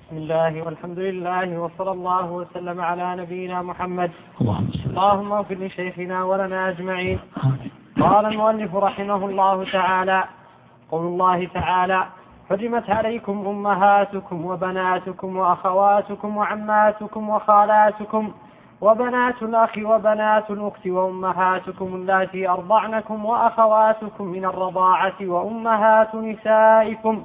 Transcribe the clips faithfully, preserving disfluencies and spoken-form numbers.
بسم الله والحمد لله وصلى الله وسلم على نبينا محمد. اللهم, اللهم اغفر لشيخنا ولنا أجمعين. قال المؤلف رحمه الله تعالى: قول الله تعالى: حرمت عليكم أمهاتكم وبناتكم وأخواتكم وعماتكم وخالاتكم وبنات الأخ وبنات الأخت وأمهاتكم اللاتي أرضعنكم وأخواتكم من الرضاعة وأمهات نسائكم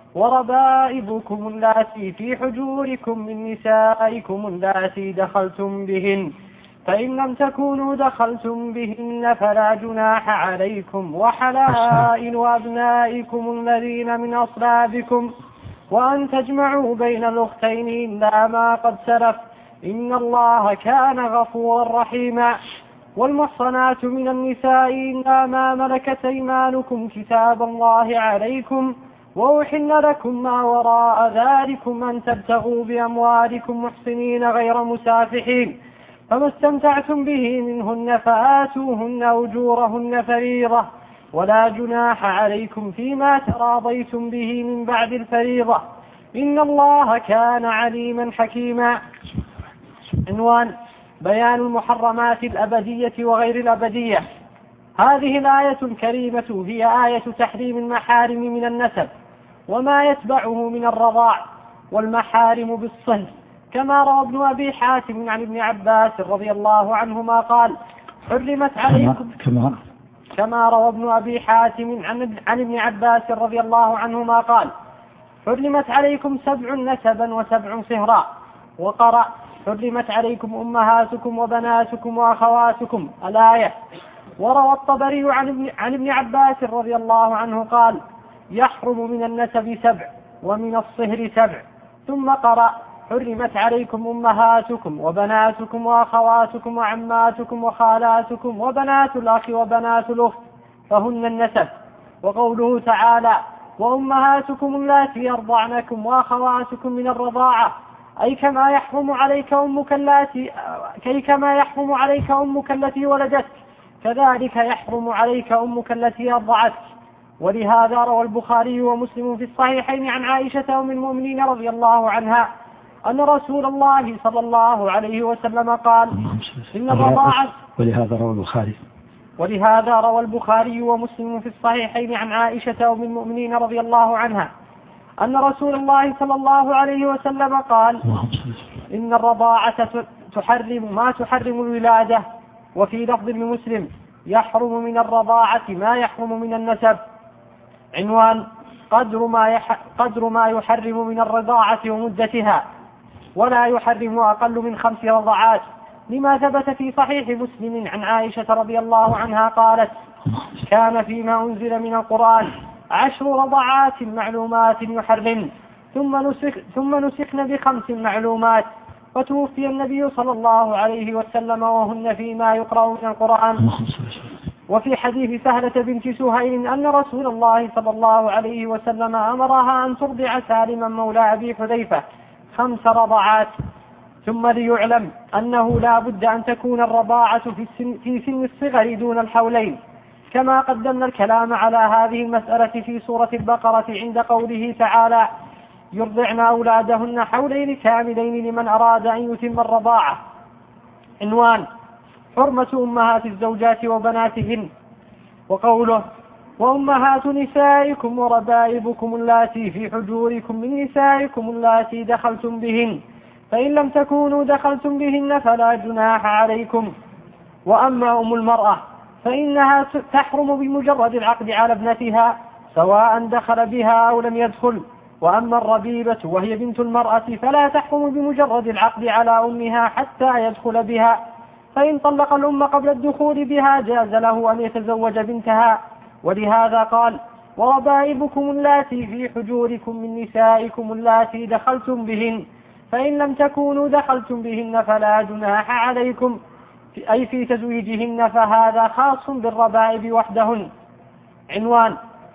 وربائبكم اللاتي في حجوركم من نسائكم اللاتي دخلتم بهن، فإن لم تكونوا دخلتم بهن فلا جناح عليكم، وحلائل أبنائكم الذين من أصلابكم، وأن تجمعوا بين الأختين إلا ما قد سلف، إن الله كان غفورا رحيما. والمحصنات من النساء إلا ما ملكت أيمانكم كتاب الله عليكم، وأحل لكم ما وراء ذلكم أن تبتغوا بأموالكم محصنين غير مسافحين، فما استمتعتم به منهن فآتوهن أجورهن فريضة، ولا جناح عليكم فيما تراضيتم به من بعد الفريضة، إن الله كان عليما حكيما. عنوان: بيان المحرمات الأبدية وغير الأبدية. هذه الآية الكريمة هي آية تحريم المحارم من النسب وما يتبعه من الرضاع، والمحارم بالصهر، كما روى ابن أبي حاتم عن ابن عباس رضي الله عنهما قال: حرمت عليكم كما, كما روى ابن أبي حاتم عن, عن ابن عباس رضي الله عنهما قال: حرمت عليكم سبع نسبا وسبع صهرا. وقرأ: حرمت عليكم أمهاتكم وبناتكم وأخواتكم الآية. وروى الطبري عن ابن, عن ابن عباس رضي الله عنه قال: يحرم من النسب سبع ومن الصهر سبع. ثم قرأ: حرمت عليكم أمهاتكم وبناتكم وأخواتكم وعماتكم وخالاتكم وبنات الأخ وبنات الأخت، فهن النسب. وقوله تعالى: وأمهاتكم اللاتي أرضعنكم وأخواتكم من الرضاعة، أي كما يحرم عليك أمك اللاتي كي كما يحرم عليك أمك التي ولدتك، كذلك يحرم عليك أمك التي أرضعتك. ولهذا روى البخاري ومسلم في الصحيحين عن عائشة أم المؤمنين رضي الله عنها أن رسول الله صلى الله عليه وسلم قال: إن الرضاعة ولهذا روى البخاري ولهذا روى البخاري ومسلم في الصحيحين عن عائشة أم المؤمنين رضي الله عنها أن رسول الله صلى الله عليه وسلم قال: إن الرضاعة تحرم ما تحرم الولادة. وفي لفظ لمسلم: يحرم من الرضاعة ما يحرم من النسب. عنوان: قدر ما, يح... قدر ما يحرم من الرضاعة ومدتها، ولا يحرم أقل من خمس رضعات، لما ثبت في صحيح مسلم عن عائشة رضي الله عنها قالت: كان فيما أنزل من القرآن عشر رضعات معلومات يحرم، ثم, نسخ ثم نسخن بخمس معلومات، فتوفي النبي صلى الله عليه وسلم وهن فيما يقرأ من القرآن. وفي حديث سهلة بنت سهيل أن رسول الله صلى الله عليه وسلم أمرها أن ترضع سالما مولى أبي حذيفة خمس رضعات. ثم ليعلم أنه لا بد أن تكون الرضاعة في السن, في سن الصغر دون الحولين، كما قدمنا الكلام على هذه المسألة في سورة البقرة عند قوله تعالى: يرضعن أولادهن حولين كاملين لمن أراد أن يتم الرضاعة. عنوان: حرمة أمهات الزوجات وبناتهن. وقوله: وأمهات نسائكم وربائبكم اللاتي في حجوركم من نسائكم اللاتي دخلتم بهن، فإن لم تكونوا دخلتم بهن فلا جناح عليكم. وأما أم المرأة فإنها تحرم بمجرد العقد على ابنتها سواء دخل بها أو لم يدخل. وأما الربيبة وهي بنت المرأة فلا تحرم بمجرد العقد على أمها حتى يدخل بها، فإن طلق الأم قبل الدخول بها جاز له أن يتزوج بنتها. ولهذا قال: وربائبكم اللاتي في حجوركم من نسائكم اللاتي دخلتم بهن، فإن لم تكونوا دخلتم بهن فلا جناح عليكم، أي في تزويجهن، فهذا خاص بالربائب وحدهن. عنوان: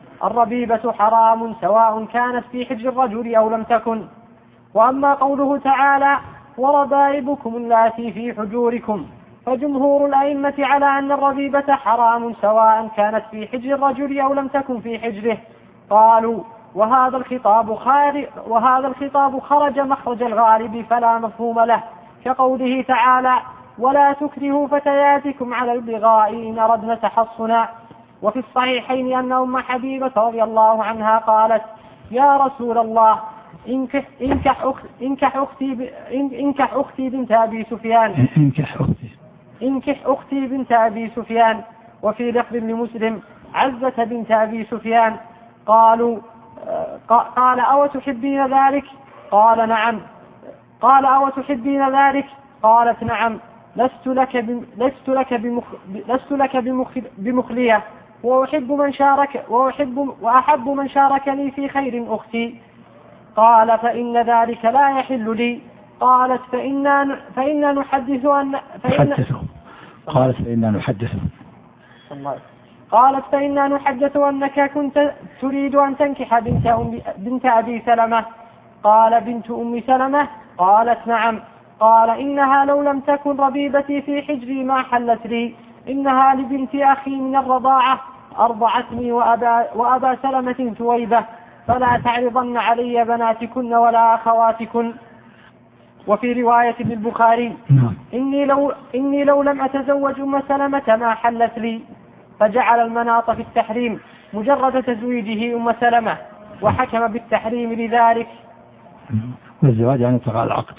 الربيبة حرام سواء كانت في حجر الرجل أو لم تكن. وأما قوله تعالى: وربائبكم اللاتي في حجوركم، فجمهور الأئمة على أن الربيبة حرام سواء كانت في حجر الرجل أو لم تكن في حجره. قالوا: وهذا الخطاب خارج وهذا الخطاب خرج مخرج الغالب فلا مفهوم له، كقوله تعالى: ولا تكرهوا فتياتكم على البغاء إن أردنا تحصنا. وفي الصحيحين أن أم حبيبة رضي الله عنها قالت: يا رسول الله، انكح انكح أخت انكح أختي انكح أختي بنت أبي سفيان انكح أختي انكح أختي بنت أبي سفيان. وفي لفظ لمسلم: عزة بنت أبي سفيان. قالوا قال: أو تحبين ذلك؟ قال: نعم. قال: أو تحبين ذلك؟ قالت: نعم. لست لك بم... لست لك بمخ... لست لك بمخ... بمخلية، وأحب من شارك وأحب وأحب من شاركني في خير أختي. قال: فإن ذلك لا يحل لي. قالت: فإنا فإنا نحدث أن فإن... قالت: فإنا نحدث قالت: فإنا نحدث أنك كنت تريد أن تنكح بنت أم... بنت أبي سلمة. قال: بنت أم سلمة؟ قالت: نعم. قال: إنها لو لم تكن ربيبتي في حجري ما حلت لي، إنها لبنت أخي من الرضاعة أرضعتني وأبا, وأبا سلمة ثويبة، فلا تعرضن علي بناتكن ولا أخواتكن. وفي رواية للبخاري: إني لو, إني لو لم أتزوج أم سلمة ما حلت لي. فجعل المناط في التحريم مجرد تزويجه أم سلمة، وحكم بالتحريم لذلك. والزواج يعني تقع العقد.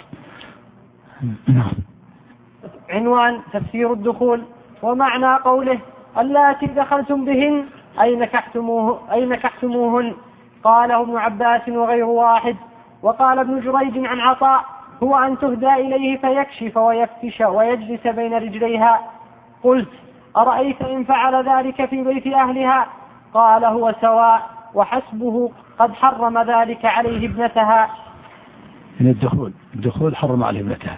عنوان: تفسير الدخول. ومعنى قوله: اللاتي دخلتم بهن أي نكحتموه أي نكحتموهن. قاله ابن عباس وغير واحد. وقال ابن جريج عن عطاء: هو أن تهدى إليه فيكشف ويفتش ويجلس بين رجليها. قلت: أرأيت إن فعل ذلك في بيت أهلها؟ قال: هو سواء، وحسبه قد حرم ذلك عليه ابنتها. من الدخول الدخول حرم عليه ابنتها.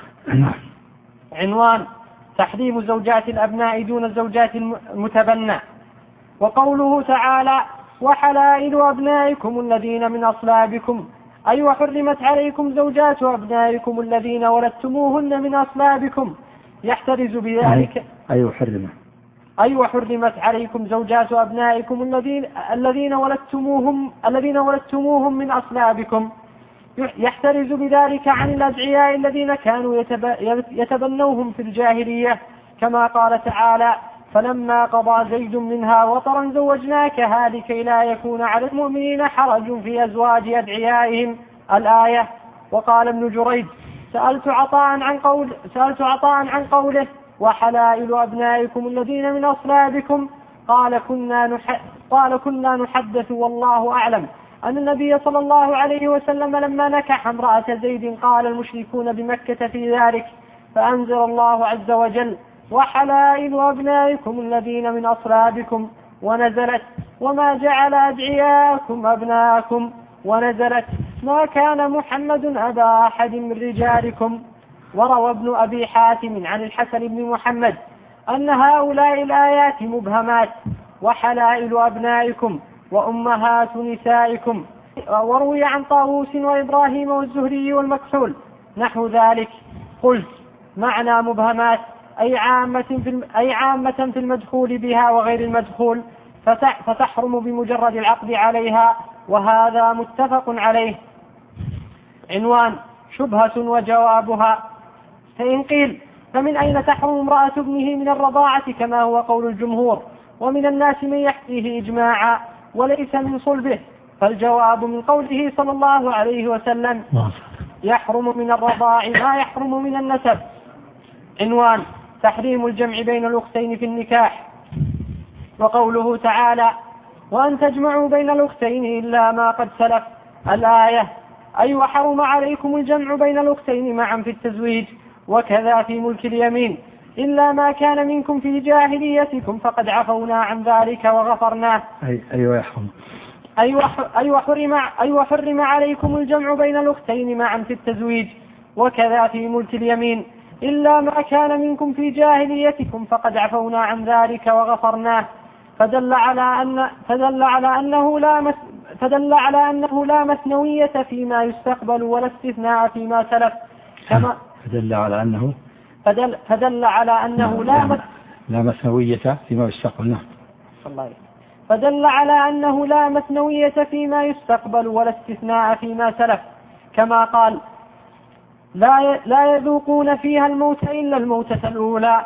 عنوان: تحريم زوجات الأبناء دون زوجات المتبنى. وقوله تعالى: وحلائل أبنائكم الذين من أصلابكم، أي وحرمت عليكم زوجات أبنائكم الذين ولدتموهن من أصلابكم. يحترز بذلك أي وحرمت أي وحرمت عليكم زوجات أبنائكم الذين الذين ولدتموهم الذين ولدتموهم من أصلابكم. يحترز بذلك عن الأدعياء الذين كانوا يتبنوهم في الجاهلية، كما قال تعالى: فلما قضى زيد منها وطرا زوجناكها لكي لا يكون على المؤمنين حرج في أزواج أدعيائهم. الآية. وقال ابن جريج: سألت عطاء عن قول سألت عطاء عن قوله: وحلائل أبنائكم الذين من أصلابكم. قال: كنا نح... قال كنا نحدث والله أعلم أن النبي صلى الله عليه وسلم لما نكح امرأة زيد قال المشركون بمكة في ذلك، فأنزل الله عز وجل: وحلائل أبنائكم الذين من أصلابكم، ونزلت: وما جعل أدعياءكم أبناءكم، ونزلت: ما كان محمد أبا أحد من رجالكم. وروى ابن أبي حاتم عن الحسن بن محمد أن هؤلاء الآيات مبهمات: وحلائل أبنائكم وأمهات نسائكم. وروي عن طاووس وإبراهيم والزهري والمكحول نحو ذلك. قلت: معنى مبهمات أي عامة في أي عامة في المدخول بها وغير المدخول، فتحرم بمجرد العقد عليها، وهذا متفق عليه. عنوان: شبهة وجوابها. فإن قيل: فمن أين تحرم امرأة ابنه من الرضاعة كما هو قول الجمهور، ومن الناس من يحكيه إجماعا وليس من صلبه؟ فالجواب من قوله صلى الله عليه وسلم: يحرم من الرضاع ما يحرم من النسب. عنوان: تحريم الجمع بين الأختين في النكاح. وقوله تعالى: وأن تجمعوا بين الأختين إلا ما قد سلف. الآية. أي وحرم عليكم الجمع بين الأختين معا في التزويج، وكذا في ملك اليمين، إلا ما كان منكم في جاهليتكم فقد عفونا عن ذلك وغفرناه. أي أيوة يحرم أي أي وحرم أي وحرم عليكم الجمع بين الأختين معا في التزويج، وكذا في ملك اليمين، إلا ما كان منكم في جاهليتكم فقد عفونا عن ذلك وغفرناه. فدل على أن فدل على أنه لا مس فدل على أنه لا مثنوية فيما يستقبل ولا استثناء فيما سلف. كما فدل على أنه فدل, فدل على أنه لا مس لا مثنوية فيما يستقبل. الله فدل على أنه لا مثنوية فيما يستقبل ولا استثناء فيما سلف، كما قال لا لا يذوقون فيها الموت إلا الموتة الأولى.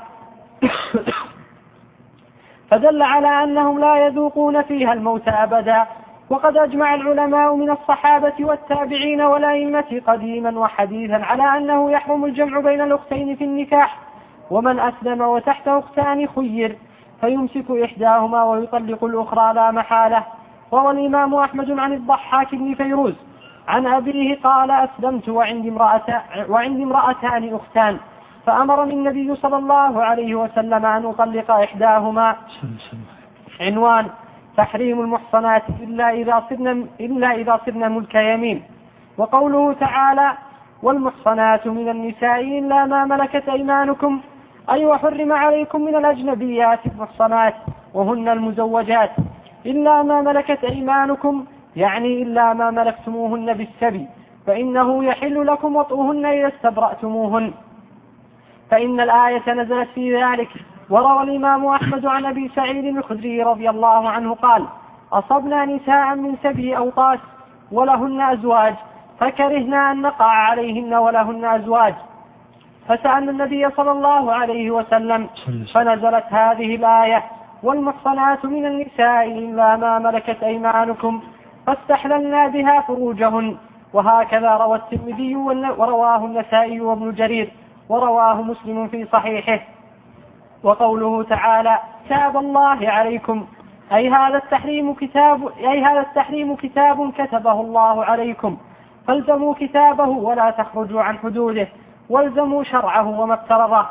فدل على أنهم لا يذوقون فيها الموت أبدا. وقد أجمع العلماء من الصحابة والتابعين والأئمة قديما وحديثا على أنه يحرم الجمع بين الأختين في النكاح، ومن أسلم وتحت أختان خير فيمسك إحداهما ويطلق الأخرى لا محالة. روى الإمام أحمد عن الضحاك بن فيروز عن أبيه قال أسلمت وعندي امرأتان, وعندي امرأتان أختان، فأمرني النبي صلى الله عليه وسلم أن أطلق إحداهما. عنوان: تحريم المحصنات إلا إذا صرنا, إلا إذا صرنا ملك يمين. وقوله تعالى: والمحصنات من النساء إلا ما ملكت أيمانكم، أي وحرم عليكم من الأجنبيات المحصنات وهن المزوجات إلا ما ملكت أيمانكم، يعني إلا ما ملكتموهن بالسبي، فإنه يحل لكم وطئهن إذا استبرأتموهن، فإن الآية نزلت في ذلك. وروى الإمام أحمد عن أبي سعيد الخدري رضي الله عنه قال: أصبنا نساء من سبي أوطاس ولهن أزواج، فكرهنا أن نقع عليهن ولهن أزواج، فسألنا النبي صلى الله عليه وسلم فنزلت هذه الآية: والمحصنات من النساء إلا ما ملكت أيمانكم، فاستحللنا بها فروجهن. وهكذا روى الترمذي ورواه النسائي وابن جرير ورواه مسلم في صحيحه. وقوله تعالى: كتاب الله عليكم، أي هذا التحريم كتاب أي هذا التحريم كتاب كتبه الله عليكم، فالزموا كتابه ولا تخرجوا عن حدوده، والزموا شرعه وما افترضه.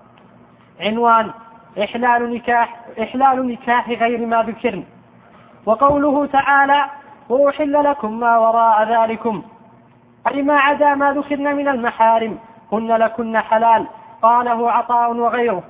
عنوان: إحلال نكاح إحلال نكاح غير ما ذكرن. وقوله تعالى: وأحل لكم ما وراء ذلكم، أي ما عدا ما ذكرن من المحارم، هن لكن حلال، قاله عطاء وغيره.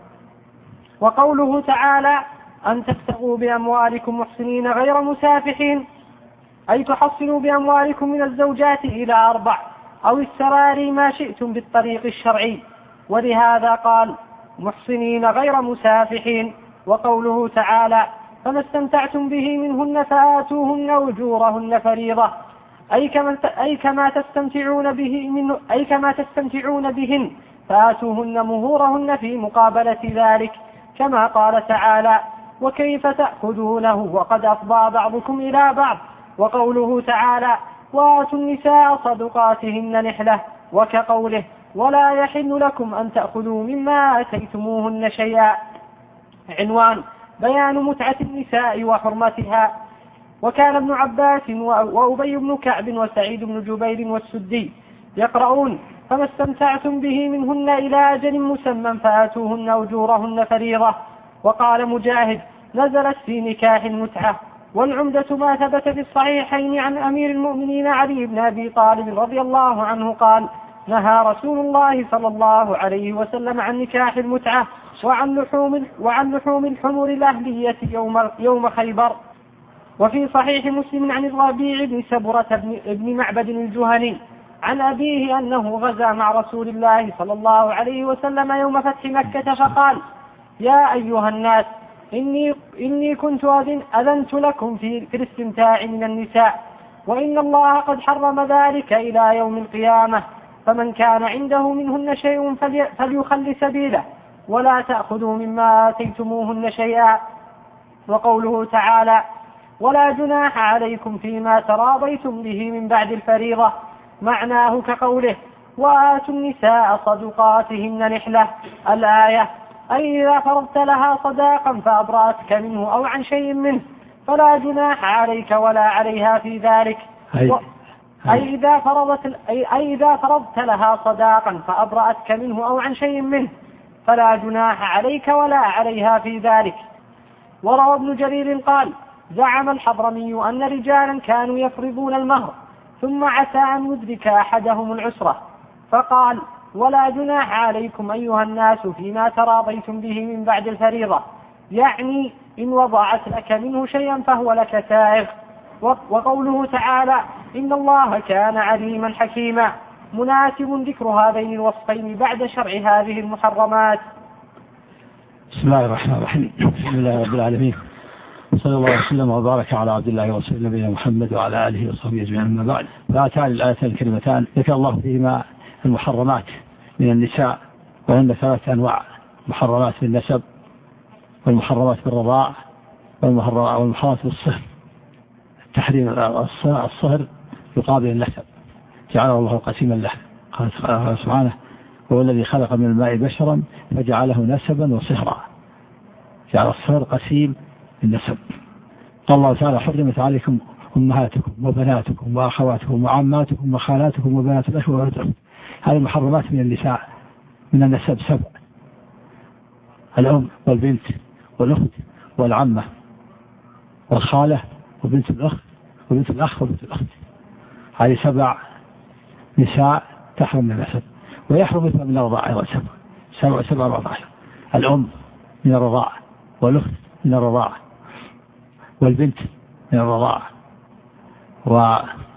وقوله تعالى: أن تبتغوا بأموالكم محسنين غير مسافحين، أي تحصلوا بأموالكم من الزوجات إلى أربع أو السراري ما شئتم بالطريق الشرعي، ولهذا قال محسنين غير مسافحين. وقوله تعالى: فما استمتعتم به منهن فآتوهن أجورهن فريضة، أي كما أي كما تستمتعون به من أي كما تستمتعون بهن فآتوهن مهورهن في مقابلة ذلك، كما قال تعالى: وكيف تأخذونه وقد أفضى بعضكم إلى بعض. وقوله تعالى: وآتوا النساء صدقاتهن نحلة، وكقوله: ولا يحل لكم أن تأخذوا مما آتيتموهن شيئا. عنوان: بيان متعة النساء وحرمتها. وكان ابن عباس وأبي بن كعب وسعيد بن جبير والسدي يقرؤون: فما استمتعتم به منهن إلى أجل مسمى فآتوهن أجورهن فريضة. وقال مجاهد: نزلت في نكاح المتعة. والعمدة ما ثبت في الصحيحين عن أمير المؤمنين علي بن أبي طالب رضي الله عنه قال: نهى رسول الله صلى الله عليه وسلم عن نكاح المتعة وعن لحوم, وعن لحوم الحمر الأهلية يوم, يوم خيبر. وفي صحيح مسلم عن الربيع بن سبرة بن معبد الجهني عن أبيه أنه غزا مع رسول الله صلى الله عليه وسلم يوم فتح مكة، فقال: يا أيها الناس، إني, إني كنت أذن أذنت لكم في, في الاستمتاع من النساء، وإن الله قد حرم ذلك إلى يوم القيامة، فمن كان عنده منهن شيء فلي فليخل سبيله، ولا تأخذوا مما آتيتموهن شيئا. وقوله تعالى: ولا جناح عليكم فيما تراضيتم به من بعد الفريضة، معناه كقوله: وآتوا النساء صدقاتهن نحلة، الآية، أي إذا فرضت لها صداقا فأبرأتك منه أو عن شيء منه فلا جناح عليك ولا عليها في ذلك. و... أي إذا فرضت أي... أي إذا فرضت لها صداقا فأبرأتك منه أو عن شيء منه فلا جناح عليك ولا عليها في ذلك. وروى ابن جرير قال: زعم الحضرمي أن رجالا كانوا يفرضون المهر ثم عسى أن يدرك أحدهم العسرة، فقال: ولا جناح عليكم أيها الناس فيما تراضيتم به من بعد الفريضة، يعني إن وضعت لك منه شيئا فهو لك سائغ. وقوله تعالى: إن الله كان عليما حكيما، مناسب ذكر هذين الوصفين بعد شرع هذه المحرمات. بسم الله الرحمن الرحيم. الحمد لله رب العالمين، صلى الله عليه وسلم وبارك على عبد الله ورسوله نبينا محمد وعلى آله وصحبه أجمعين. أما بعد، فهاتان الآيتان الكريمتان ذكر الله فيهما المحرمات من النساء، وهن ثلاث أنواع: محرمات بالنسب، والمحرمات بالرضاع، والمحرمات بالصهر. تحريم الصهر يقابل النسب، جعله الله قسيما له. قال سبحانه: هو الذي خلق من الماء بشرا فجعله نسبا وصهرا. جعل الصهر قسيم النسب. قال الله تعالى: حرمت عليكم أمهاتكم وبناتكم وأخواتكم وعماتكم وخالاتكم وبنات الأخ وبنات الأخت. هذه محرمات من النساء من النسب سبع: الأم والبنت والأخت والعمة والخالة وبنت الأخ وبنت الأخ وبنت الأخت. هذه سبع نساء تحرم من النسب. ويحرم مثل من الرضاعة أيضا سبع سبع سبع رضاعة: الأم من الرضاعة، والأخت من الرضاعة، والبنت من الرضاعة، و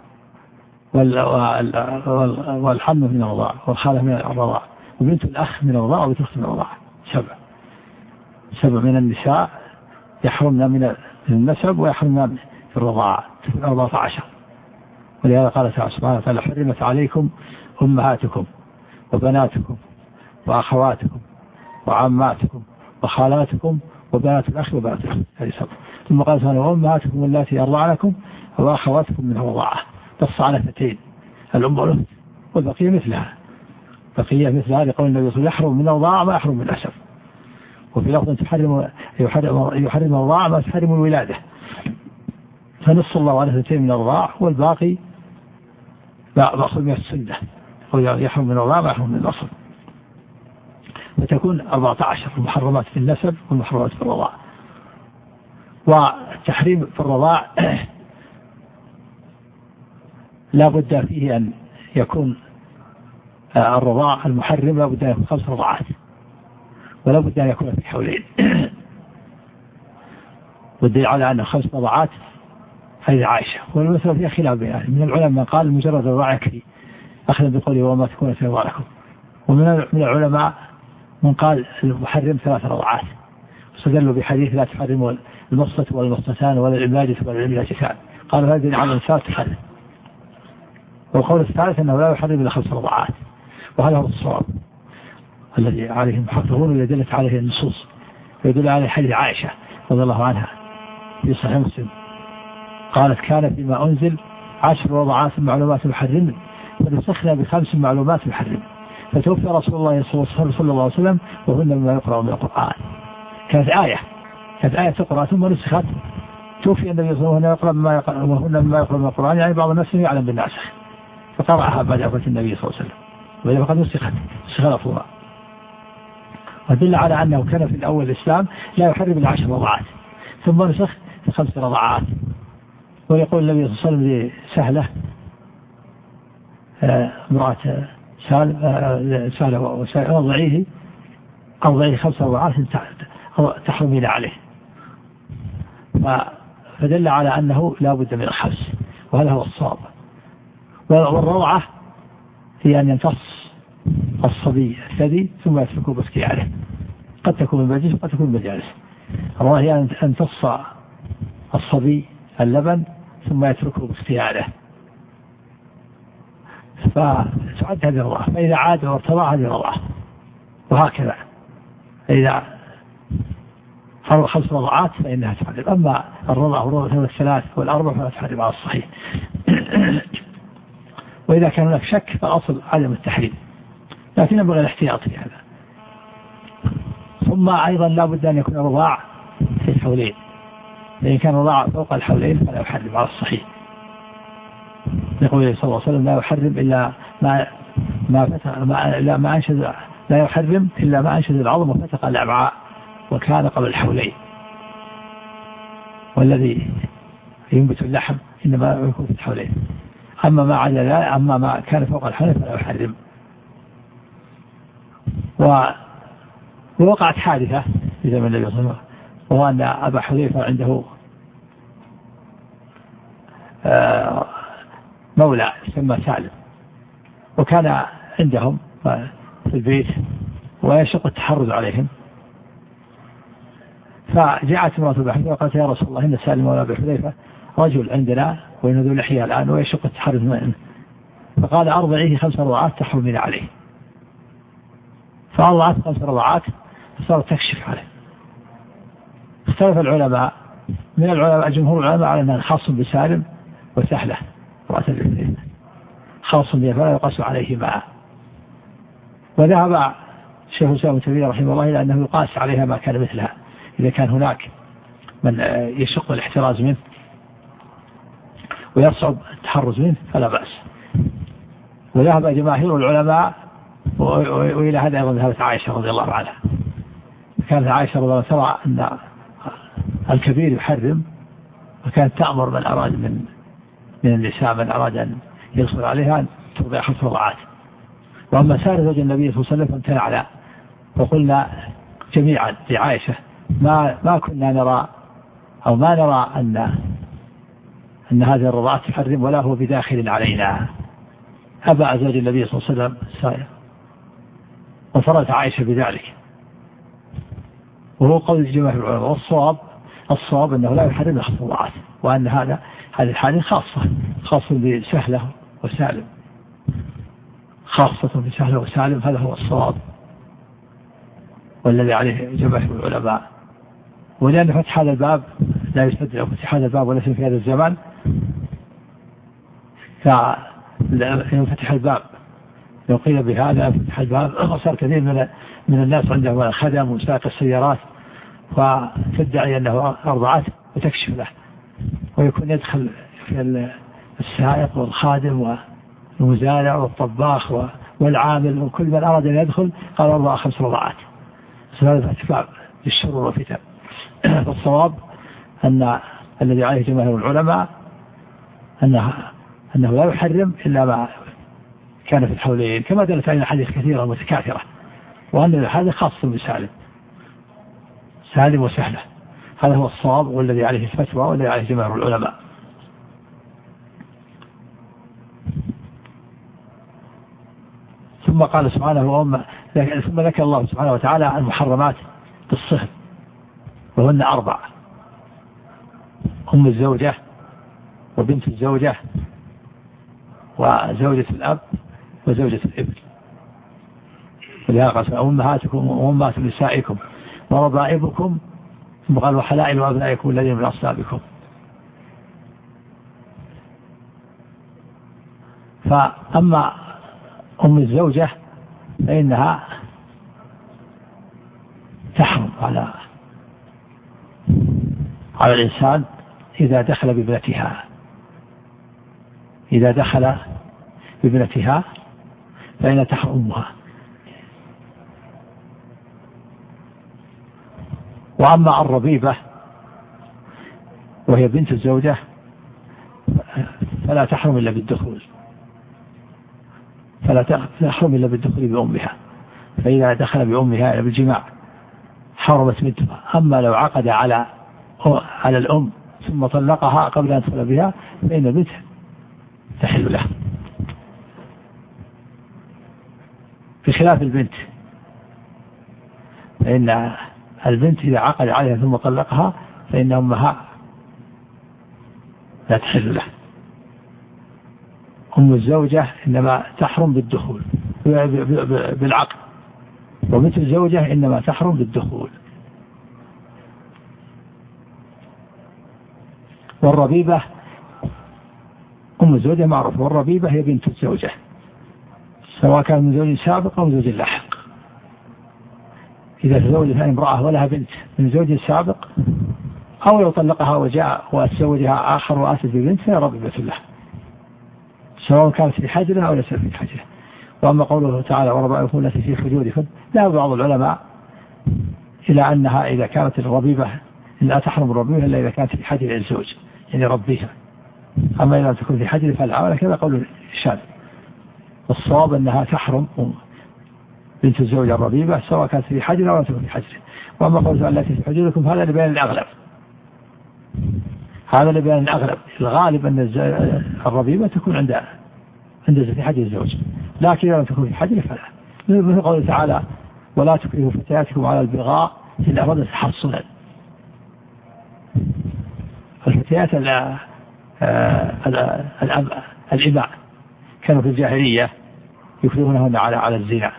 والحمة من الرضاعة، والخالة من الرضاعة، وبنت الأخ من الرضاعة، وبنت الأخت من الرضاعة. سبع سبع من النساء يحرمنا من النسب ويحرمنا في الرضاعة أربعة عشر. ولهذا قال تعالى سبحانه وتعالى: حرمت عليكم أمهاتكم وبناتكم وأخواتكم وعماتكم وخالاتكم وبنات الأخ وبنات الأخت. هذه سبع. ثم قال سبحانه: وأمهاتكم اللاتي أرضعنكم وأخواتكم من الرضاعة. نص على اثنتين: الأم والأخت، والبقية مثلها. بقية مثلها لقول النبي صلى الله عليه وسلم: يحرم من الرضاعة ما يحرم من النسب. وفي لفظ تحرم يحرم يحرم الرضاعة ما تحرم الولادة. فنص الله على اثنتين من الرضاعة، والباقي مأخوذ من السنة. يحرم من الرضاعة ما يحرم من الأصل. فتكون أربعة عشر: المحرمات في النسب والمحرمات في الرضاعة. والتحريم في الرضاع لا بد فيه أن يكون الرضاع المحرم لا بد أن يكون خمس رضاعات، ولا بد أن يكون في حولين. والدليل على أن خمس رضاعات هذه عائشة. والمسألة فيها خلاف يعني من العلماء من قال مجرد الرضاع يكفي أخذ بقوله: وما تكون في رضاعكم. ومن العلماء من قال المحرم ثلاث رضاعات، واستدلوا بحديث: لا تحرم المصة والمصتان ولا الإملاجة ولا الإملاجتان. قال هذا دليل على الإنسان تحرم. والقول الثالث أنه لا يحرم إلا خمس رضاعات، وهذا هو الصواب الذي عليه المحققون ويدلت عليه النصوص. ويدل عليه حديث عائشة رضي الله عنها في صحيح مسلم قالت: كان فيما أنزل عشر رضاعات معلومات محرم، فنسخنا بخمس معلومات محرم، فتوفي رسول الله صلى الله عليه وسلم وهن مما يقرأ من القرآن. كانت آية كانت آية تقرأ ثم نسخت. توفي النبي صلى الله عليه وسلم وهن مما يقرأ من القرآن، يعني بعض الناس يعلم بالناسخ، فقرأها بعد وفاة النبي صلى الله عليه وسلم، وإذا فقد نسخت نسخ لفظها. ودل على أنه كان في الأول الإسلام لا يحرم العشر رضاعات، ثم نسخ في خمس رضاعات. ويقول النبي صلى الله عليه وسلم لسهلة امرأة سهلة وضعيه أرضعيه خمس رضاعات تحرمين عليه. فدل على أنه لا بد من الخمس، وهذا هو الصواب. والروعة هي أن يمتص الصبي الثدي ثم يتركه باختياره. قد تكون من مجلس وقد تكون من مجالس. الروعة هي أن يمتص الصبي اللبن ثم يتركه باختياره، فتعد هذه الرضاعة. فإذا عاد وارتضع هذه الرضاعة، وهكذا إذا فرض خمس رضاعات فإنها تحرم. أما الرضاعة والرضاعة الثلاث والأربع فلا تحرم على الصحيح. وإذا كان هناك شك فالأصل عدم التحريم، لكن ينبغي الاحتياط في هذا. ثم أيضا لا بد أن يكون الرضاع في الحولين، فإن كان الرضاع فوق الحولين فلا يحرم على الصحيح. يقول صلى الله عليه وسلم: لا يحرم إلا ما ما فتح ما لا ما أنشد لا يحرم إلا ما أنشد العظم وفتق الأمعاء وكان قبل الحولين. والذي ينبت اللحم إنما يكون في الحولين. أما ما عدا لا أما ما كان فوق الحولين فلا يحرم. و ووقعت حادثة في زمن النبي صلى الله عليه وسلم، وهو أن أبا حذيفة عنده مولى يسمى سالم، وكان عندهم في البيت ويشق التحرز عليهم، فجاءت امرأة بحذيفة وقالت يا رسول الله إن سالم ولا بحذيفة رجل عندنا وإنه ذو لحية الآن ويشق التحرز منه، فقال أرضعيه خمس رضعات تحرمين عليه، فأرضعت خمس رضعات فصارت تكشف عليه. اختلف العلماء، من العلماء جمهور العلماء على أنه خاص بسالم وسهلة خاص بها فلا يقاس عليه معه، وذهب شيخ الإسلام ابن تيمية رحمه الله إلى أنه يقاس عليها ما كان مثلها إذا كان هناك من يشق الاحتراز منه ويصعب التحرز منه فلا بأس. وذهب جماهير العلماء وإلى هذا أيضا ذهبت عائشة رضي الله عنها، كانت عائشة رضي الله عنها ترى أن الكبير يحرم، وكانت تأمر من أراد من من النساء من أراد أن يدخل عليها أن ترضع خمس رضعات. وأما سائر زوج النبي صلى الله عليه وسلم فامتنعنا، وقلنا جميعا لعائشة ما ما كنا نرى أو ما نرى أن أن هذه الرضاعات تحرم ولا هو بداخل علينا. أبى زوج النبي صلى الله عليه وسلم سائر، وفرت عائشة بذلك، وهو قول جماهير العلماء. والصواب الصواب أنه لا يحرم خمس رضعات، وأن هذا هذه الحالة خاصة خاصة بسهلة وسالم، خاصة بسهلة وسالم، هذا هو الصواب والذي عليه جماهير العلماء. ولأن فتح هذا الباب لا يستدعي فتح هذا الباب وليس في هذا الزمان، فإن فتح الباب لو قيل بهذا فتح الباب وصار كثير من من الناس عندهم خدم وسائق السيارات فتدعي أنه أرضعت وتكشف له، ويكون يدخل في السائق والخادم والمزارع والطباخ والعامل وكل من أراد أن يدخل قال أربع خمس رضعات، هذا اتفاق للشرور والفتن. فالصواب أن الذي عليه جماهير العلماء أنه, أنه لا يحرم إلا ما كان في الحولين، كما دلت علينا حديث كثيرة متكاثرة، وأن هذا خاص بسالم سالم وسهلة، هذا هو الصواب والذي عليه الفتوى والذي عليه جماهير العلماء. ثم قال سبحانه ثم ذكر الله سبحانه وتعالى المحرمات بالصهر، وهن أربع: أم الزوجة وبنت الزوجة وزوجة الأب وزوجة الابن. ولهذا قال أمهاتكم وأمهات نسائكم وربائبكم، ثم قال وحلائل أبنائكم الذين من أصلابكم. فأما أم الزوجة فإنها تحرم على على الإنسان إذا دخل بابنتها إذا دخل بابنتها فإن تحرم أمها. وأما الربيبة وهي بنت الزوجة فلا تحرم إلا بالدخول فلا تحرم إلا بالدخول بأمها، فإذا دخل بأمها بالجماع حرمت بنتها. أما لو عقد على على الأم ثم طلقها قبل أن تدخل بها فإن بنتها تحل له، بخلاف البنت، فإن البنت إذا عقد عليها ثم طلقها فإن أمها لا تحل له. أم الزوجة إنما تحرم بالدخول بالعقد، وبنت الزوجة إنما تحرم بالدخول. والربيبة أم الزوجة معروف، والربيبة هي بنت الزوجة سواء كان من زوج سابق أو زوج لاحق. إذا تزوجت امرأة ولها بنت من زوج سابق أو لو طلقها وجاء وتزوجها آخر وآتت ببنت فهي ربيبة له سواء كانت في حجرها أو ليست في حجرها. وأما قوله تعالى وربائبكم التي في حجوركم، لا بعض العلماء إلى أنها إذا كانت الربيبة لا تحرم الربيبة إلا إذا كانت في حجر الزوج يعني ربيها، أما إذا تكون في حجر فلا، ولكن قول الشاذ. الصواب أنها تحرم بنت الزوجة الربيبة سواء كانت في حجر أو لا تكون في حجر. وأما قوله التي في حجوركم هذا لبيان الأغلب، هذا لبيان الأغلب. الغالب أن الربيبة تكون عند عند في حجر الزوج، لكن إذا لم تكون في حجر فلا. مثل قوله تعالى ولا تكرهوا فتياتكم على البغاء إن أرادوا تحصنا، فئات الإماء كانوا في الجاهلية يكرهونهن على على الزنا،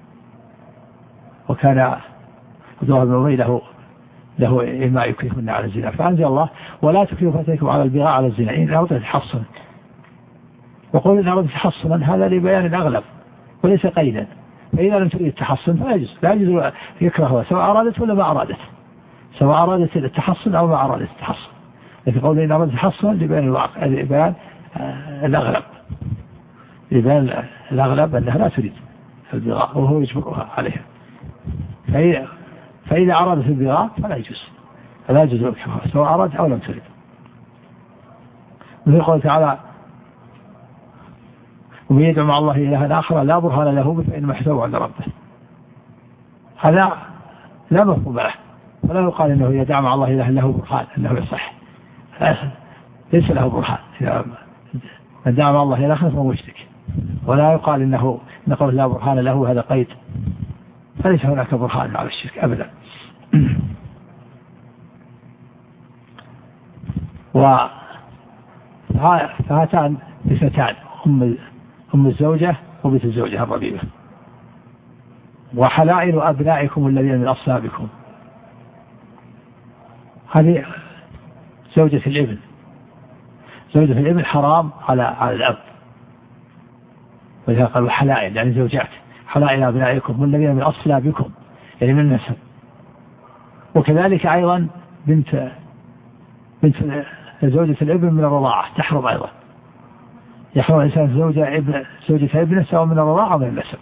وكان عبد الله بن أبي له له إماء يكرهن على الزنا، فأنزل الله ولا تكرهوا فتيكم على البغاء على الزنا إن أردت تحصنا. وقول إن أردت تحصنا هذا لبيان الأغلب وليس قيدا، فإذا لم تريد التحصن فلا يجوز، لا يجوز يكرهها سواء أرادت ولا ما أرادت، سواء أرادت التحصن أو ما أرادت التحصن. لكن قول إن أردت تحصنا لبيان الواقع، لبيان الأغلب، لبيان الأغلب أنها لا تريد البغاء وهو يجبرها عليها. فإذا, فإذا أرادت البغاء فلا يجوز، فلا يجوز الكراهة سواء أرادت أو لم تريد. مثل قوله تعالى ومن يدعو مع الله إلها آخر لا برهان له فإنما يحسبه عند ربه، هذا لا مفهوم له، فلا يقال إنه يدعو مع الله إلها له برهان أنه يصح، ليس له برهان. من دعا مع الله إلها آخر فهو مشرك، ولا يقال إنه نقول لا برهان له، هذا قيد، فليس هناك برهان على الشرك أبدا. وهاتان اثنتان، أم أم الزوجة وبنت الزوجة الربيبة. وحلائل أبنائكم الذين من أصلابكم، هذه زوجة الابن، زوجة الابن حرام على على الأب، وإذا قالوا حلائل يعني زوجات، حلائل أبنائكم الذين من أصلابكم يعني من النسب. وكذلك أيضا بنت بنت زوجة الابن من الرضاعة تحرم أيضا، يحرم الإنسان زوجة ابن زوجة ابنه سواء من الرضاعة أو من النسب.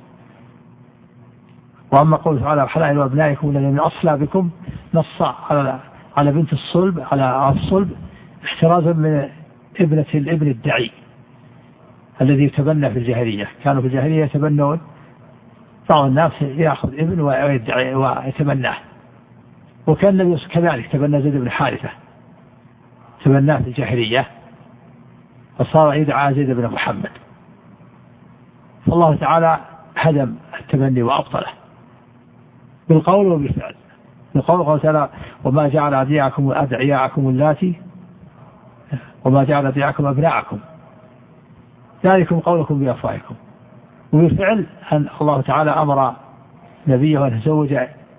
وأما قوله تعالى حلائل أبنائكم الذين من أصلابكم، نص على على بنت الصلب، على الصلب احترازا من ابنة الابن الدعي الذي يتبنى في الجاهلية. كانوا في الجاهلية يتبنون، بعض الناس يأخذ ابن ويدعي ويتبناه، وكان النبي كذلك تبنى زيد بن حارثة، تبناه في الجاهلية فصار يدعى زيد بن محمد. فالله تعالى هدم التبني وأبطله بالقول وبالفعل. بالقول قال تعالى وما جعل أدعياءكم أدعياءكم اللاتي وما جعل أدعياءكم أبناءكم ذلكم قولكم بأفواهكم. وبالفعل أن الله تعالى أمر نبيه أن يتزوج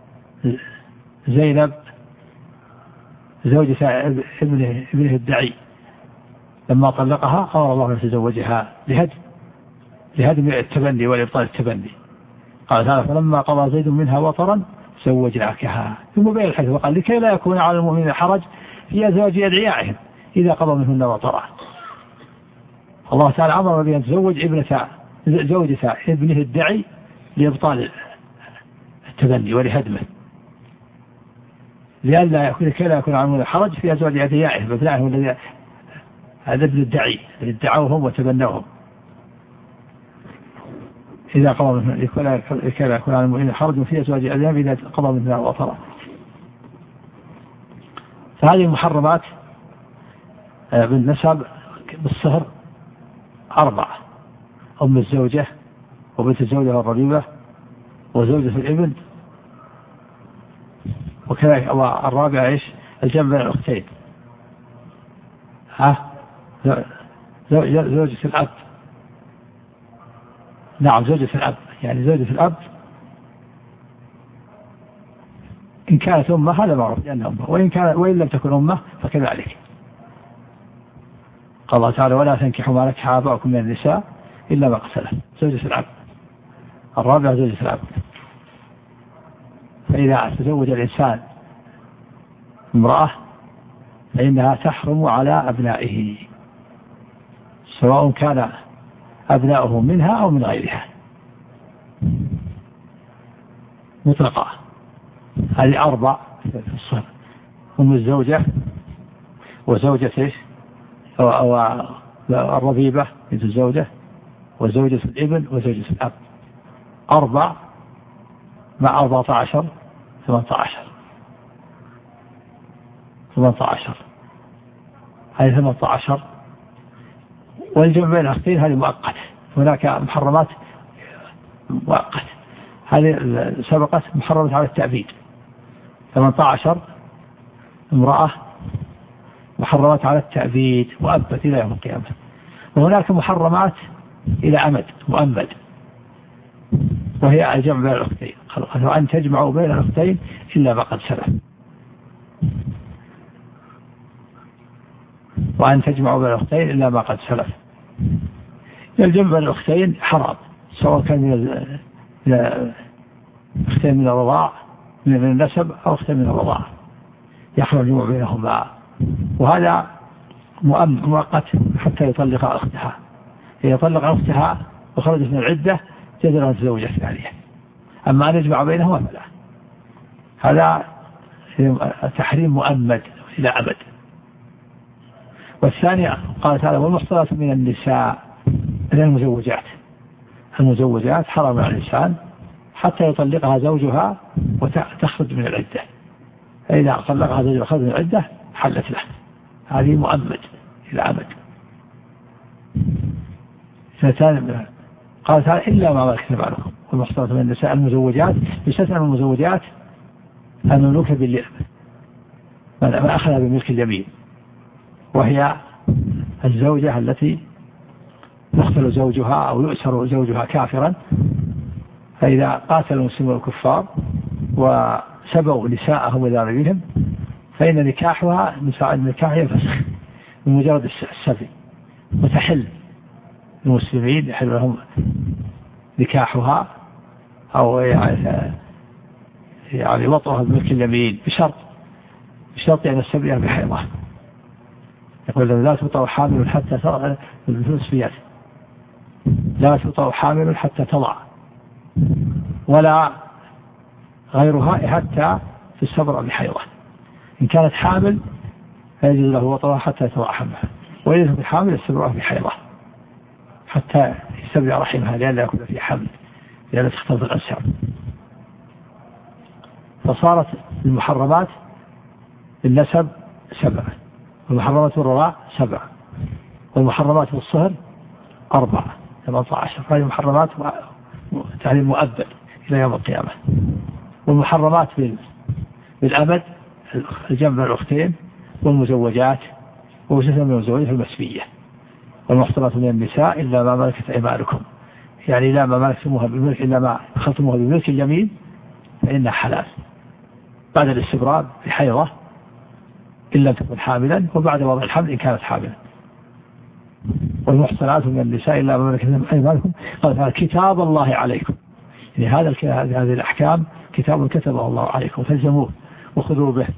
زينب زوجة ابنه ابنه الدعي، لما طلقها أمر الله أن يتزوجها لهدم لهدم التبني والإبطال التبني. قال تعالى فلما قضى زيد منها وطرا زوجناكها، ثم بين الحديث وقال لكي لا يكون على المؤمنين حرج في أزواج أدعيائهم إذا قضوا منهن وطرا. الله تعالى أمر بأن يتزوج ابنة زوجة ابنه الدعي لإبطال التبني ولهدمه، لئلا يكون لكي لا يكون على المؤمنين حرج في أزواج أدعيائهم أبنائهم الذين هذا ابن الدعي الذي ادعوهم وتبنوهم إذا قضى منهن لكي لا يكون على المؤمنين حرج في أزواج أدعيائهم إذا قضى منهن وطرا. فهذه المحرمات بالنسب بالصهر أربعة: أم الزوجة وبنت الزوجة الربيبة وزوجة الابن، وكذلك الرابعة إيش؟ الجمع بين الأختين، ها زوجة الأب، نعم زوجة الأب، يعني زوجة الأب إن كانت أمه هذا معروف لأنها أمه، وإن كان وإن لم تكن أمه فكذلك. قال الله تعالى ولا تنكحوا ما نكح آباؤكم من النساء إلا ما قد سلف، زوجة الأب. الرابعة زوجة الأب. فإذا تزوج الإنسان امرأة فإنها تحرم على أبنائه سواء كان أبناؤه منها أو من غيرها مطلقة. هذه أربع في الصهر: أم الزوجة وزوجة إيش أو الربيبة بنت الزوجة وزوجة الابن وزوجة الأب. أربع مع أربعة عشر ثمانية عشر ثمانية عشر هذه ثمانية عشر. والجمع بين الأختين هذه مؤقت، هناك محرمات مؤقت، هذه سبقت محرمة على التأبيد. ثمانية عشر امرأة محرمات على التأبيد مؤبد إلى يوم القيامة. وهناك محرمات إلى أمد مؤمد، وهي الجمع بين الأختين، وأن تجمعوا بين الأختين إلا ما قد سلف، وأن تجمعوا بين الأختين إلا ما قد سلف. الجمع بين الأختين حرام، سواء كان من الأختين من الرضاع من النسب أو أختين من الرضاع، يحرم الجمع بينهما، وهذا مؤقت حتى يطلق أختها. إذا طلق أختها وخرجت من العدة تقدر أن تزوج الثانية، أما أن يجمع بينهما فلا. هذا تحريم مؤمد إلى أبد. والثانية قال تعالى والمحصنات من النساء المزوجات، المزوجات حرام على الإنسان حتى يطلقها زوجها وتخرج من العدة، فإذا طلقها زوجها وخرج من العدة حلت له. هذه مؤمد إلى أبد. قال تعالى إلا ما ملكت أيمانكم والمحصنات من النساء المزوجات، يستثنى من المزوجات المملوكة باليمين، ما أخذها بملك اليمين، وهي الزوجة التي يقتل زوجها أو يؤسر زوجها كافرا، فإذا قاتل المسلمون الكفار وسبوا نساءهم وذاربهم فإن نكاحها نكاح يفسخ بمجرد السبي، وتحل المسلمين يحل لهم نكاحها أو يعني, يعني وطئها بملك اليمين بشرط بشرط أن السبية بحيضة. يقول لا تطأ حامل حتى تضع الفلسفيات، لا تطأ حامل حتى تضع، ولا غيرها حتى تستبرأ بحيضة. إن كانت حامل فيجوز له وطئها حتى يتضع حملها، وإذا كانت حامل يستبرأ بحيضة حتى يستبرأ رحمها لأن لا يكون في حمل، لأن تختلط الأنساب. فصارت المحرمات النسب سبعة، والمحرمات الرضاع سبعة، والمحرمات في الصهر أربعة ثمانية عشر. هذه محرمات تعليم مؤبد إلى يوم القيامة. والمحرمات بالأبد الجمع الأختين والمزوجات ووجدها من المزوجات المسبية. والمحصنات من النساء إلا ما ملكت أيمانكم، يعني لا ما ملكتموها بالملك إلا ما أخذتموها بملك اليمين فإنها حلال بعد الاستبراء بحيضة إن لم تكن حاملا، وبعد وضع الحمل إن كانت حاملا. والمحصنات من النساء إلا ما ملكت أيمانكم قال كتاب الله عليكم، يعني هذا هذه الأحكام كتاب كتبه الله عليكم فالزموه وخذوا به.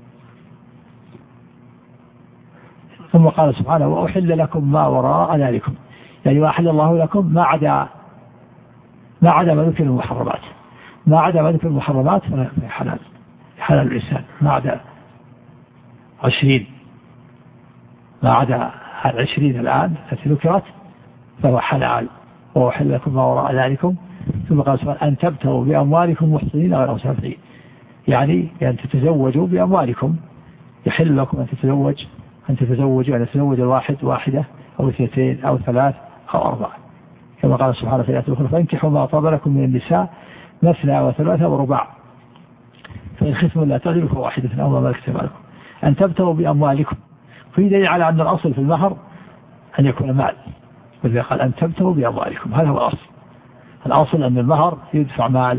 ثم قال سبحانه وأحل لكم ما وراء ذلكم، يعني وأحل الله لكم ما عدا ما عدا ما ذكر المحرمات، ما عدا ما ذكر المحرمات حلال حلال الإنسان، ما عدا عشرين، ما عدا العشرين الآن التي ذكرت فهو حلال. وأحل لكم ما وراء ذلكم. ثم قال سبحانه أن تبتغوا بأموالكم محسنين غير مسافرين، يعني أن تتزوجوا بأموالكم، يحل لكم أن تتزوج أن تتزوجوا أن يتزوج الواحد واحدة أو اثنتين أو ثلاث أو أربعة، كما قال سبحانه في الآية الأخرى فانكحوا ما طاب لكم من النساء مثنى وثلاثة ورباع فإن خفتم لا تعدلوا فواحدة أو ما ملكت أيمانكم. أن تبتغوا بأموالكم، في دليل على أن الأصل في المهر أن يكون مال، وإذا قال أن تبتغوا بأموالكم هذا هو الأصل. الأصل أن المهر يدفع مال،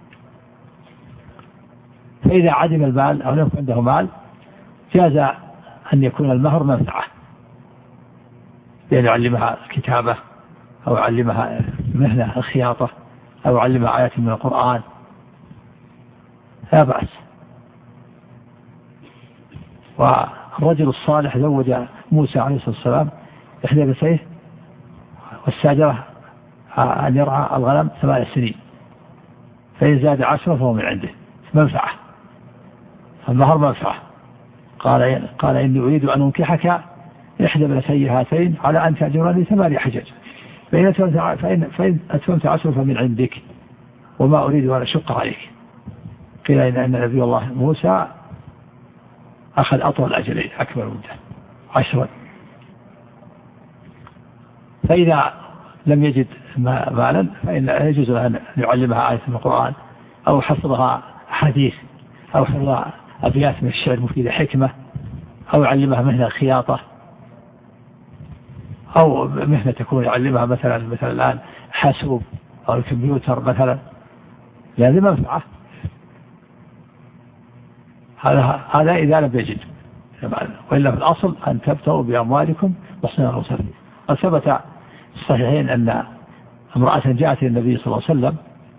فإذا عدم المال أو لم يكن عنده مال جاز أن يكون المهر منفعة، لأن يعلمها كتابة أو يعلمها مهنة الخياطة أو يعلمها آيات من القرآن لا بأس. والرجل الصالح زوج موسى عليه الصلاة والسلام إحدى بنتيه والساجرة أن يرعى الغنم ثمان سنين، فإن زاد عشرة فهو من عنده منفعة، المهر منفعة. قال قال إني أريد أن أنكحك إحدى بنتي هاتين على أن تأجرني ثمانية حجج، فإن فإن أتممت عشرة فمن عندك وما أريد أن أشق عليك. قيل إن نبي الله موسى أخذ أطول أجلين أكبر مدة عشرا، فإذا لم يجد مالا فإن يجوز أن يعلمها آية من القرآن أو حفظها حديث أو حفظها أبيات من الشعر المفيدة حكمة أو يعلمها مهنة خياطة، أو مهنة تكون يعلمها مثلا مثلا الآن حاسوب أو الكمبيوتر مثلا، لهذه منفعة. هذا هذا إذا لم يجد، وإلا في الأصل أن تبتغوا بأموالكم محصنين غير مسافحين. قد ثبت الصحيحين أن امرأة جاءت النبي صلى الله عليه وسلم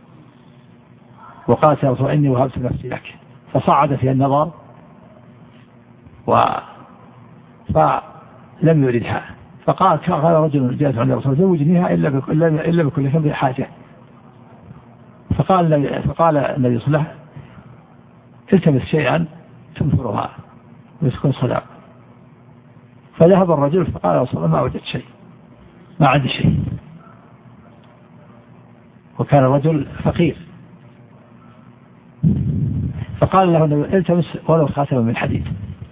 وقالت يا رسول إني وهبت نفسي لك، فصعد فيها النظر و فلم يردها، فقال قال رجل جاءت عند الرسول زوجنيها إلا بكل إلا بكل ذنب حاجة. فقال فقال النبي صلى الله عليه وسلم التمس شيئا تنفرها ويسكن صلاة. فذهب الرجل فقال يا رسول الله ما وجدت شيء، ما عندي شيء. وكان الرجل فقير، فقال له التمس ولو خاتما من حديد.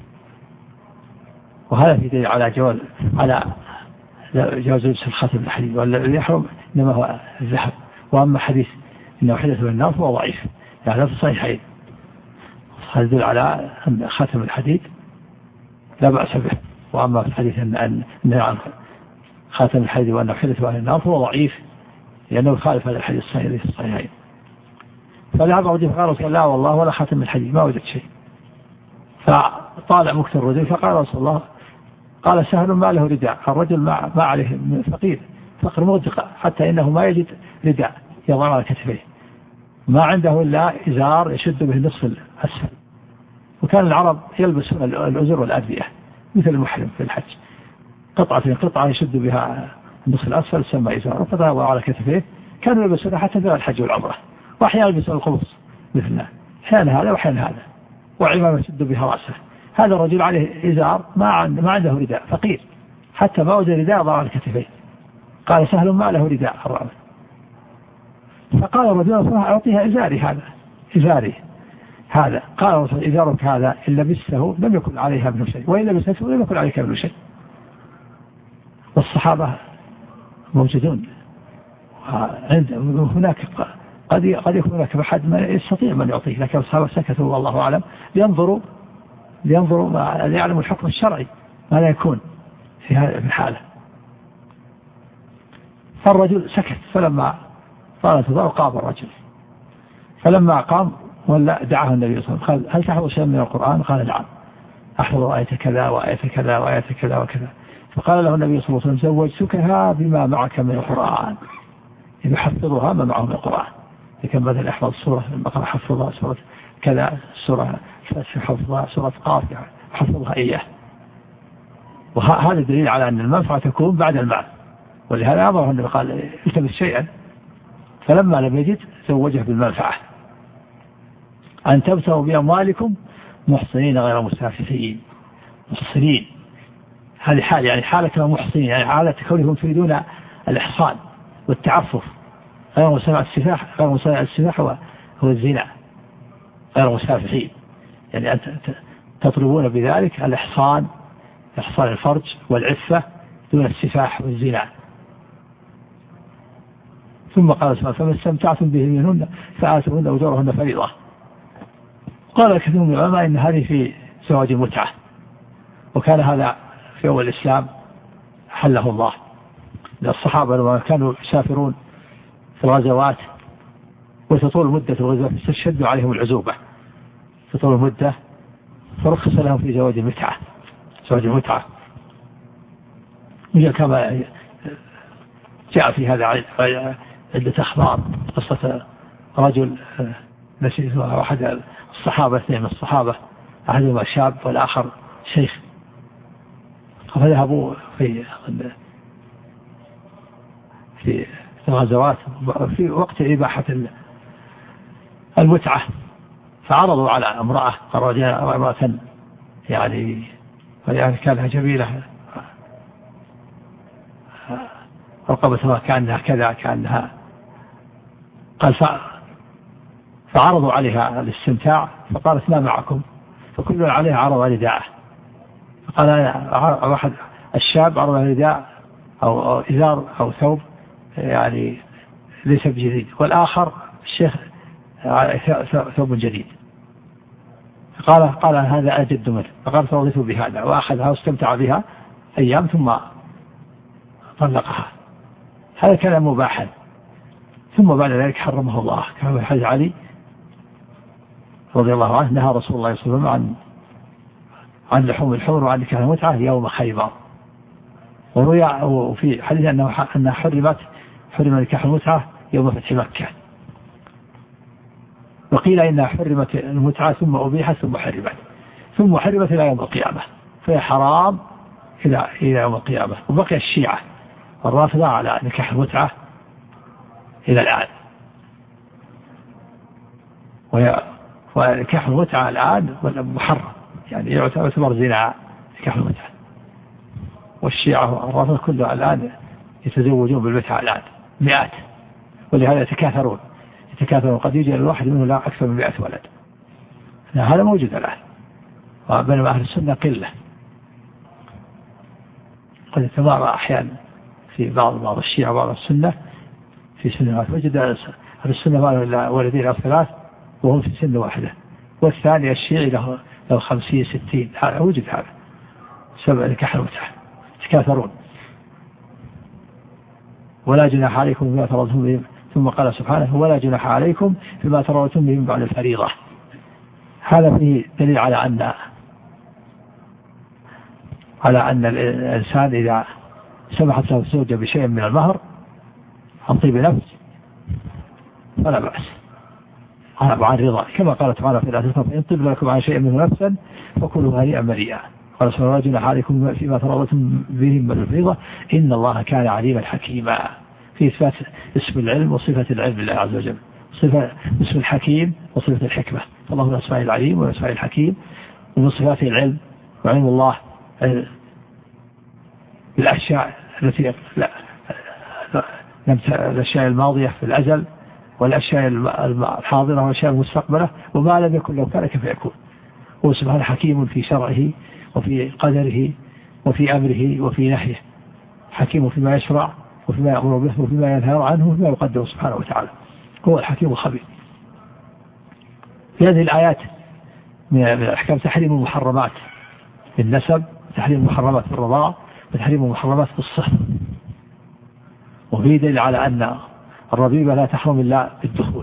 وهذا في دليل على جواز على جواز لبس الخاتم من الحديد، والذي يحرم إنما هو الذهب. وأما حديث إنه حدث من النار فهو ضعيف، يعني في الصحيحين. هذا يدل على أن خاتم الحديد لا بأس به. وأما في الحديث أن أن عن خاتم الحديد وأنه حدث من النار فهو ضعيف، لأنه يخالف هذا الحديث الصحيح في الصحيحين. فذهب رجل فقال رسول الله والله ولا خاتم الحديد ما وجدت شيء. فطالع مكت الرجل فقال رسول الله، قال سهل ما له رداء. الرجل ما ما عليه فقير، فقر مغدق حتى إنه ما يجد رداء يضع على كتفيه، ما عنده إلا إزار يشد به النصف الأسفل. وكان العرب يلبسون الأزر والأردية مثل المحرم في الحج، قطعة قطعة يشد بها النصف الأسفل تسمى إزار، وقطعة على كتفيه. كانوا يلبسون حتى في الحج والعمرة، وأحيانا يلبسون القمص مثلنا، أحيانا هذا وأحيانا هذا، وعمامة يشد بها رأسه. هذا الرجل عليه إزار ما ما عنده رداء، فقير حتى ما وجد رداء ضع على كتفيه. قال سهل ما له رداء الرجل. فقال الرجل أعطيها إزاري هذا إزاري هذا. قال الرسول إزارك هذا إن لبسته لم يكن عليها منه شيء، وإن لبسته لم يكن عليك منه شيء. والصحابة موجودون، وعند هناك قد قد يكون هناك أحد ما يستطيع من يعطيه، لكن الصحابة سكتوا والله أعلم لينظروا لينظروا ليعلموا الحكم الشرعي ما لا يكون في هذه الحالة. فالرجل سكت، فلما طالت الضوء قام الرجل، فلما قام ولا دعاه النبي صلى الله عليه وسلم قال هل تحفظ شيئا من القرآن؟ قال نعم أحفظ آية كذا وآية كذا وآية كذا وكذا. فقال له النبي صلى الله عليه وسلم زوجتكها بما معك من القرآن، يحفظها ما معه من القرآن. لكن بدل يحفظ سورة البقرة حفظها، سورة كذا، سورة الفتح حفظها، سورة قاف حفظها إياه. وهذا دليل على أن المنفعة تكون بعد المال. ولهذا أمره النبي قال التمس شيئا، فلما لم يجد زوجه بالمنفعة. أن تبتغوا بأموالكم محصنين غير مسافحين. محصنين هذه حال، يعني حالة محصنين، يعني حالة كونهم تريدون الإحصان والتعفف. غير مسافح السفاح، غير مسافح السفاح هو, هو الزنا، غير مسافحين يعني أنت تطلبون بذلك الإحصان، إحصان الفرج والعفة دون السفاح والزنا. ثم قال سبحانه فما استمتعتم به منهن فآتوهن أجورهن فريضة. قال كثير من العلماء إن هذه في زواج المتعة، وكان هذا في أول الإسلام حله الله. الصحابة لما كانوا يسافرون في الغزوات وتطول مدة الغزوة فاستشهدوا عليهم العزوبة، تطول المدة فرخص لهم في زواج المتعة. زواج المتعة كما جاء في هذا عدة أخبار. قصة رجل نسيت أحد الصحابة، اثنين من الصحابة، أحدهما شاب والآخر شيخ، فذهبوا في في الغزوات في وقت إباحة المتعة، فعرضوا على امرأة قرروا امرأة يعني يعني كانها جميلة، رقبتها كأنها كذا كأنها، قال فعرضوا عليها الاستمتاع، فقالت ما معكم؟ فكل عليها عرض رداءه. فقال واحد الشاب عرض رداء أو إزار أو ثوب يعني ليس بجديد، والآخر الشيخ ثوب جديد. قال قال هذا أجد منه، فقال فرضيت بهذا، وأخذها واستمتع بها أيام ثم طلقها. هذا كان مباحا، ثم بعد ذلك حرمه الله، كما في حديث علي رضي الله عنه نهى رسول الله صلى الله عليه وسلم عن عن لحوم الحمر وعن نكاح المتعة يوم خيبر. وروي وفي حديث أنه أنها حرمت حرم نكاح المتعة يوم فتح مكة، وقيل إنها حرمت المتعة ثم أبيحت ثم حرمت ثم حرمت إلى يوم القيامة، فهي حرام إلى إلى يوم القيامة. وبقي الشيعة الرافضة على نكاح المتعة إلى الآن، ونكاح المتعة الآن محرم، يعني يعتبر زنا نكاح المتعة. والشيعة الرافضة كلها الآن يتزوجون بالمتعة الآن مئات، ولهذا يتكاثرون يتكاثرون قد يوجد الواحد منه لا أكثر من مئة ولد. هذا موجود الآن، وبينما أهل السنة قلة. قد يتمارى أحيانا في بعض بعض الشيعة وبعض السنة في سنوات، وجد أهل السنة ما له ولدين أو ثلاث وهم في سن واحدة، والثاني الشيعي له له خمسين ستين. هذا وجد، هذا سبب نكاح المتعة، يتكاثرون. ولا جناح عليكم بما ترضتم به، ثم قال سبحانه ولا جناح عليكم بما ترضتم به من بعد الفريضة. هذا فيه دليل على أن على أن الإنسان إذا سمحت له الزوجة بشيء من المهر عن طيب نفس فلا بأس، عن رضا، كما قال تعالى في الآية فإن طب لكم عن شيء منه نفسا فكلوا هنيئا مريئا. قال سبحانه ولا جناح عليكم فيما ترضتم به من الفريضة إن الله كان عليما حكيما، في إثبات اسم العلم وصفة العلم لله عز وجل، صفة اسم الحكيم وصفة الحكمة. الله من أسماء العليم ومن أسماء الحكيم، ومن صفاته العلم، وعلم الله بالأشياء التي لا الأشياء الماضية في الأزل والأشياء الحاضرة والأشياء المستقبلة، وما لم يكن لو كان كيف يكون. هو سبحانه حكيم في شرعه وفي قدره وفي أمره وفي نهيه، حكيم فيما يشرع وفيما يأمر به وفيما ينهى عنه وفيما يقدر سبحانه وتعالى. هو الحكيم الخبير. في هذه الآيات من الأحكام تحريم المحرمات في النسب، تحريم المحرمات في الرضاعة، وتحريم المحرمات في الصهر. وفي دليل على أن الربيبة لا تحرم إلا بالدخول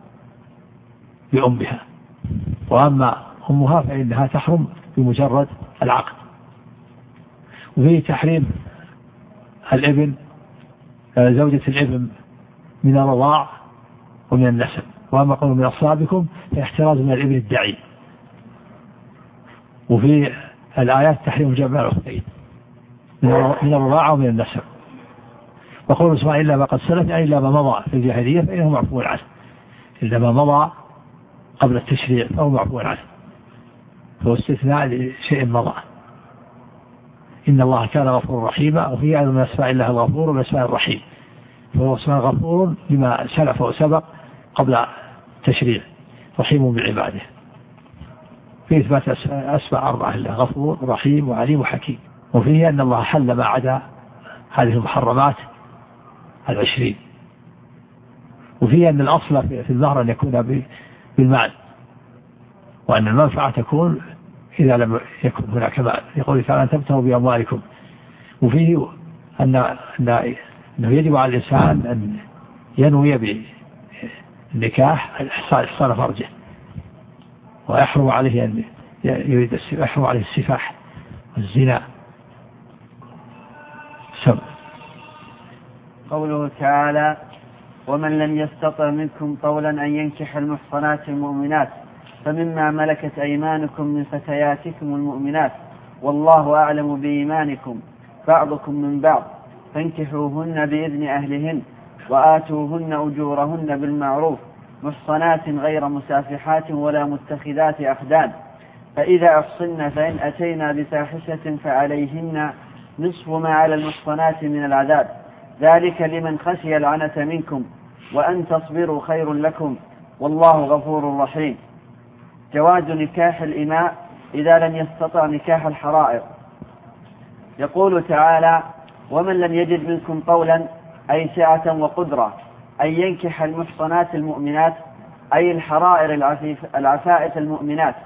بأمها، وأما أمها فإنها تحرم بمجرد العقد. وفي تحريم الابن زوجة الابن من الرضاع ومن النسب، وأما قول من أصلابكم فاحتراز من الابن الدعي. وفي الآيات تحريم جمع الأختين من الرضاعة ومن النسب. وقول سبحانه إلا ما قد سلف، يعني إلا ما مضى في الجاهلية فإنه معفو عنه، إلا ما مضى قبل التشريع فهو معفو عنه، فهو استثناء لشيء مضى. إن الله كان غفور رحيما، وفي أيضا من أسماء الله الغفور ومن أسماء الرحيم، فهو اسماء غفور لما سلف وسبق قبل التشريع، رحيم بعباده. في إثبات أسماء أربعة لله: غفور رحيم وعليم وحكيم. وفيه أن الله حل ما عدا هذه المحرمات العشرين. وفيه أن الأصل في المهر أن يكون بالمال، وأن المنفعة تكون إذا لم يكن هناك مال، يقول تعالى أن تبتغوا بأموالكم. وفيه أن أنه يجب على الإنسان أن ينوي بالنكاح إحصان فرجه، ويحرم عليه أن يريد يحرم عليه السفاح والزنا. سم. قوله تعالى ومن لم يستطع منكم طولا أن ينكح المحصنات المؤمنات فمما ملكت أيمانكم من فتياتكم المؤمنات والله أعلم بإيمانكم بعضكم من بعض فانكحوهن بإذن أهلهن وآتوهن أجورهن بالمعروف محصنات غير مسافحات ولا متخذات أخدان فإذا أحصن فإن أتينا بفاحشة فعليهن نصف ما على المحصنات من العذاب ذلك لمن خشي العنة منكم وأن تصبروا خير لكم والله غفور رحيم. جواز نكاح الإماء إذا لم يستطع نكاح الحرائر. يقول تعالى ومن لم يجد منكم طولا أي سعة وقدرة أن ينكح المحصنات المؤمنات أي الحرائر العفائف المؤمنات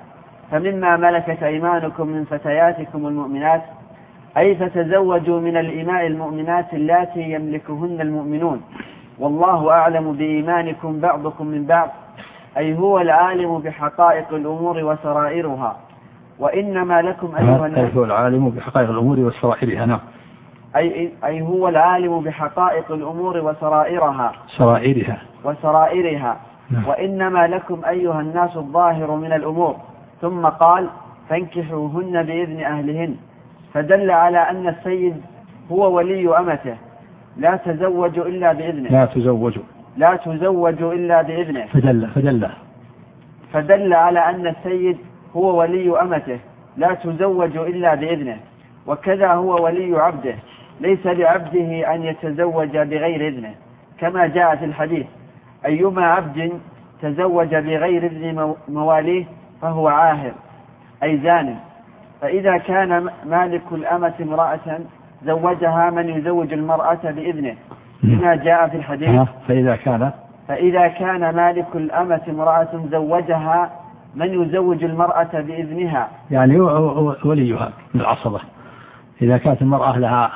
فمما ملكت أيمانكم من فتياتكم المؤمنات، أي فتزوجوا من الإماء المؤمنات اللاتي يملكهن المؤمنون، والله أعلم بإيمانكم بعضكم من بعض، أي هو العالم بحقائق الأمور وسرائرها. وإنما لكم أيها الناس، أي هو العالم بحقائق الأمور وسرائرها. نعم. أي, أي هو العالم بحقائق الأمور وسرائرها سرائرها وسرائرها نعم. وإنما لكم أيها الناس الظاهر من الأمور. ثم قال فانكحوهن بإذن أهلهن، فدل على أن السيد هو ولي أمته، لا تزوج إلا بإذنه لا تزوج لا تزوج إلا بإذنه فدل فدل فدل على أن السيد هو ولي أمته، لا تزوج إلا بإذنه. وكذا هو ولي عبده، ليس لعبده أن يتزوج بغير إذنه، كما جاء في الحديث أيما عبد تزوج بغير إذن مواليه فهو عاهر، أي زان. فإذا كان مالك الأمة امرأة زوجها من يزوج المرأة بإذنه، كما جاء في الحديث فإذا كان فإذا كان مالك الأمة امرأة زوجها من يزوج المرأة بإذنها، يعني وليها من العصبة. إذا كانت المرأة لها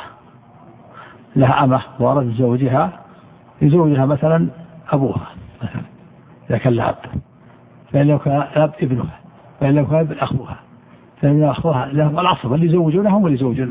لها أمة وأراد زوجها يزوجها مثلا أبوها مثلا إذا كان لها أب، فإن لو كان أب ابنها، فإن لو كان ابن أخوها، فإن أخوها لهم العصبة اللي يزوجونهم واللي يزوجون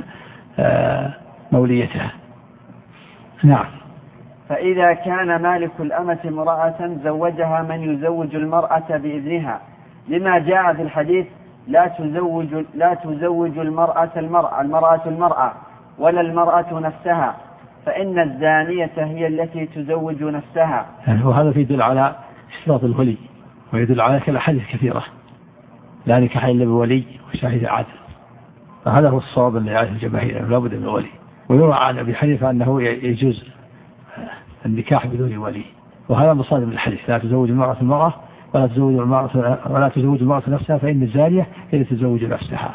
موليتها. نعم. فإذا كان مالك الأمة امرأة زوجها من يزوج المرأة بإذنها، لما جاء في الحديث لا تزوج لا تزوج المرأة المرأة المرأة المرأة ولا المرأة نفسها، فإن الزانية هي التي تزوج نفسها. يعني وهذا يدل على اشتراط الولي، ويدل على الأحاديث كثيرة لا نكاح إلا بولي وشاهد عادل، فهذا هو الصواب اللي يعرف الجماهير لا بد من ولي. ويروى عن أبي حنيفة أنه يجوز النكاح بدون ولي، وهذا مصادم الحديث لا تزوج المرأة المرأة ولا تزوج المرأة ولا تزوج المرأة نفسها، فإن الزانية هي التي تزوج نفسها.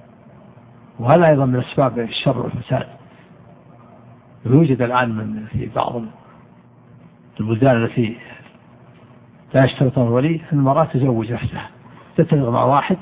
وهذا أيضا من أسباب الشر والفساد. يوجد الآن من في بعض البلدان التي لا يشترطون الولي أن المرأة تزوج نفسها، تتفق مع واحد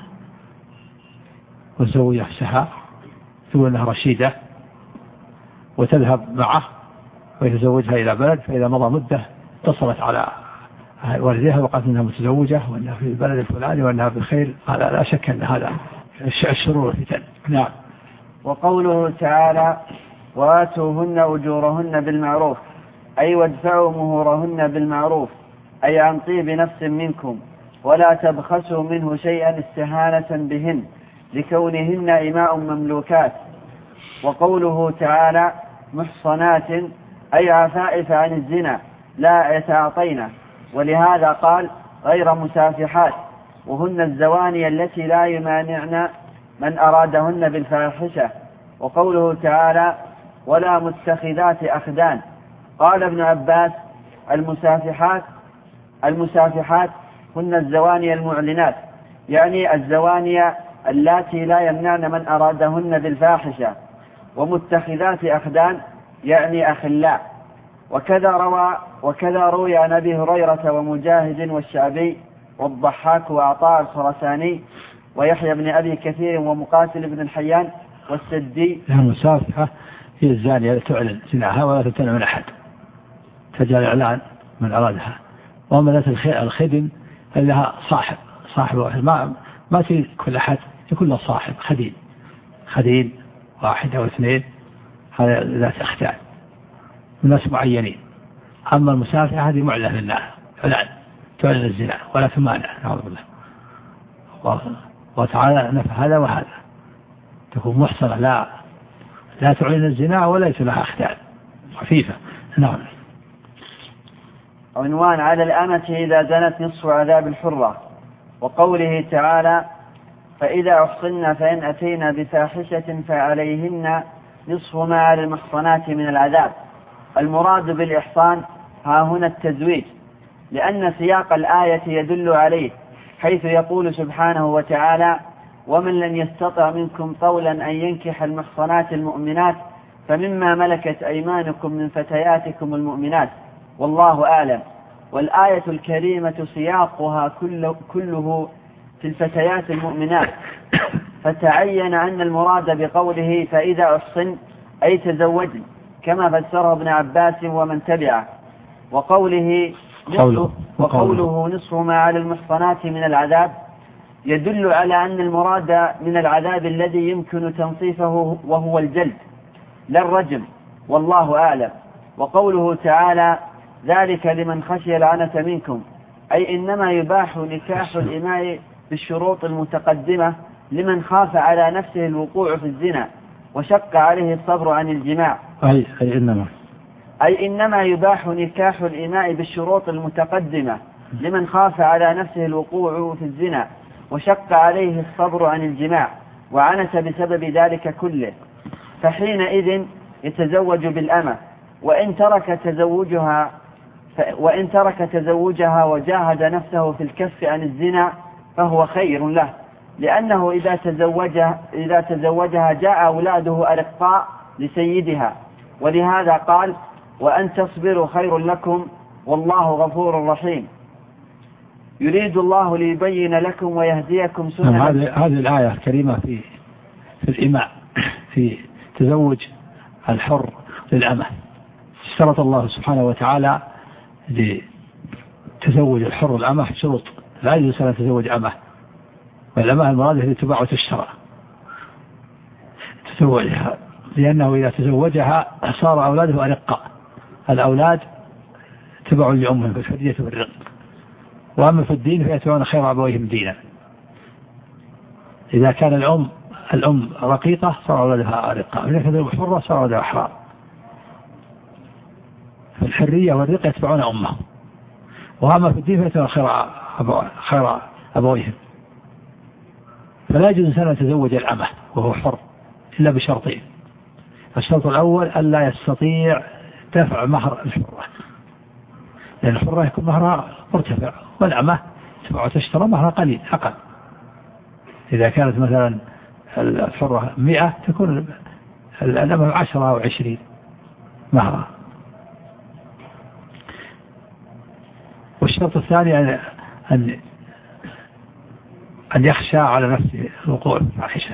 وتزوج نفسها تقول أنها رشيدة وتذهب معه ويتزوجها إلى بلد، فإذا مضى مدة اتصلت على والدها وقالت أنها متزوجة وأنها في البلد الفلاني وأنها بخير. هذا لا شك أن هذا الشرور والفتن. نعم. وقوله تعالى وآتوهن أجورهن بالمعروف، أي وادفعوا مهورهن بالمعروف، أي عن طيب نفس منكم، ولا تبخسوا منه شيئا استهانة بهن لكونهن إماء مملوكات. وقوله تعالى محصنات، أي عفائف عن الزنا لا يتعاطين، ولهذا قال غير مسافحات، وهن الزواني التي لا يمانعن من أرادهن بالفاحشة. وقوله تعالى ولا متخذات أخدان، قال ابن عباس المسافحات المسافحات هن الزواني المعلنات، يعني الزواني اللاتي لا يمنعن من أرادهن بالفاحشة. ومتخذات أخدان يعني أخلاء. وكذا روى وكذا روي عن أبي هريرة ومجاهد والشعبي والضحاك وعطاء الخرساني ويحيى بن أبي كثير ومقاتل بن الحيان والسدي. المسافحة هي الزانية تعلن زناها ولا تمتنع من أحد، تجعل إعلان من أرادها. وأما ذات الخدم لها صاحب صاحب واحد، ما ما في كل أحد، يكون له صاحب خديم خديم واحد أو اثنين، هذا ذات أختان ناس معينين. أما المسافحة هذه معلنة لله، إعلان تعلن الزنا ولا تمانع. نعوذ بالله. وتعالى نفى هذا وهذا، تكون محصنة لا لا تعلن الزنا وليس لها أختان، خفيفة. نعم. عنوان على الأمة إذا زنت نصف عذاب الحرة. وقوله تعالى فإذا أحصن فإن أتينا بفاحشة فعليهن نصف ما على المحصنات من العذاب. المراد بالإحصان ها هنا التزويج، لأن سياق الآية يدل عليه، حيث يقول سبحانه وتعالى ومن لم يستطع منكم طولا أن ينكح المحصنات المؤمنات فمما ملكت أيمانكم من فتياتكم المؤمنات والله أعلم. والآية الكريمة سياقها كله, كله في الفتيات المؤمنات، فتعين أن المراد بقوله فإذا أحصن أي تزوجن، كما فسره ابن عباس ومن تبعه. وقوله نصف, وقوله نصف ما على المحصنات من العذاب يدل على أن المراد من العذاب الذي يمكن تنصيفه وهو الجلد لا الرجم، والله أعلم. وقوله تعالى ذلك لمن خشي العنة منكم، أي إنما يباح نكاح الإماء بالشروط المتقدمة لمن خاف على نفسه الوقوع في الزنا وشق عليه الصبر عن الجماع. أي, أي, إنما. أي إنما يباح نكاح الإماء بالشروط المتقدمة لمن خاف على نفسه الوقوع في الزنا وشق عليه الصبر عن الجماع وعنت بسبب ذلك كله، فحينئذ يتزوج بالأمة، وإن ترك تزوجها وإن ترك تزوجها وجاهد نفسه في الكف عن الزنا فهو خير له، لأنه إذا تزوجها, إذا تزوجها جاء أولاده أرقاء لسيدها، ولهذا قال وأن تصبروا خير لكم والله غفور رحيم. يريد الله ليبين لكم ويهديكم سنة. هذه الآية الكريمة في في الإماء في تزوج الحر للأمة. اشترط الله سبحانه وتعالى لتزوج الحر الأمة شروط، لا يجوز أن تزوج أمة، والأمة المراد التي تباع وتشترى تزوجها، لأنه إذا تزوجها صار أولاده أرقاء، الأولاد تبع لأمهم فالفدية بالرق، وأما في الدين فيتبعون خير أبويهم دينا. إذا كان الأم الأم رقيقة صار أولادها أرقاء، وإذا كانت الأم حرة صار أولادها أحرار. فالحرية والرق يتبعون أمهم، وأما في الدين فيتبعون خير أبو خير أبويهم. فلا يجوز أن يتزوج الأمة وهو حر إلا بشرطين. الشرط الأول ألا يستطيع دفع مهر الحرة، لأن الحرة يكون مهرها مرتفع، والأمة تباع وتشترى مهرها قليل أقل. إذا كانت مثلا الحرة مئة تكون الأمة عشرة أو عشرين مهرها. والشرط الثاني أن أن أن يخشى على نفسه الوقوع في الفاحشة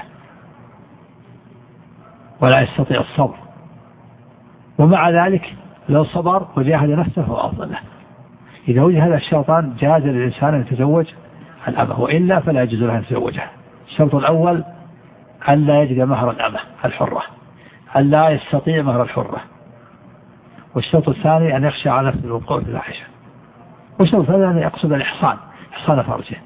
ولا يستطيع الصبر، ومع ذلك لو صبر وجاهد نفسه فهو أفضل له. إذا وجد هذا الشرطان جاز للإنسان أن يتزوج الأمة، وإلا فلا يجوز له أن يتزوجها. الشرط الأول أن لا يجد مهر الأمة الحرة، أن لا يستطيع مهر الحرة. والشرط الثاني أن يخشى على نفسه الوقوع في الفاحشة. والشرط الثاني أن يقصد الإحصان، إحصان فرجه.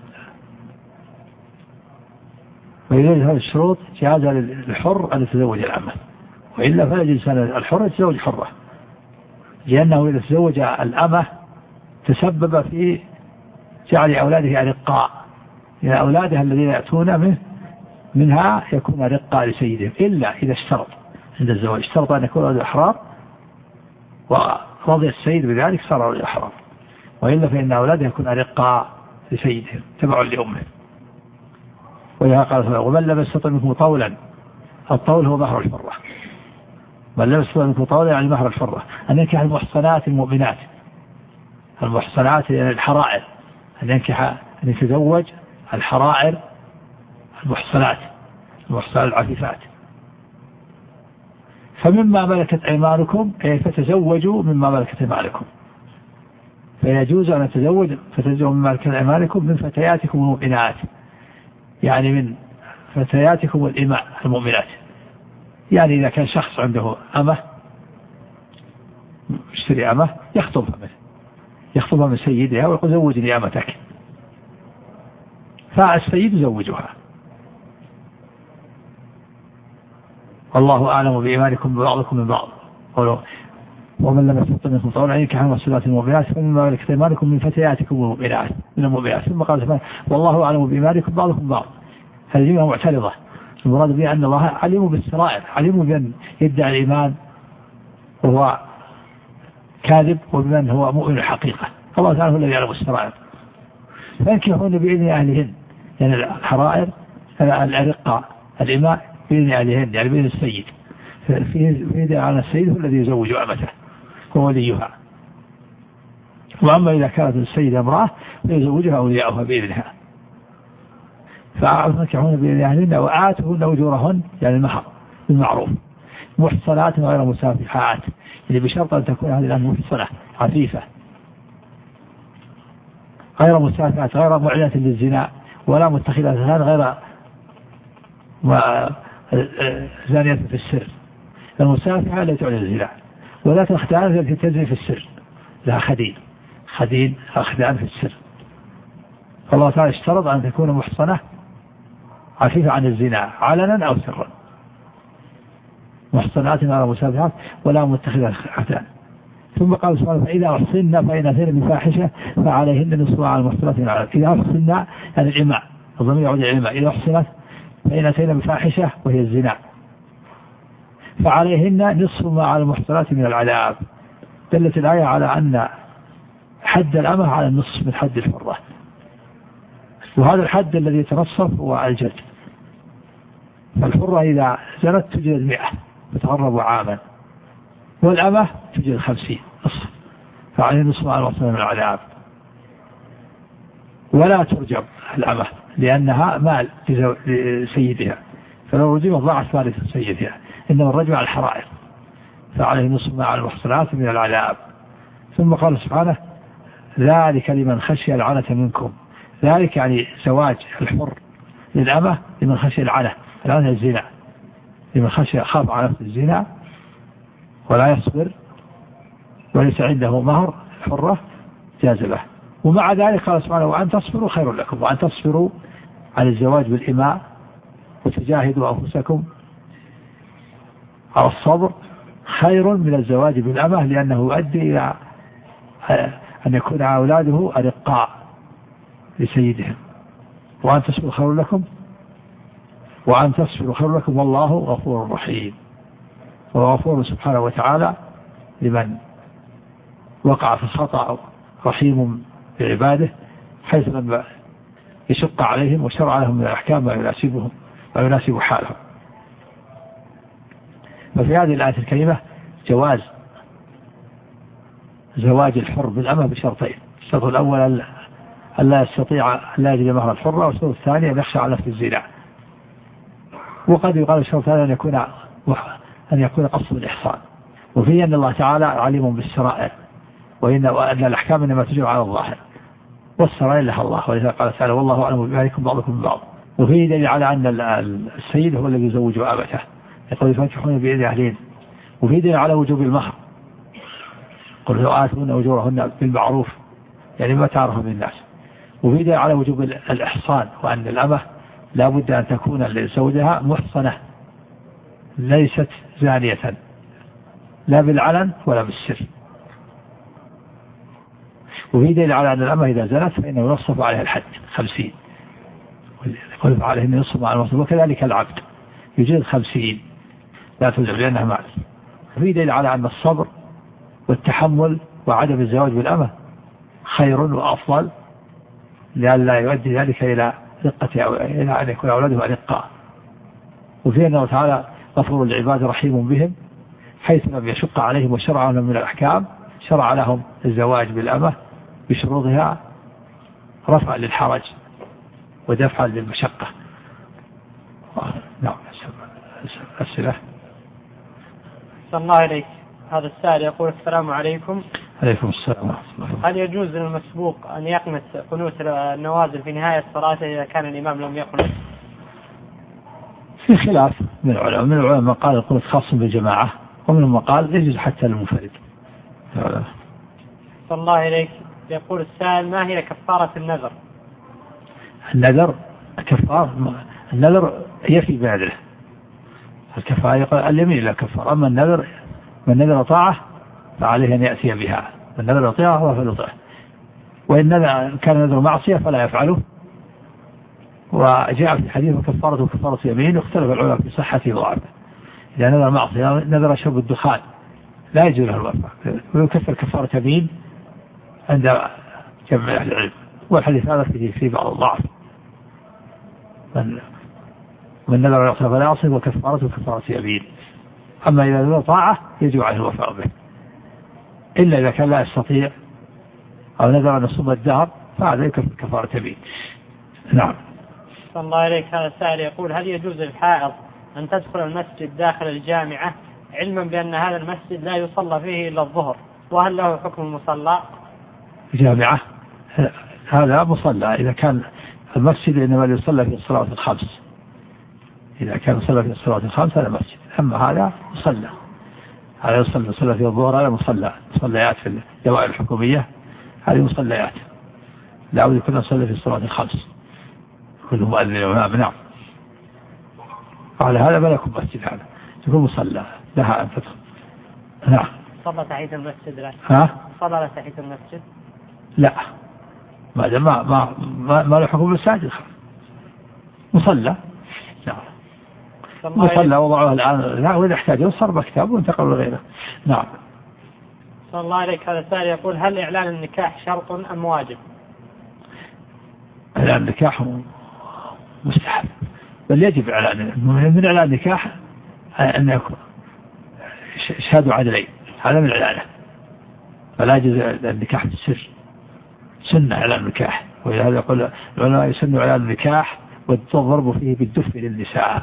وإذا هذه الشروط جاز للحر أن يتزوج الأمة، وإلا فلا يجوز الحر يتزوج حرة، لأنه إذا تزوج الأمة تسبب في جعل أولاده أرقاء، لأن أولادها الذين يأتون منه منها يكون أرقاء لسيدهم، إلا إذا اشترط عند الزواج اشترط أن يكون أولاد أحرار ورضي السيد بذلك صار أولاد أحرار، وإلا فإن أولاده يكون أرقاء لسيدهم تبع لأمه. وإذا قال ومن لم يستطع منكم طولا، الطول هو مهر الحرة، من لم يستطع منكم طولا يعني مهر الحرة، أن ينكح المحصنات المؤمنات، المحصنات يعني الحرائر، أن ينكح أن يتزوج الحرائر المحصنات المحصنات العفيفات. فمما ملكت أيمانكم أي فتزوجوا مما ملكت أيمانكم، فيجوز أن يتزوج فتزوجوا مما ملكت أيمانكم من فتياتكم المؤمنات، يعني من فتياتكم الإماء المؤمنات. يعني إذا كان شخص عنده أمة يشتري أمة يخطبها منه يخطبها من سيدها ويقول زوجني أمتك، فالسيد يزوجها. والله أعلم بإيمانكم ببعضكم من بعض. ومن لم يستطع منكم طولا أن ينكح المحصنات المؤمنات فمما ملكت أيمانكم من فتياتكم المؤمنات من المؤمنات. ثم قال والله أعلم بإيمانكم بعضكم بعض. هذه جملة معترضة، المراد بها أن الله علم بالسرائر، علم بمن يدعي الإيمان وهو كاذب وبمن هو مؤمن الحقيقة. الله تعالى هو الذي يعلم السرائر. فينكحون بإذن أهلهن، يعني الحرائر الأرقاء الإماء بإذن أهلهن، يعني بإذن السيد. في يد على السيد هو الذي يزوج أمته هو وليها. وأما إذا كانت السيدة امرأة فيزوجها أولياؤها بإذنها. فأنكحون بإذن أهلهن وآتوهن أجورهن يعني المهر بالمعروف محصنات غير مسافحات يعني بشرط أن تكون هذه الأمور محصنة عفيفة غير مسافحات غير معلنة للزنا ولا متخذات غير زانية في السر. المسافحة التي تعلن الزنا ولا تختان التي تزني في السر لها خدين خدين أخدان في السر. فالله تعالى اشترط أن تكون محصنة عفيفة عن الزنا علنا أو سرا محصنات غير مسافحات ولا متخذات أخدان. ثم قال سبحانه فإذا أحصن فإن أتين بفاحشة فعليهن نصف على المحصنات من العذاب. إذا أحصن يعني العماء الضمير يعود العماء إذا أحصنت فإن أتين بفاحشة وهي الزنا فعليهن نصف ما على المحصنات من العذاب. دلت الآية على أن حد الأمة على النصف من حد الحرة وهذا الحد الذي يتنصف هو الجلد. فالحرة إذا زنت تجلد مئة وتغرب عاما والأمة تجلد خمسين نصف فعليه نصف على المحصنات من العذاب. ولا ترجم الأمة لأنها مال لسيدها فلو رجمت ضاعت مال سيدها إنما الرجم على الحرائر فعليه نصف ما على المحصنات من العذاب. ثم قال سبحانه ذلك لمن خشي العنة منكم. ذلك يعني زواج الحر للأمة لمن خشي العنة العنة الزنا لمن خشي خاف على نفس الزنا ولا يصبر وليس عنده مهر حرة جاز له. ومع ذلك قال سبحانه وأن تصبروا خير لكم وأن تصبروا على الزواج بالإماء وتجاهدوا أنفسكم على الصبر خير من الزواج بالأمة لأنه يؤدي إلى أن يكون أولاده أرقاء لسيدهم. وأن تصبروا خير لكم وأن تصبروا خير لكم والله غفور رحيم. وغفور سبحانه وتعالى لمن وقع في الخطأ رحيم بعباده حيث لما يشق عليهم وشرع لهم من الأحكام ما يناسبهم ما يناسب حالهم. ففي هذه الآية الكريمة جواز زواج الحر بالأمة بشرطين. الشرط الأول أن لا يستطيع لا يجد مهر الحرة والشرط الثاني أن يخشى على نفس الزنا. وقد يقال الشرط الثاني أن يكون أن يكون قصد الإحصان وفيه أن الله تعالى عليم بالسرائر وإن وأن الأحكام إنما تجب على الظاهر والسرائر لها الله ولذا قال تعالى والله أعلم بمالكم بعضكم من بعض. وفيه دليل على أن السيد هو الذي يزوج أبته يقول فانكحون بإذن أهلين. وفيه دليل على وجوب المهر قل لو آتون أجورهن بالمعروف يعني ما تعرف من الناس. وفيه دليل على وجوب الإحصان وأن الأمة لا بد أن تكون لزوجها محصنة ليست زانية لا بالعلن ولا بالسر. وفي دليل على أن الأمة إذا زنت فإنه ينصف عليها الحد خمسين يقول عليه أن ينصف على المصف. وكذلك العبد يجلد خمسين لا تجلد لأنها مال. وفي دليل على أن الصبر والتحمل وعدم الزواج بالأمة خير وأفضل لأن لا يؤدي ذلك إلى رقة أو إلى أن يكون أولادهم أرقاء. وفي أنه تعالى غفور العباد رحيم بهم حيث لم يشق عليهم وشرع لهم من الأحكام شرع لهم الزواج بالأمة بشروطها رفع للحرج ودفع للمشقة. نعم أسئلة. صلى الله عليك. هذا السائل يقول السلام عليكم. عليكم السلام ورحمة الله. هل يجوز للمسبوق أن يقنت قنوت النوازل في نهاية الصلاة إذا كان الإمام لم يقنت؟ في خلاف من العلماء من العلماء قال القنوت خاص بالجماعة ومنهم قال يجوز حتى للمنفرد. صلى الله عليك. يقول السائل ما هي كفارة النذر؟ النذر كفار النذر يفي بعده الكفارة يقول اليمين لا كفار. أما النذر من نذر طاعة فعليه أن يأتي بها من نذر طاعة هو فليطعه وإن كان نذر معصية فلا يفعله. وجاء في الحديث كفارة وكفارة يمين واختلف العلماء في صحته وضعفه. إذا نذر معصية نذر شرب الدخان لا يجوز له الوفاء ويكفر كفارة يمين عند جمع أهل العلم. والحديث هذا فيه في بعض الضعف. من من نذر يعصي فلا يعصي وكفارته كفارة يمين. أما إذا نذر طاعة يجب عليه الوفاء به إلا إذا كان لا يستطيع أو نذر أن يصوم الدهر فهذا يكفر كفارة يمين. نعم. صلى الله عليك. هذا السائل يقول هل يجوز للحائض أن تدخل المسجد داخل الجامعة علما بأن هذا المسجد لا يصلى فيه إلا الظهر، وهل له حكم المصلى؟ جامعة هذا مصلى إذا كان المسجد إنما يصلى في الصلاة الخمس، إذا كان يصلى في الصلاة الخمس هذا مسجد، أما هذا مصلى، هذا يصلى يصلى في الظهر هذا مصلى، مصليات في الدوائر الحكومية هذه مصليات، لا بد يكون يصلى في الصلاة الخمس كل مؤذن وإمام. نعم. على هذا ما يكون مسجد، هذا يكون مصلى لها أن تدخل. نعم. صلى تحت المسجد لا؟ ها؟ صلى تحت المسجد؟ لا، ما ما ما ما, ما له حكم المساجد، مصلى. نعم. مصلى وضعوه الآن، لا وإذا احتاج يصر بكتاب وانتقل لغيره. نعم. صلى الله عليك. هذا السائل يقول هل إعلان النكاح شرط أم واجب؟ إعلان النكاح مستحب، بل يجب إعلان، من إعلان النكاح أن يكون شهادة عدلين، هذا من إعلانه، فلا يجوز النكاح بالسر، سنة إعلان النكاح، ولهذا يقول العلماء يسن إعلان النكاح والضرب فيه بالدف للنساء.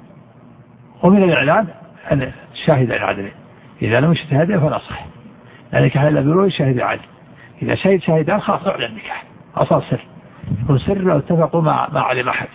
ومن الإعلان أن الشاهد العدل إذا لم يشهد هذا فلا صح، لأن النكاح إلا بروي شاهد عدل، إذا شهد شاهدان خلاص أعلن النكاح أصل سر، يكون سر لو اتفقوا ما ما علم أحد.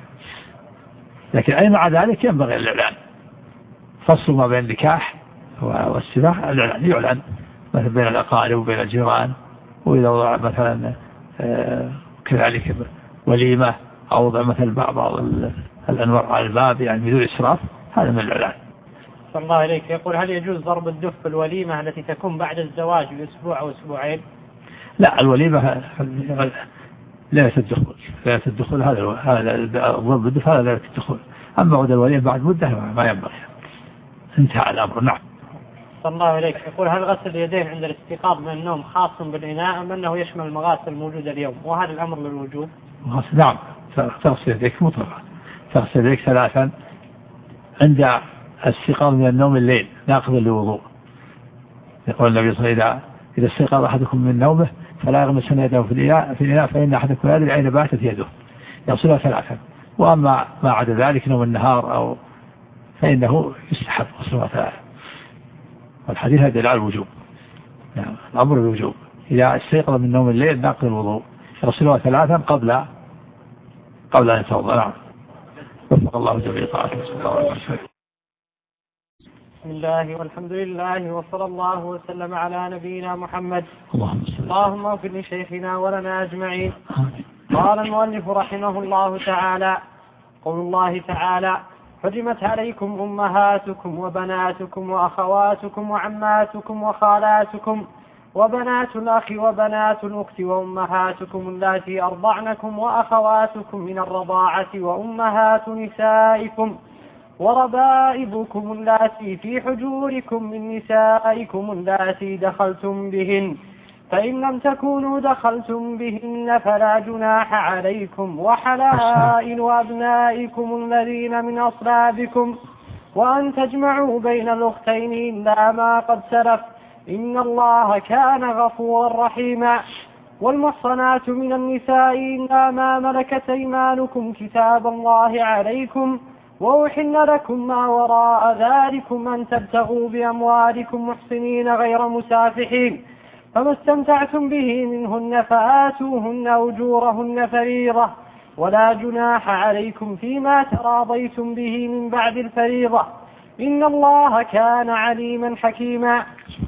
لكن أي مع ذلك ينبغي الإعلان، فصل ما بين النكاح والسباح الإعلان يعلن مثلا بين الأقارب وبين الجيران، وإذا وضع مثلا آه كذلك وليمة أو وضع مثلا بعض الأنوار على الباب يعني بدون إسراف، هذا من الإعلان. صلى الله عليك. يقول هل يجوز ضرب الدف في الوليمة التي تكون بعد الزواج بأسبوع أو أسبوعين؟ لا، الوليمة لا الدخول، لا الدخول هذا هذا ضرب الدف هذا لا الدخول، أما بعد الوليمة بعد مدة ما ينبغي، انتهى الأمر. نعم. صلى الله عليك. يقول هل غسل اليدين عند الاستيقاظ من النوم خاص بالإناء أم أنه يشمل المغاسل الموجودة اليوم، وهذا الأمر للوجوب؟ نعم، تغسل يديك مطلقا، تغسل يديك ثلاثا عند الاستيقاظ من النوم الليل ناقض للوضوء، يقول النبي صلى الله عليه وسلم إذا استيقظ أحدكم من نومه فلا يغمسن يده في الإناء في الإناء فإن أحدكم لا يدري أين باتت يده، يغسلها ثلاثا، وأما ما عدا ذلك نوم النهار أو فإنه يستحب غسلها ثلاثا، والحديث هذا على الوجوب. نعم، الأمر بالوجوب، إذا استيقظ من نوم الليل ناقض الوضوء يغسلها ثلاثا قبل قبل أن يتوضأ. نعم. وفق الله جميع طاعته. بسم الله والحمد لله وصلى الله وسلم على نبينا محمد. اللهم اغفر لشيخنا ولنا أجمعين. قال المؤلف رحمه الله تعالى: قول الله تعالى: حرمت عليكم أمهاتكم وبناتكم وأخواتكم وعماتكم وخالاتكم وبنات الأخ وبنات الأخت وأمهاتكم اللاتي أرضعنكم وأخواتكم من الرضاعة وأمهات نسائكم وربائبكم اللاتي في حجوركم من نسائكم اللاتي دخلتم بهن، فإن لم تكونوا دخلتم بهن فلا جناح عليكم، وحلائل أبنائكم الذين من أصلابكم، وأن تجمعوا بين الأختين إلا ما قد سلف، إن الله كان غفورا رحيما. والمحصنات من النساء إلا ما ملكت أيمانكم كتاب الله عليكم، وأحل لكم ما وراء ذلكم أن تبتغوا بأموالكم محصنين غير مسافحين، فما استمتعتم به منهن فآتوهن أجورهن فريضة، ولا جناح عليكم فيما تراضيتم به من بعد الفريضة، إن الله كان عليما حكيما.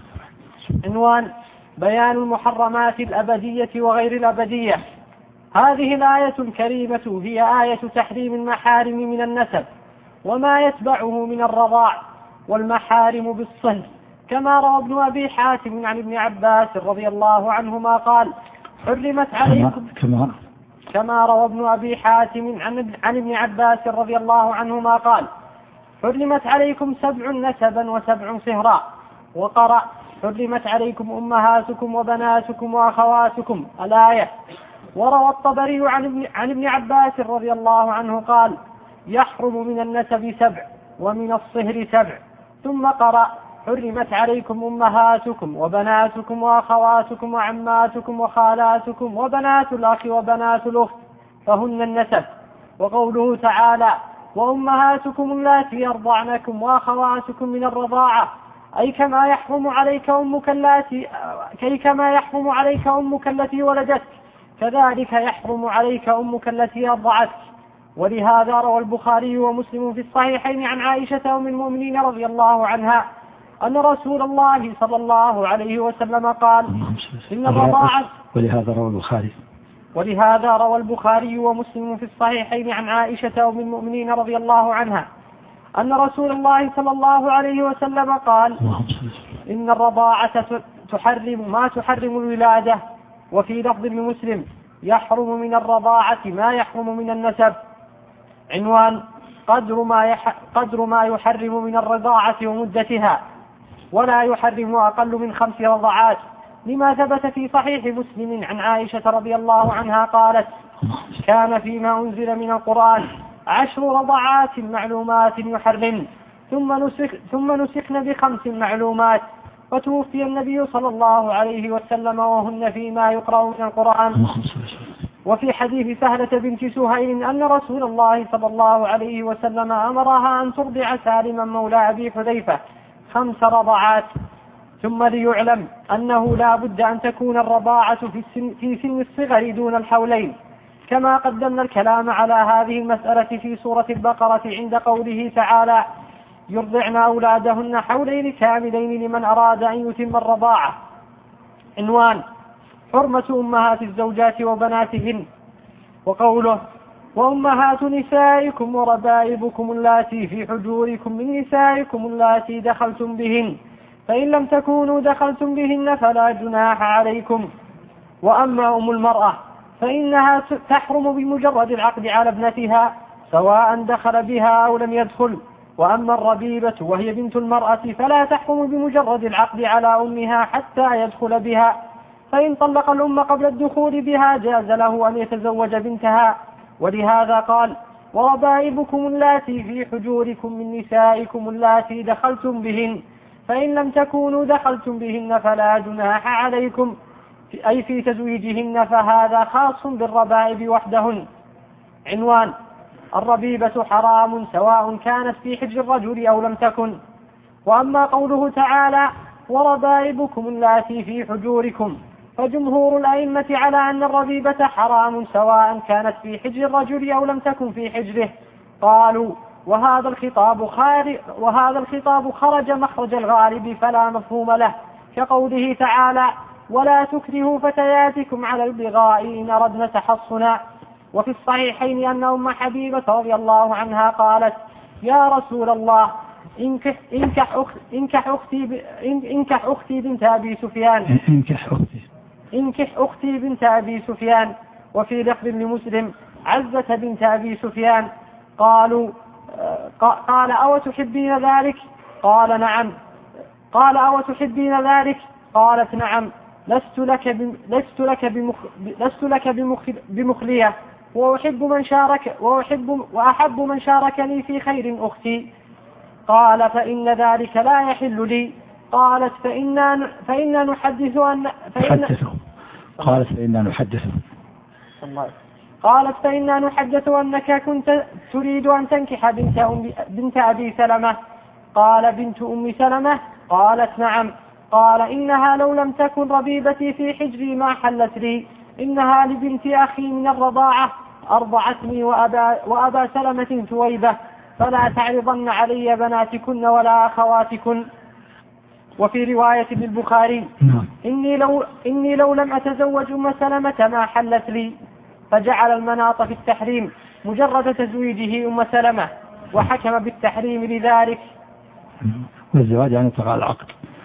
عنوان: بيان المحرمات الأبدية وغير الأبدية. هذه الآية الكريمة هي آية تحريم المحارم من النسب وما يتبعه من الرضاع، والمحارم بالصهر، كما روى ابن أبي حاتم عن ابن عباس رضي الله عنهما قال: حرمت عليكم كما كما روى ابن أبي حاتم عن عن ابن عباس رضي الله عنهما قال: حرمت عليكم سبع نسبا وسبع صهرا. وقرأ: حرمت عليكم أمهاتكم وبناتكم وأخواتكم الآية. وروى الطبري عن ابن, عن ابن عباس رضي الله عنه قال: يحرم من النسب سبع ومن الصهر سبع. ثم قرأ: حرمت عليكم أمهاتكم وبناتكم وأخواتكم وعماتكم وخالاتكم وبنات الأخ وبنات الأخت فهن النسب. وقوله تعالى وأمهاتكم اللاتي يرضعنكم وأخواتكم من الرضاعة أي كما يحرم عليك أمك اللاتي كي كما يحرم عليك أمك التي ولدتك كذلك يحرم عليك أمك التي أرضعتك. ولهذا روى البخاري ومسلم في الصحيحين عن عائشة أم المؤمنين رضي الله عنها أن رسول الله صلى الله عليه وسلم قال إن الرضاعة ولهذا روى البخاري ولهذا روى البخاري ومسلم في الصحيحين عن عائشة أم المؤمنين رضي الله عنها أن رسول الله صلى الله عليه وسلم قال إن الرضاعة تحرم ما تحرم الولادة. وفي لفظ لمسلم يحرم من الرضاعة ما يحرم من النسب. عنوان قدر ما, يح... قدر ما يحرم من الرضاعة ومدتها ولا يحرم أقل من خمس رضعات لما ثبت في صحيح مسلم عن عائشة رضي الله عنها قالت كان فيما أنزل من القرآن عشر رضعات معلومات يحرم ثم, نسخ ثم نسخن بخمس معلومات وتوفي النبي صلى الله عليه وسلم وهن فيما يقرأ من القرآن. وفي حديث سهلة بنت سهيل أن رسول الله صلى الله عليه وسلم أمرها أن ترضع سالما مولى أبي حذيفة خمس رضعات. ثم ليعلم أنه لا بد أن تكون الرضاعة في السن, في سن الصغر دون الحولين كما قدمنا الكلام على هذه المسألة في سورة البقرة عند قوله تعالى يرضعن أولادهن حولين كاملين لمن أراد أن يتم الرضاعة. عنوان حرمة أمهات الزوجات وبناتهن. وقوله وأمهات نسائكم وربائبكم اللاتي في حجوركم من نسائكم اللاتي دخلتم بهن فإن لم تكونوا دخلتم بهن فلا جناح عليكم. وأما أم المرأة فإنها تحرم بمجرد العقد على ابنتها سواء دخل بها أو لم يدخل. وأما الربيبة وهي بنت المرأة فلا تحرم بمجرد العقد على أمها حتى يدخل بها فإن طلق الأم قبل الدخول بها جاز له أن يتزوج بنتها. ولهذا قال وربائبكم اللاتي في حجوركم من نسائكم اللاتي دخلتم بهن فإن لم تكونوا دخلتم بهن فلا جناح عليكم أي في تزويجهن فهذا خاص بالربائب وحدهن. عنوان الربيبة حرام سواء كانت في حجر الرجل أو لم تكن. وأما قوله تعالى وربائبكم اللاتي في حجوركم فجمهور الأئمة على أن الربيبة حرام سواء كانت في حجر الرجل أو لم تكن في حجره. قالوا وهذا الخطاب خارج وهذا الخطاب خرج مخرج الغالب فلا مفهوم له كقوله تعالى ولا تكرهوا فتياتكم على البغاء إن أردنا تحصنا. وفي الصحيحين أن أم حبيبة رضي الله عنها قالت يا رسول الله انكح, انكح, أخ انكح, أختي, ب... انكح أختي بنت أبي سفيان انكح أختي انكح أختي بنت أبي سفيان. وفي لفظ لمسلم عزة بنت أبي سفيان. قالوا قال أو تحبين ذلك قال نعم قال أو تحبين ذلك قالت نعم لست لك بم... لست لك بمخ... لست لك بمخ... بمخلية وأحب من شارك وأحب وأحب من شاركني في خير أختي. قال فإن ذلك لا يحل لي. قالت فإنا فإنا نحدث أن فإن قالت فإنا نحدث قالت فإنا نحدث أنك كنت تريد أن تنكح بنت أم بنت أبي سلمة. قال بنت أم سلمة قالت نعم. قال إنها لو لم تكن ربيبتي في حجري ما حلت لي إنها لبنت أخي من الرضاعة أرضعتني وأبا, وأبا سلمة ثويبة فلا تعرضن علي بناتكن ولا أخواتكن. وفي رواية للبخاري إني لو, إني لو لم أتزوج أم سلمة ما حلت لي. فجعل المناط في التحريم مجرد تزويجه أم سلمة وحكم بالتحريم لذلك. والزواج يعني تقع العقد.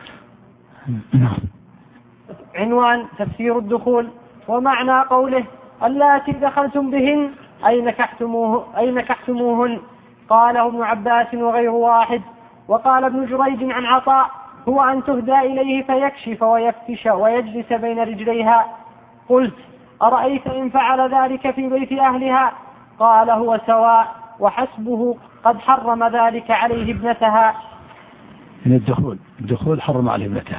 عنوان تفسير الدخول. ومعنى قوله اللاتي دخلتم بهن أي نكحتموه أي نكحتموهن. قاله ابن عباس وغير واحد. وقال ابن جريج عن عطاء هو أن تهدى إليه فيكشف ويفتش ويجلس بين رجليها. قلت أرأيت إن فعل ذلك في بيت أهلها؟ قال هو سواء وحسبه قد حرم ذلك عليه ابنتها. من الدخول الدخول حرم عليه ابنتها.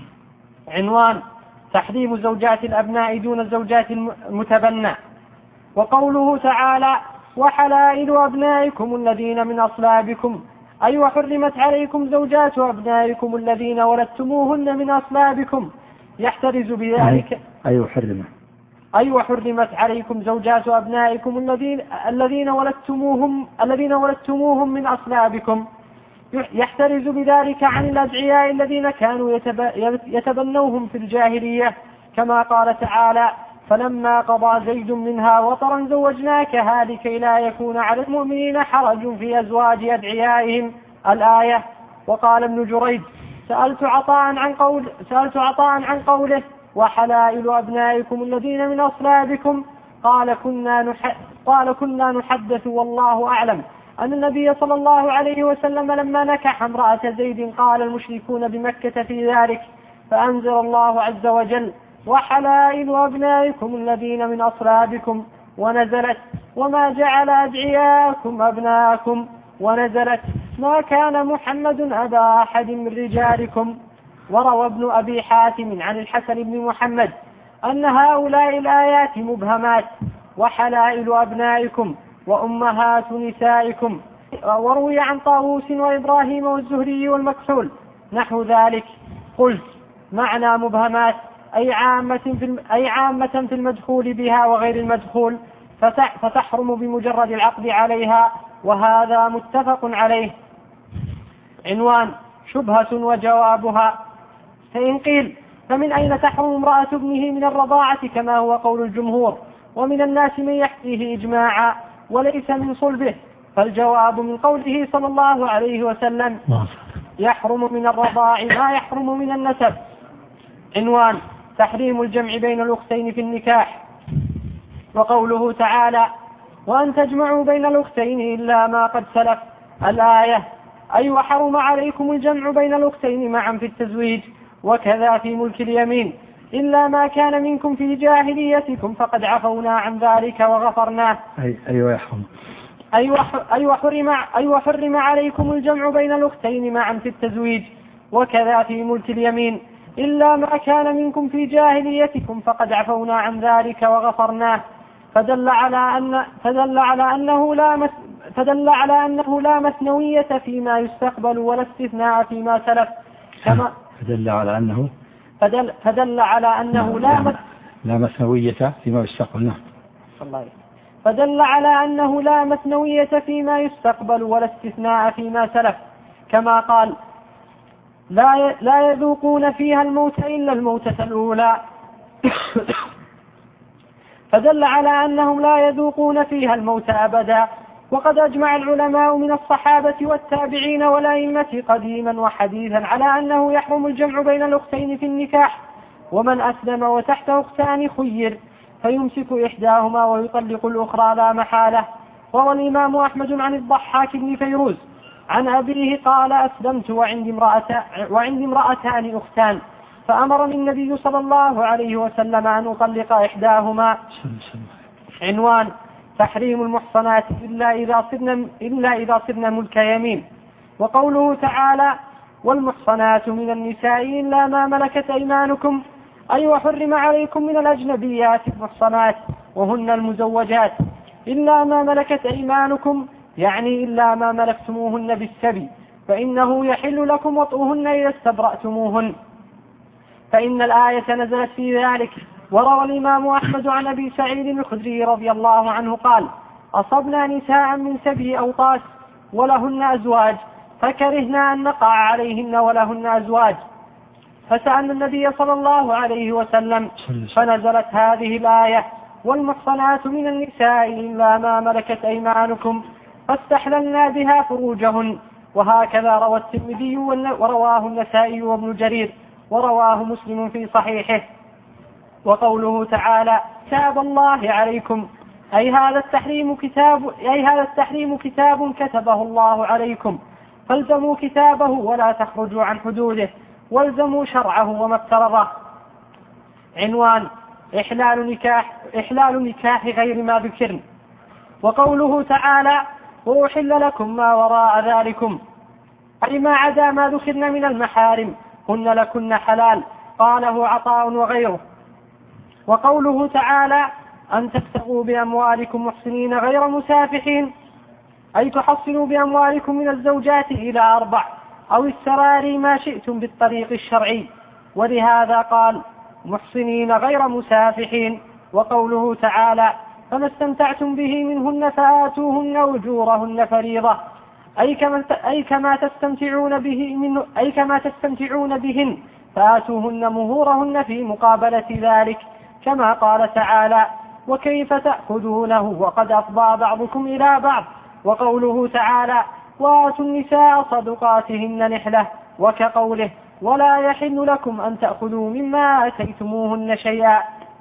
عنوان تحريم زوجات الأبناء دون الزوجات المتبنى. وقوله تعالى وحلائل أبنائكم الذين من أصلابكم أي وحرمت عليكم زوجات أبنائكم الذين ولدتموهن من أصلابكم يحترز بذلك أي وحرمت أي وحرمت عليكم زوجات أبنائكم الذين الذين ولدتموهم الذين ولدتموهم من أصلابكم يحترز بذلك عن الأدعياء الذين كانوا يتبنوهم في الجاهلية كما قال تعالى فلما قضى زيد منها وطرا زوجناكها لكي لا يكون على المؤمنين حرج في أزواج أدعيائهم الآية. وقال ابن جريج سألت عطاء عن قول سألت عطاء عن قوله وحلائل أبنائكم الذين من أصلابكم قال كنا نح... قال كنا نحدث والله أعلم أن النبي صلى الله عليه وسلم لما نكح امرأة زيد قال المشركون بمكة في ذلك فأنزل الله عز وجل وحلائل أبنائكم الذين من أصلابكم ونزلت وما جعل أدعياءكم أبناءكم ونزلت ما كان محمد أبا أحد من رجالكم. وروى ابن أبي حاتم عن الحسن بن محمد أن هؤلاء الآيات مبهمات وحلائل أبنائكم وأمهات نسائكم. وروي عن طاووس وإبراهيم والزهري والمكحول نحو ذلك. قلت معنى مبهمات أي عامة في أي عامة في المدخول بها وغير المدخول فتحرم بمجرد العقد عليها وهذا متفق عليه. عنوان شبهة وجوابها. فإن قيل فمن أين تحرم امرأة ابنه من الرضاعة كما هو قول الجمهور ومن الناس من يحكيه إجماعا وليس من صلبه فالجواب من قوله صلى الله عليه وسلم يحرم من الرضاع ما يحرم من النسب. عنوان تحريم الجمع بين الأختين في النكاح. وقوله تعالى وأن تجمعوا بين الأختين إلا ما قد سلف الآية أي وحرم عليكم الجمع بين الأختين معا في التزويج وكذا في ملك اليمين إلا ما كان منكم في جاهليتكم فقد عفونا عن ذلك وغفرناه. أي أيوة يحرم أي أي وحرم أي وحرم عليكم الجمع بين الأختين معا في التزويج وكذا في ملك اليمين إلا ما كان منكم في جاهليتكم فقد عفونا عن ذلك وغفرناه. فدل على أن فدل على أنه لا مس فدل على أنه لا مثنوية فيما يستقبل ولا استثناء فيما سلف كما فدل على أنه فدل, فدل على أنه لا مس لا مثنوية فيما يستقبل. نعم. فدل على أنه لا مثنوية فيما يستقبل ولا استثناء فيما سلف كما قال لا لا يذوقون فيها الموت إلا الموتة الأولى. فدل على أنهم لا يذوقون فيها الموت أبدا. وقد أجمع العلماء من الصحابة والتابعين والأئمة قديما وحديثا على أنه يحرم الجمع بين الأختين في النكاح ومن أسلم وتحته أختان خير فيمسك إحداهما ويطلق الأخرى لا محالة. روى الإمام أحمد عن الضحاك بن فيروز عن أبيه قال أسلمت وعندي امرأة وعندي امرأتان أختان فأمرني النبي صلى الله عليه وسلم أن أطلق إحداهما. عنوان تحريم المحصنات إلا إذا صرنا إلا إذا صرنا ملك يمين. وقوله تعالى والمحصنات من النساء إلا ما ملكت أيمانكم أي وحرم عليكم من الأجنبيات المحصنات وهن المزوجات إلا ما ملكت أيمانكم يعني إلا ما ملكتموهن بالسبي فإنه يحل لكم وطئهن إذا استبرأتموهن فإن الآية نزلت في ذلك. وروى الإمام أحمد عن أبي سعيد الخدري رضي الله عنه قال أصبنا نساء من سبي أوطاس ولهن أزواج فكرهنا أن نقع عليهن ولهن أزواج فسألنا النبي صلى الله عليه وسلم فنزلت هذه الآية والمحصنات من النساء إلا ما ملكت أيمانكم فاستحللنا بها فروجهن. وهكذا روى الترمذي ورواه النسائي وابن جرير ورواه مسلم في صحيحه. وقوله تعالى كتاب الله عليكم أي هذا التحريم كتاب أي هذا التحريم كتاب كتبه الله عليكم فالزموا كتابه ولا تخرجوا عن حدوده والزموا شرعه وما افترضه. عنوان إحلال نكاح إحلال نكاح غير ما ذكرن. وقوله تعالى وأحل لكم ما وراء ذلكم أي ما عدا ما ذكرن من المحارم هن لكن حلال قاله عطاء وغيره. وقوله تعالى أن تبتغوا بأموالكم محسنين غير مسافحين، أي تحصلوا بأموالكم من الزوجات إلى أربع أو السراري ما شئتم بالطريق الشرعي، ولهذا قال محسنين غير مسافحين. وقوله تعالى فما استمتعتم به منهن فآتوهن أجورهن فريضة، أي كما أي كما تستمتعون به من أي كما تستمتعون بهن فآتوهن مهورهن في مقابلة ذلك، كما قال تعالى وكيف تأخذونه وقد أفضى بعضكم إلى بعض. وقوله تعالى وآتوا النساء صدقاتهن نحلة، وكقوله ولا يحل لكم أن تأخذوا مما آتيتموهن شيئا.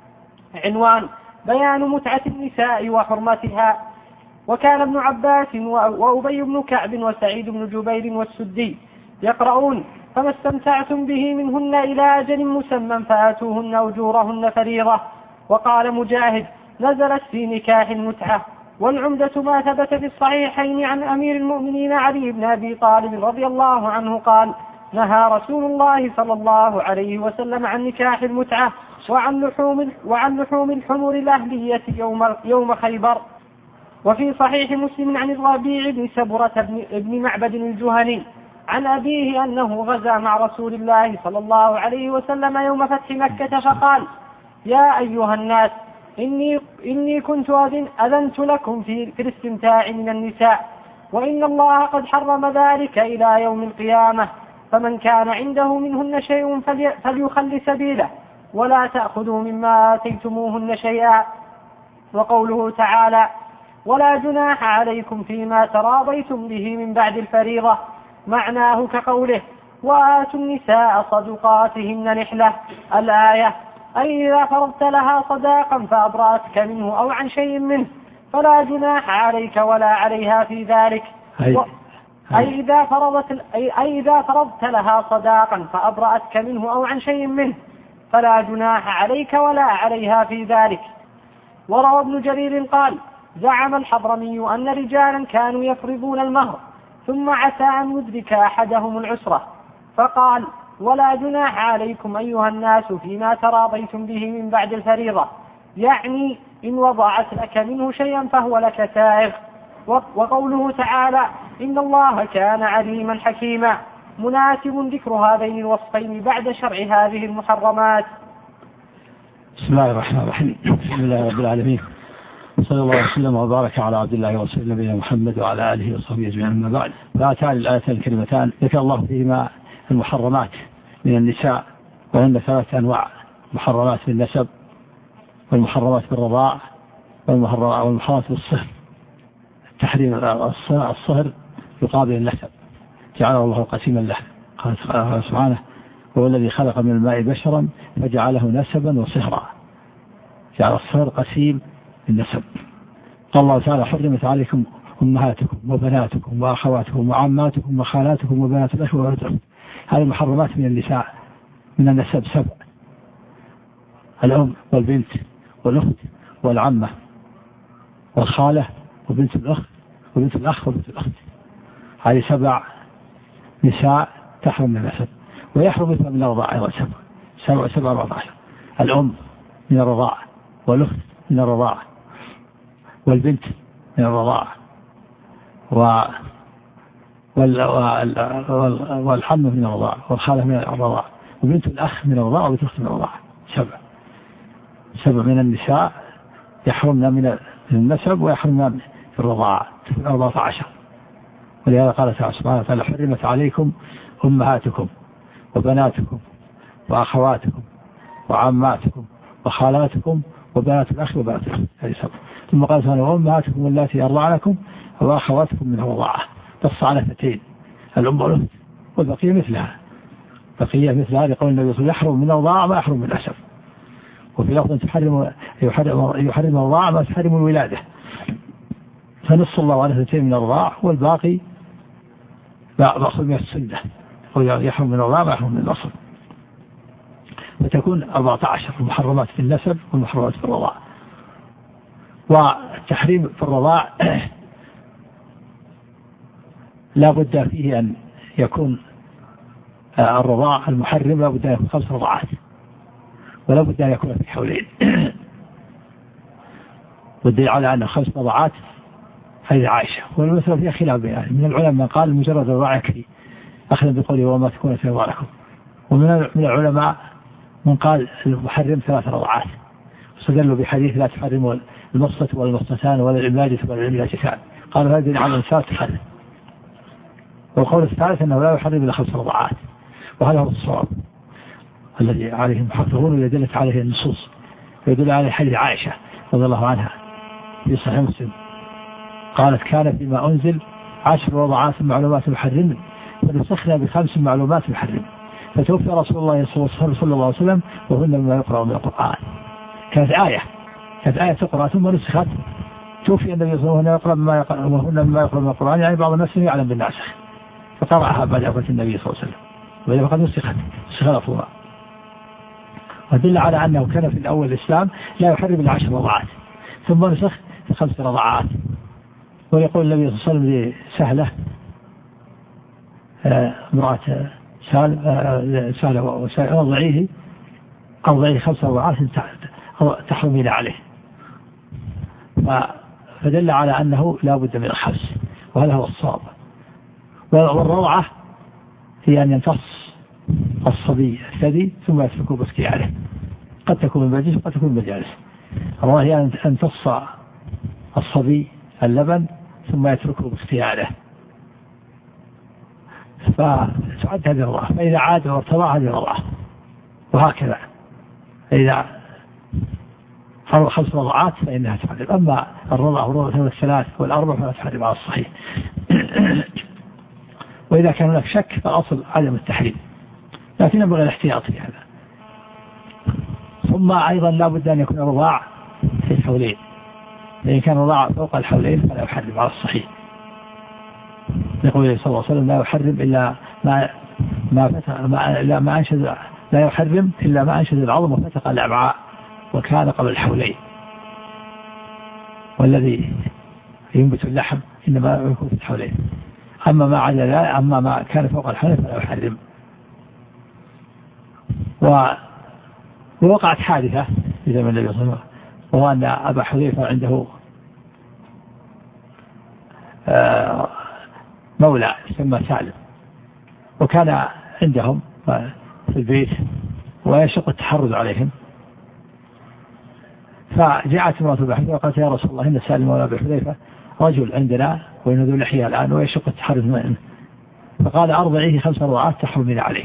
عنوان بيان متعة النساء وحرمتها. وكان ابن عباس وأبي بن كعب وسعيد بن جبير والسدي يقرؤون فما استمتعتم به منهن إلى أجل مسمى فآتوهن أجورهن فريضة. وقال مجاهد نزلت في نكاح المتعة. والعمدة ما ثبت في الصحيحين عن أمير المؤمنين علي بن أبي طالب رضي الله عنه قال نهى رسول الله صلى الله عليه وسلم عن نكاح المتعة وعن لحوم, وعن لحوم الحمر الأهلية يوم, يوم خيبر. وفي صحيح مسلم عن الربيع بن سبرة بن, بن معبد الجهني عن أبيه أنه غزا مع رسول الله صلى الله عليه وسلم يوم فتح مكة فقال يا أيها الناس إني, إني كنت أذن أذنت لكم في, في الاستمتاع من النساء، وإن الله قد حرم ذلك إلى يوم القيامة، فمن كان عنده منهن شيء فلي فليخل سبيله ولا تأخذوا مما آتيتموهن شيئا. وقوله تعالى ولا جناح عليكم فيما تراضيتم به من بعد الفريضة، معناه كقوله وآتوا النساء صدقاتهن نحلة الآية، أي إذا فرضت لها صداقا فأبرأتك منه أو عن شيء منه فلا جناح عليك ولا عليها في ذلك. و... أي إذا فرضت أي... أي إذا فرضت لها صداقا فأبرأتك منه أو عن شيء منه فلا جناح عليك ولا عليها في ذلك. وروى ابن جرير قال زعم الحضرمي أن رجالا كانوا يفرضون المهر ثم عسى أن يدرك أحدهم العسرة فقال ولا جناح عليكم أيها الناس فيما تراضيتم به من بعد الفريضة، يعني إن وضعت لك منه شيئا فهو لك سائغ. وقوله تعالى إن الله كان عليما حكيما مناسب ذكر هذين الوصفين بعد شرع هذه المحرمات. بسم الله الرحمن الرحيم، الحمد لله رب العالمين، صلى الله وسلم وبارك على عبد الله ورسوله نبينا محمد وعلى آله وصحبه أجمعين. أما بعد، فهاتان الآيتان الكريمتان ذكر الله فيهما المحرمات من النساء، وهن ثلاث أنواع: محرمات بالنسب، والمحرمات بالرضاع، والمحرمات بالصهر. تحريم الصهر يقابل النسب، جعله الله قسيما له. قال سبحانه هو الذي خلق من الماء بشرا فجعله نسبا وصهرا، جعل الصهر قسيم النسب. قال الله تعالى حرمت عليكم أمهاتكم وبناتكم وأخواتكم وعماتكم وخالاتكم وبنات الأخ وبنات الأخت. هذه المحرمات من النساء من النسب سبع: الأم والبنت والأخت والعمة والخالة وبنت الأخ وبنت الأخ وبنت الأخت. هذه سبع نساء تحرم من النسب. ويحرم مثل من الرضاعة أيضا سبع سبع سبع رضاعة: الأم من الرضاعة، والأخت من الرضاعة، والبنت من الرضاعة، و والحمة من الرضاعة، والخالة من الرضاعة، وبنت الأخ من الرضاعة، وبنت الأخت من الرضاعة. سبع سبع من النساء يحرمنا من النسب ويحرمنا في الرضاعة، تكون أربعة عشر. ولهذا قال تعالى سبحانه وتعالى حرمت عليكم أمهاتكم وبناتكم وأخواتكم وعماتكم وخالاتكم وبنات الأخ وبنات الأخت. هذه سبع. ثم قال تعالى وأمهاتكم التي أرضعنكم وأخواتكم من الرضاعة. نص على اثنتين: الأم والأخت، والبقية مثلها. بقية مثلها لقول النبي صلى الله عليه وسلم يحرم من الرضاعة ما يحرم من النسب. وفي لفظ تحرم يحرم يحرم الرضاعة ما تحرم الولادة. فنص الله على اثنتين من الرضاعة، والباقي مأخوذ من السنة، يحرم من الرضاعة ما يحرم من الأصل. وتكون أربعة عشر المحرمات في النسب والمحرمات في الرضاعة. والتحريم في الرضاع لا بد فيه أن يكون الرضاع المحرم لا بد أن يكون خمس رضاعات، ولا بد أن يكون في حولين. والدليل على أن خمس رضعات هذه عائشة. والمسألة فيها خلاف بين من العلماء من قال مجرد الرضاعة يكفي أخذ بقوله وما تكون في أموالكم، ومن العلماء من قال المحرم ثلاث رضعات، واستدلوا بحديث لا تحرم المصة ولا المصتان ولا العملاجة ولا العملاجتان، قالوا هذه على الإنسان تحرم. والقول الثالث أنه لا يحرم إلا خمس رضعات، وهذا هو الصواب الذي عليه المحققون والذي دلت عليه النصوص، ويدل عليه حديث عائشة رضي الله عنها في صحيح مسلم قالت كان فيما أنزل عشر رضعات معلومات محرم فنسخنا بخمس معلومات محرم، فتوفي رسول الله صلى الله عليه وسلم وهن مما يقرأ من القرآن. كانت آية كانت آية تقرأ ثم نسخت، توفي النبي صلى الله عليه وسلم وهن مما يقرأ من القرآن، يعني بعض الناس يعلم بالناسخ فقرأها بعد وفاة النبي صلى الله عليه وسلم، وإذا فقد نسخت نسخ لفظها. ودل على أنه كان في الأول الإسلام لا يحرم إلا عشر رضعات ثم نسخ في خمس رضعات. ويقول النبي صلى الله عليه وسلم لسهلة امرأة سهلة وسهلة أرضعيه أرضعيه خمس رضعات تحرمين عليه، فدل على أنه لا بد من الخمس، وهذا هو الصواب. والرضعة هي أن يمتص الصبي الثدي ثم يتركه باختياره، قد تكون من مجلس وقد تكون من مجالس. الرضعة هي أن يمتص الصبي اللبن ثم يتركه باختياره، فتعد هذه الرضعة، فإذا عاد وارتضع هذه الرضعة، وهكذا إذا فرض خمس رضعات فإنها تحرم. أما الرضعة والرضعة والثلاث والأربع فلا تحرم على الصحيح. وإذا كان هناك شك فالأصل عدم التحريم، لكن ينبغي الاحتياط في هذا. ثم أيضا لا بد أن يكون الرضاع في الحولين، لأن كان الرضاع فوق الحولين فلا يحرم على الصحيح. يقول صلى الله عليه وسلم لا يحرم إلا ما ما فتق ما لا ما أنشد لا يحرم إلا ما أنشد العظم وفتق الأمعاء وكان قبل الحولين، والذي ينبت اللحم إنما يكون في الحولين. أما ما عدا لا أما ما كان فوق الحولين فلا يحرم. ووقعت حادثة في زمن النبي صلى الله عليه وسلم، وهو أن أبا حذيفة عنده مولى يسمى سالم، وكان عندهم في البيت ويشق التحرز عليهم، فجاءت امرأة أبي حذيفة وقالت يا رسول الله إن سالم مولى أبي حذيفة رجل عندنا وينذو لحية الآن ويشق التحرز منه، فقال أرضعيه خمس رضعات تحرمين عليه.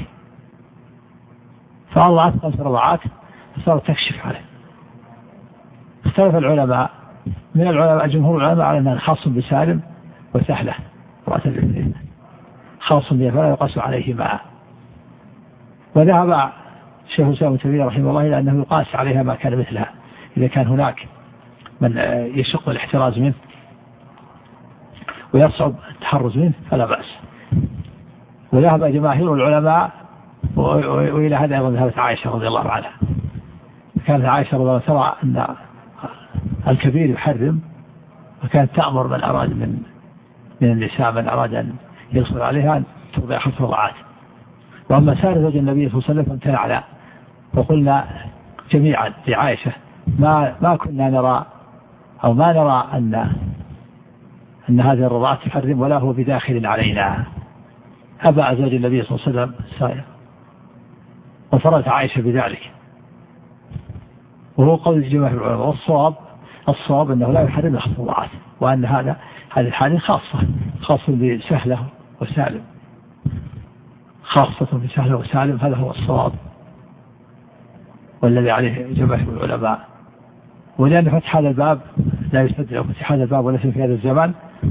فأرضعت خمس رضعات فصارت تكشف عليه. اختلف العلماء، من العلماء جمهور العلماء على أنها خاص بسالم وسهلة خاص بها فلا يقاس عليه معه. وذهب شيخ الإسلام ابن تيمية رحمه الله إلى أنه يقاس عليها ما كان مثلها إذا كان هناك من يشق الاحتراز منه ويصعب التحرز منه فلا بأس. وذهب جماهير العلماء وإلى هذا أيضا ذهبت عائشة رضي الله عنها. كانت عائشة رضي الله عنها ترى أن الكبير يحرم، وكانت تأمر من أراد من من النساء من أراد أن يدخل عليها أن ترضع خمس رضعات. وأما سائر زوج النبي صلى الله عليه وسلم فامتنعنا، وقلنا جميعا لعائشة ما ما كنا نرى أو ما نرى أن أن هذه الرضاعات تحرم ولا هو بداخل علينا. أبى زوج النبي صلى الله عليه وسلم سائر، وفرضت عائشة بذلك، وهو قول جماهير العلماء. والصواب الصواب أنه لا يحرم الخمس رضعات، وأن هذا هذه الحالة خاصة خاصة بسهلة وسالم، خاصة بسهلة وسالم، هذا هو الصواب والذي عليه جماهير العلماء. ولأن فتح هذا الباب لا يستدل، لو فتح هذا الباب وليس في هذا الزمان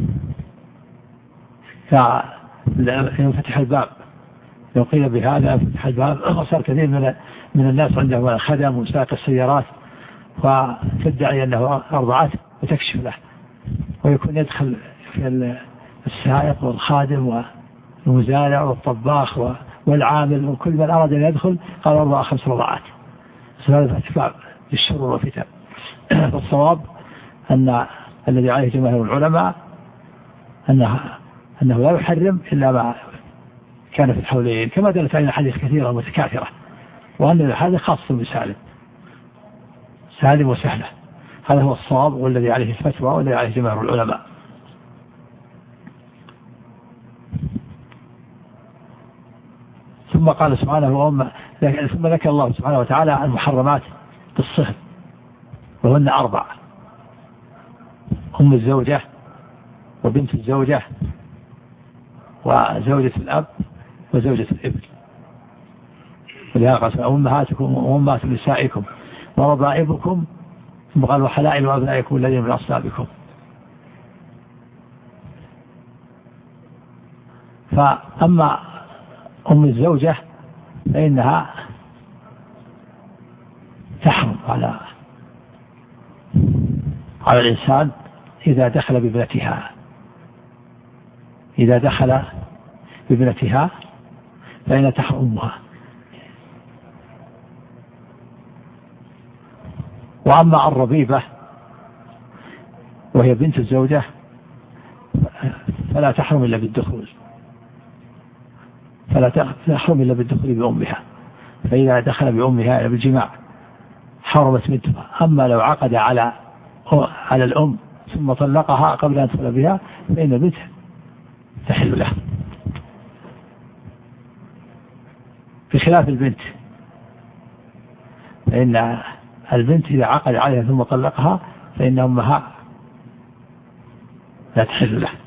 ففتح الباب لو قيل بهذا فتح الباب وصار كثير من من الناس عندهم خدم وسائق السيارات فتدعي أنه أرضعت وتكشف له، ويكون يدخل في السائق والخادم والمزارع والطباخ والعامل وكل من أراد أن يدخل قال أرضع خمس رضعات. هذا اتباع للشرور والفتن. فالصواب أن الذي عليه جماهير العلماء أنه, أنه لا يحرم إلا ما كان في الحولين، كما دلت علينا حديث كثيرة متكاثرة، وأن هذا خاص بسالم سالم وسهلة. هذا هو الصواب والذي عليه الفتوى والذي عليه جماهير العلماء. ثم قال سبحانه وهم ثم ذكر الله سبحانه وتعالى المحرمات بالصهر وهن أربع: أم الزوجة وبنت الزوجة وزوجة الأب وزوجة الابن. ولهذا قال أمهاتكم وأمهات نسائكم وربائبكم، ثم قال وحلائل أبنائكم الذين من أصلابكم. فأما أم الزوجة فإنها تحرم على على الإنسان إذا دخل بابنتها إذا دخل بابنتها فإن تحرم أمها. وأما الربيبة وهي بنت الزوجة فلا تحرم إلا بالدخول فلا تحرم إلا بالدخول بأمها، فإذا دخل بأمها إلى بالجماع حرمت بنتها. أما لو عقد على على الأم ثم طلقها قبل أن تدخل بها فإن البنت تحل له، بخلاف البنت فإن البنت إذا عقد عليها ثم طلقها فإن أمها لا تحل له.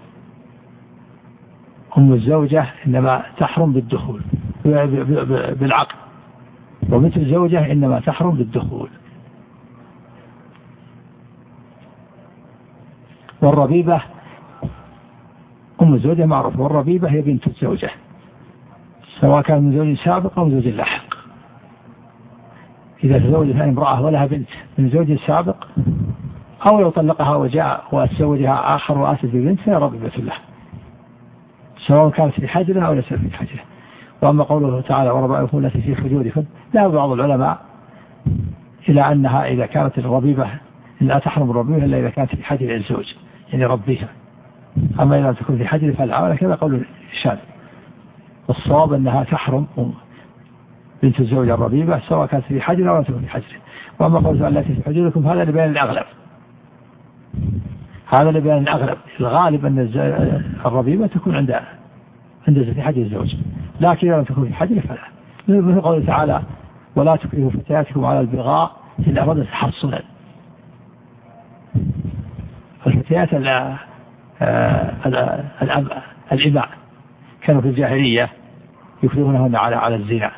أم الزوجة إنما تحرم بالدخول بالعقد، وبنت الزوجة إنما تحرم بالدخول. والربيبة أم الزوجة معروف، والربيبة هي بنت الزوجة سواء كان من زوج سابق أو زوج لاحق. إذا تزوجت امرأة ولها بنت من زوج سابق أو لو طلقها وجاء وتزوجها آخر وآتت ببنت فهي ربيبة له سواء كانت في حجرها أو ليست في حجرها. وأما قوله تعالى وربائبكم التي في حجوركم، ذهب بعض العلماء إلى أنها إذا كانت الربيبة لا تحرم الربيبة إلا إذا كانت في حجر الزوج يعني ربيها، أما إذا تكون في حجر فلا، ولكن قول الشاذ. الصواب أنها تحرم بنت الزوج الربيبة سواء كانت في حجر أو تكون في حجر. وأما قوله التي في حجوركم هذا لبيان الأغلب هذا لبيان الأغلب الغالب أن الربيبة تكون عند عند في حجر الزوج، لكن إذا تكون في حجر فلا. مثل قوله تعالى ولا تكرهوا فتياتكم على البغاء إن أرادوا تحصنا. الفتيات الإماء كانوا في الجاهلية يكرهونهن على على الزنا،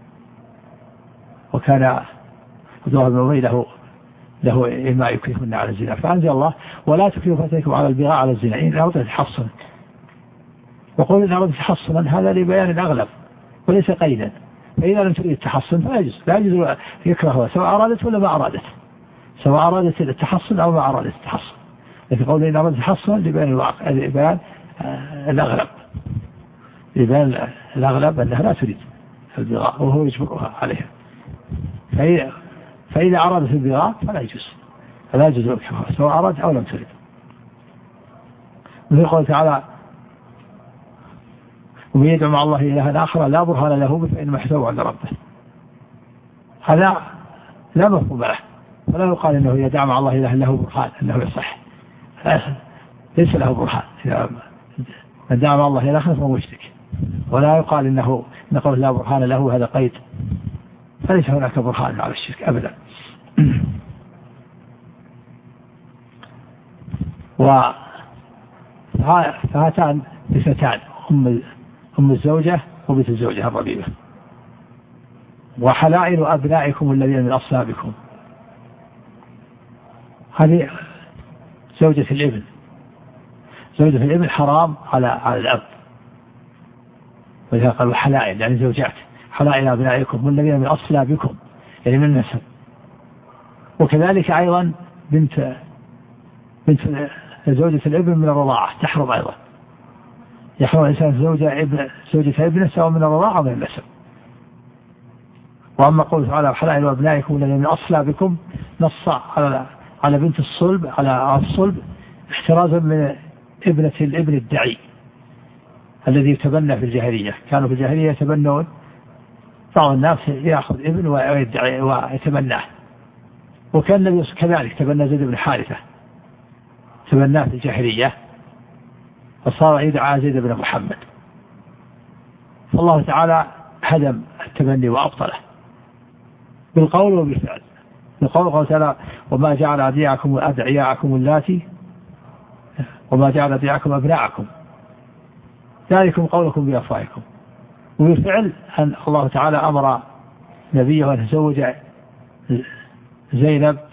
وكان عبد الله بن أبي له له إماء يكرهن على الزنا، فأنزل الله ولا تكرهوا فتياتكم على البغاء على الزنا إن أرادوا تحصنا. وقول إن أرادوا تحصنا هذا لبيان الأغلب وليس قيدا، فإذا لم تريد التحصن فلا يجوز لا يجوز يكرهها سواء أرادت ولا ما أرادت، سواء أرادت التحصن أو ما أرادت التحصن. لكن قول إن أرادت التحصن لبيان الواقع لبيان الأغلب لبيان الأغلب أنها لا تريد البغاء وهو يجبرها عليها، فإذا, فإذا أرادت البغاء فلا يجوز فلا يجوز يكرهها سواء أرادت أو لم تريد. مثل قول تعالى ومن يدعو مع الله إلها آخر لا برهان له فإنما يحسبه عند ربه، هذا لا مفهوم له، ولا يقال إنه يدعو مع الله إله له برهان أنه يصح، ليس له برهان. إذا من دعا مع الله إله آخر فهو مشرك، ولا يقال إنه نقول لا برهان له هذا قيد، فليس هناك برهان على الشرك أبدا. وهاتان بفتان أم أم الزوجة وبنت الزوجة الربيبة. وحلائل أبنائكم الذين من أصلابكم، هذه زوجة الابن زوجة الابن حرام على على الأب، ولذلك قالوا حلائل يعني زوجات. حلائل أبنائكم والذين من أصلابكم يعني من النسب. وكذلك أيضا بنت بنت زوجة الابن من الرضاعة تحرم أيضا، يحرم الإنسان زوجة ابن زوجة ابنه سواء من الرضاعة أو من النسب. وأما قوله تعالى حلائل أبنائكم الذين من أصلابكم نص على على بنت الصلب على الصلب احترازا من ابنة الابن الدعي الذي يتبنى في الجاهلية. كانوا في الجاهلية يتبنون، بعض الناس يأخذ ابن ويدعي ويتبناه، وكان النبي كذلك تبنى زيد بن حارثة، تبناه في الجاهلية فصار يدعى زيد بن محمد. فالله تعالى هدم التبني وأبطله بالقول وبالفعل. بالقول قال تعالى وما جعل أدعياءكم أدعياءكم اللاتي وما جعل أدعياءكم أبناءكم ذلكم قولكم بأفواهكم. وبالفعل أن الله تعالى أمر نبيه أن يتزوج زينب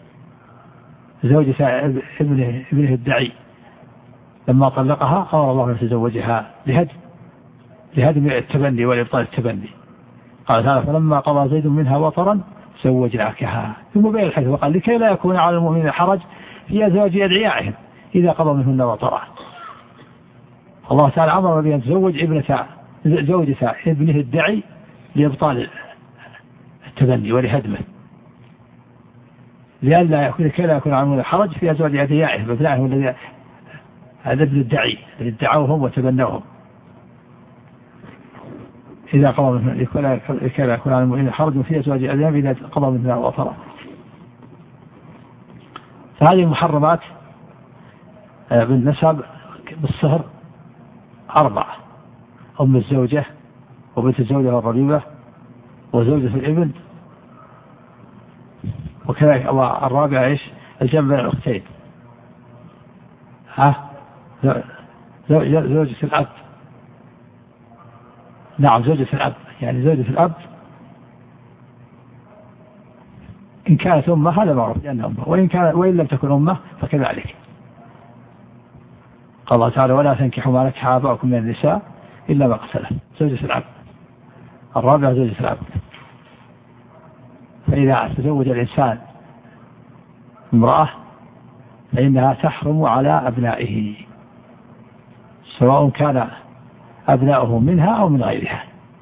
زوجة ابنه, ابنه الدعي، لما طلقها أمر الله أن يتزوجها لهدم لهدم التبني والإبطال التبني. قال تعالى فلما قضى زيد منها وطرا زوجناكها. ثم بين الحديث وقال لكي لا يكون على المؤمنين حرج في أزواج أدعيائهم إذا قضوا منهن وطرا. الله تعالى أمر بأن تزوج ابنة زوجة ابنه الدعي لإبطال التبني ولهدمه، لأن لا يكون كي لا يكون على المؤمنين حرج في أزواج أدعيائهم أبنائهم الذي هذا ابن الدعي الذي ادعوهم وتبنوهم إذا قضوا منهن لكي لا يكون على المؤمنين حرج في أزواج أدعيائهم إذا قضوا منهن وطرا. فهذه المحرمات بالنسب بالصهر أربعة: أم الزوجة وبنت الزوجة والربيبة وزوجة الابن، وكذلك الرابعة إيش؟ الجمع بين الأختين، ها زوجة الأب. نعم زوجة الأب، يعني زوجة الأب إن كانت أمه هذا معروف لأنها أمه، وإن كان وإن لم تكن أمه فكذلك. قال الله تعالى ولا تنكحوا ما نكح آباؤكم من النساء إلا ما قد سلف. زوجة العبد الرابعة زوجة العبد. فإذا تزوج الإنسان امرأة فإنها تحرم على أبنائه سواء كان أبناؤه منها أو من غيرها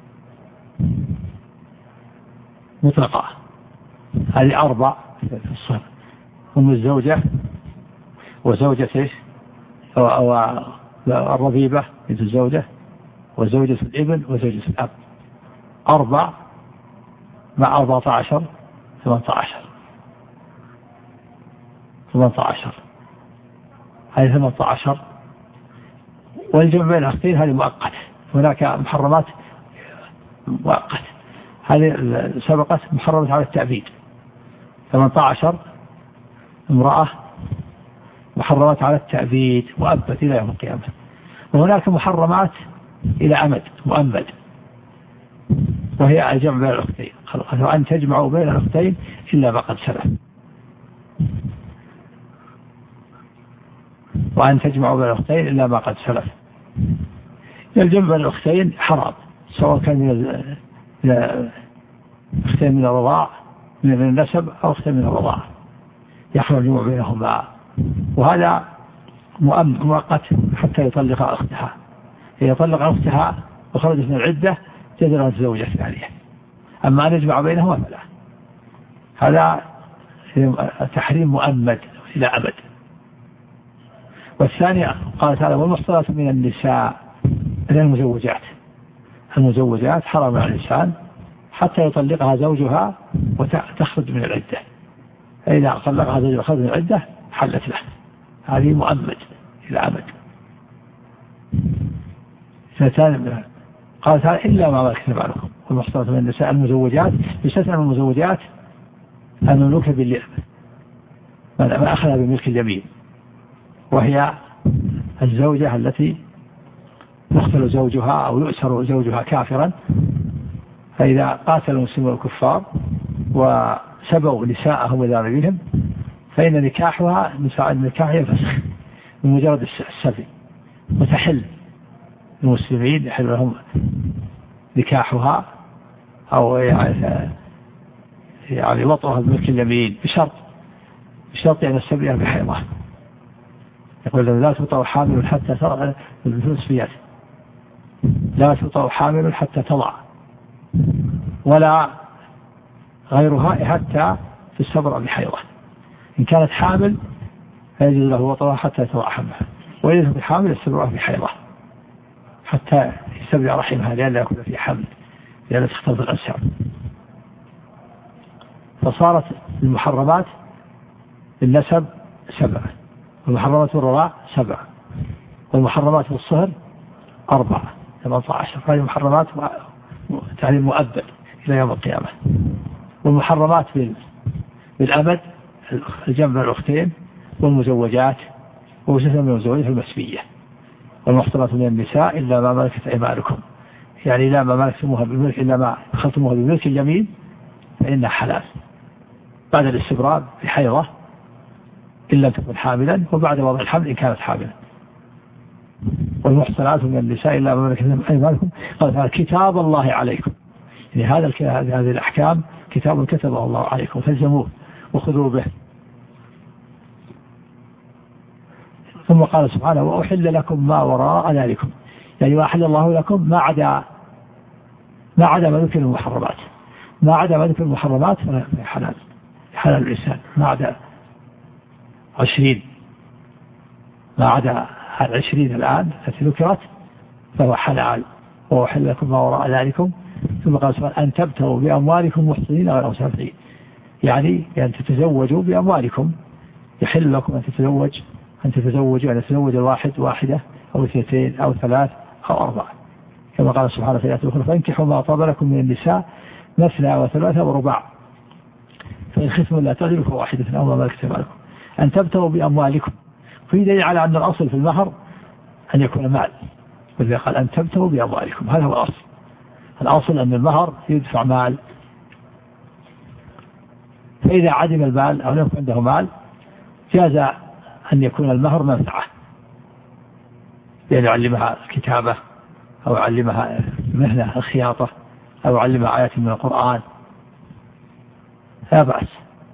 مطلقة. هذه أربع في الصهر: أم الزوجة وزوجة إيش أو الربيبة بنت الزوجة وزوجة الابن وزوجة الأب. أربع مع أربعة عشر ثمانية عشر ثمانية عشر هذه ثمانية عشر. والجمع بين الأختين هذه مؤقت. هناك محرمات مؤقت، هذه سبقت محرمات على التأبيد. ثمانية عشر امرأة محرمات على التأبيد مؤبد إلى يوم القيامة. وهناك محرمات إلى أمد مؤمد، وهي الجمع بين الأختين. وأن تجمعوا بين الأختين إلا ما قد سلف. وأن تجمعوا بين الأختين إلا ما قد سلف. الجمع بين الأختين حرام سواء كان من الأختين من الرضاع من النسب أو أختين من الرضاع، يحرم الجمع بينهما. وهذا مؤقت حتى يطلق أختها. إذا طلق أختها وخرجت من العدة تقدر أن تزوج الثانية. أما أن يجمع بينهما فلا. هذا تحريم مؤمد إلى أبد. والثانية قال تعالى والمحصنات من النساء المزوجات. المزوجات حرام على الإنسان حتى يطلقها زوجها وتخرج من العدة. فإذا طلقها زوجها وخرج من العدة حلت له. هذه مؤمد إلى أبد. قال تعالى إلا ما ملكت أيمانكم. والمحصنات من النساء المزوجات يستثنى من المزوجات المملوكة باليمين، ما أخذها بملك اليمين، وهي الزوجة التي يقتل زوجها أو يؤسر زوجها كافرا، فإذا قاتلوا المسلمون الكفار وسبوا نساءهم وذاربهم فإن نكاحها نكاحها يفسخ بمجرد السبي، وتحل المسلمين يحل لهم نكاحها أو يعني يعني وطئها بملك اليمين بشرط بشرط أن السبيها بحيضة. يقول لا تطأ حامل حتى تضع الفلسفيات، لا تطأ حامل حتى تضع، ولا غيرها حتى تستبرأ بحيضة. إن كانت حامل فيجوز له وطئها حتى تضع حملها، وإذا كانت حامل يستبرأ بحيضة حتى يستبرأ رحمها لأن لا يكون في حمل لأن تختلط الأنساب. فصارت المحرمات النسب سبعة، والمحرمات الرضاع سبعة، والمحرمات الصهر أربعة، ثمانية عشر. هذه محرمات تعليم مؤبد إلى يوم القيامة. والمحرمات بالأبد الجمع الأختين والمزوجات ووجهة من المزوجات المسبية، والمحصنات من النساء إلا ما ملكت أيمانكم، يعني لا ما ملكتموها بالملك إلا ما أخذتموها بملك اليمين فإنها حلال بعد الاستبراء بحيضة إن لم تكن حاملا، وبعد وضع الحمل إن كانت حاملا. والمحصنات من النساء إلا ما ملكت أيمانكم قال كتاب الله عليكم، يعني هذا هذه الأحكام كتاب كتبه الله عليكم فالزموه وخذوا به. ثم قال سبحانه وأحل لكم ما وراء ذلكم، يعني وأحل الله لكم ما عدا ما عدا ما ذكر المحرمات، ما عدا ما ذكر المحرمات حلال، حلال الإنسان ما عدا عشرين، ما عدا العشرين الآن التي ذكرت فهو حلال. وأحل لكم ما وراء ذلكم. ثم قال سبحانه أن تبتغوا بأموالكم محصنين غير مسافحين، يعني أن تتزوجوا بأموالكم، يحل لكم أن تتزوج أن تتزوجوا أن تتزوج الواحد واحدة أو اثنتين أو ثلاث أو أربعة، كما قال سبحانه في آية أخرى فانكحوا ما طاب لكم من النساء مثنى وثلاثة ورباع فإن خفتم لا تعدلوا فواحدة أو ما ملكت أيمانكم. أن تبتغوا بأموالكم، في دليل على أن الأصل في المهر أن يكون مال، وإذا قال أن تبتغوا بأموالكم هذا هو الأصل. الأصل أن المهر يدفع مال، فإذا عدم المال أو لم يكن عنده مال جاز أن يكون المهر منفعة، يعني يعلمها الكتابة أو يعلمها مهنة الخياطة أو يعلمها آيات من القرآن لا بأس.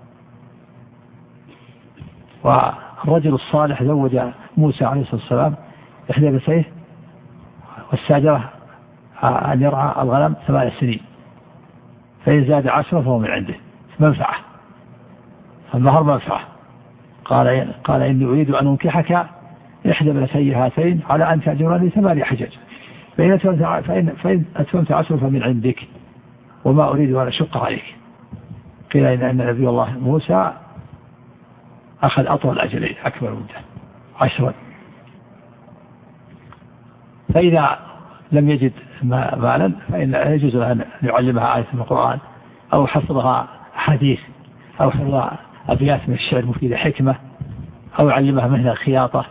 والرجل الصالح زوج موسى عليه الصلاة والسلام إحدى بنتيه والساجرة أن يرعى الغنم ثمان سنين، فإن زاد عشرة فهو من عنده منفعة، المهر منفعة. قال قال إني أريد أن أنكحك إحدى بنتي هاتين على أن تأجرني ثمانية حجج، فإن فإن فإن أتممت عشرة فمن عندك وما أريد أن أشق عليك. قيل إن نبي الله موسى أخذ أطول الأجلين أكبر مدة عشرا، فإذا لم يجد مالا فإن يجوز له أن يعلمها آية من القرآن أو حفظها حديث أو حفظها أبيات من الشعر مفيدة حكمة أو يعلمها مهنة خياطة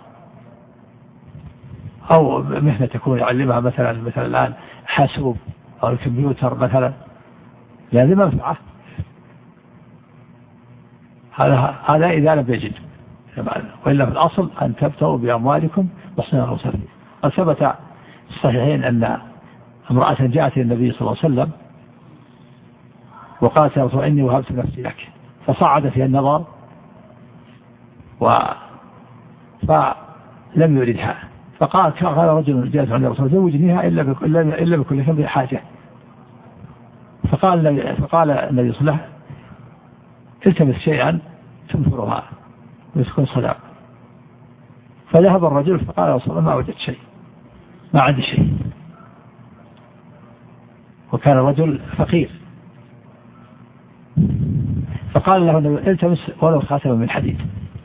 أو مهنة تكون يعلمها مثلا مثلا الآن حاسوب أو الكمبيوتر مثلا، لأن منفعة. هذا هذا إذا لم يجد، وإلا في الأصل أن تبتغوا بأموالكم محصنين غير مسافحين. قد ثبت الصحيحين أن امرأة جاءت النبي صلى الله عليه وسلم وقالت يا رسول إني وهبت نفسي لك، فصعد فيها النظر و فلم يردها، فقال قال رجل جالس عند الرسول زوجنيها إلا بكل إلا بكل ثمر حاجة، فقال فقال النبي صلى الله عليه وسلم التمس شيئا تنفرها ويسكن صداق. فذهب الرجل فقال يا رسول الله ما وجدت شيء، ما عندي شيء، وكان الرجل فقير. فقال له التمس ولو خاتما من حديد،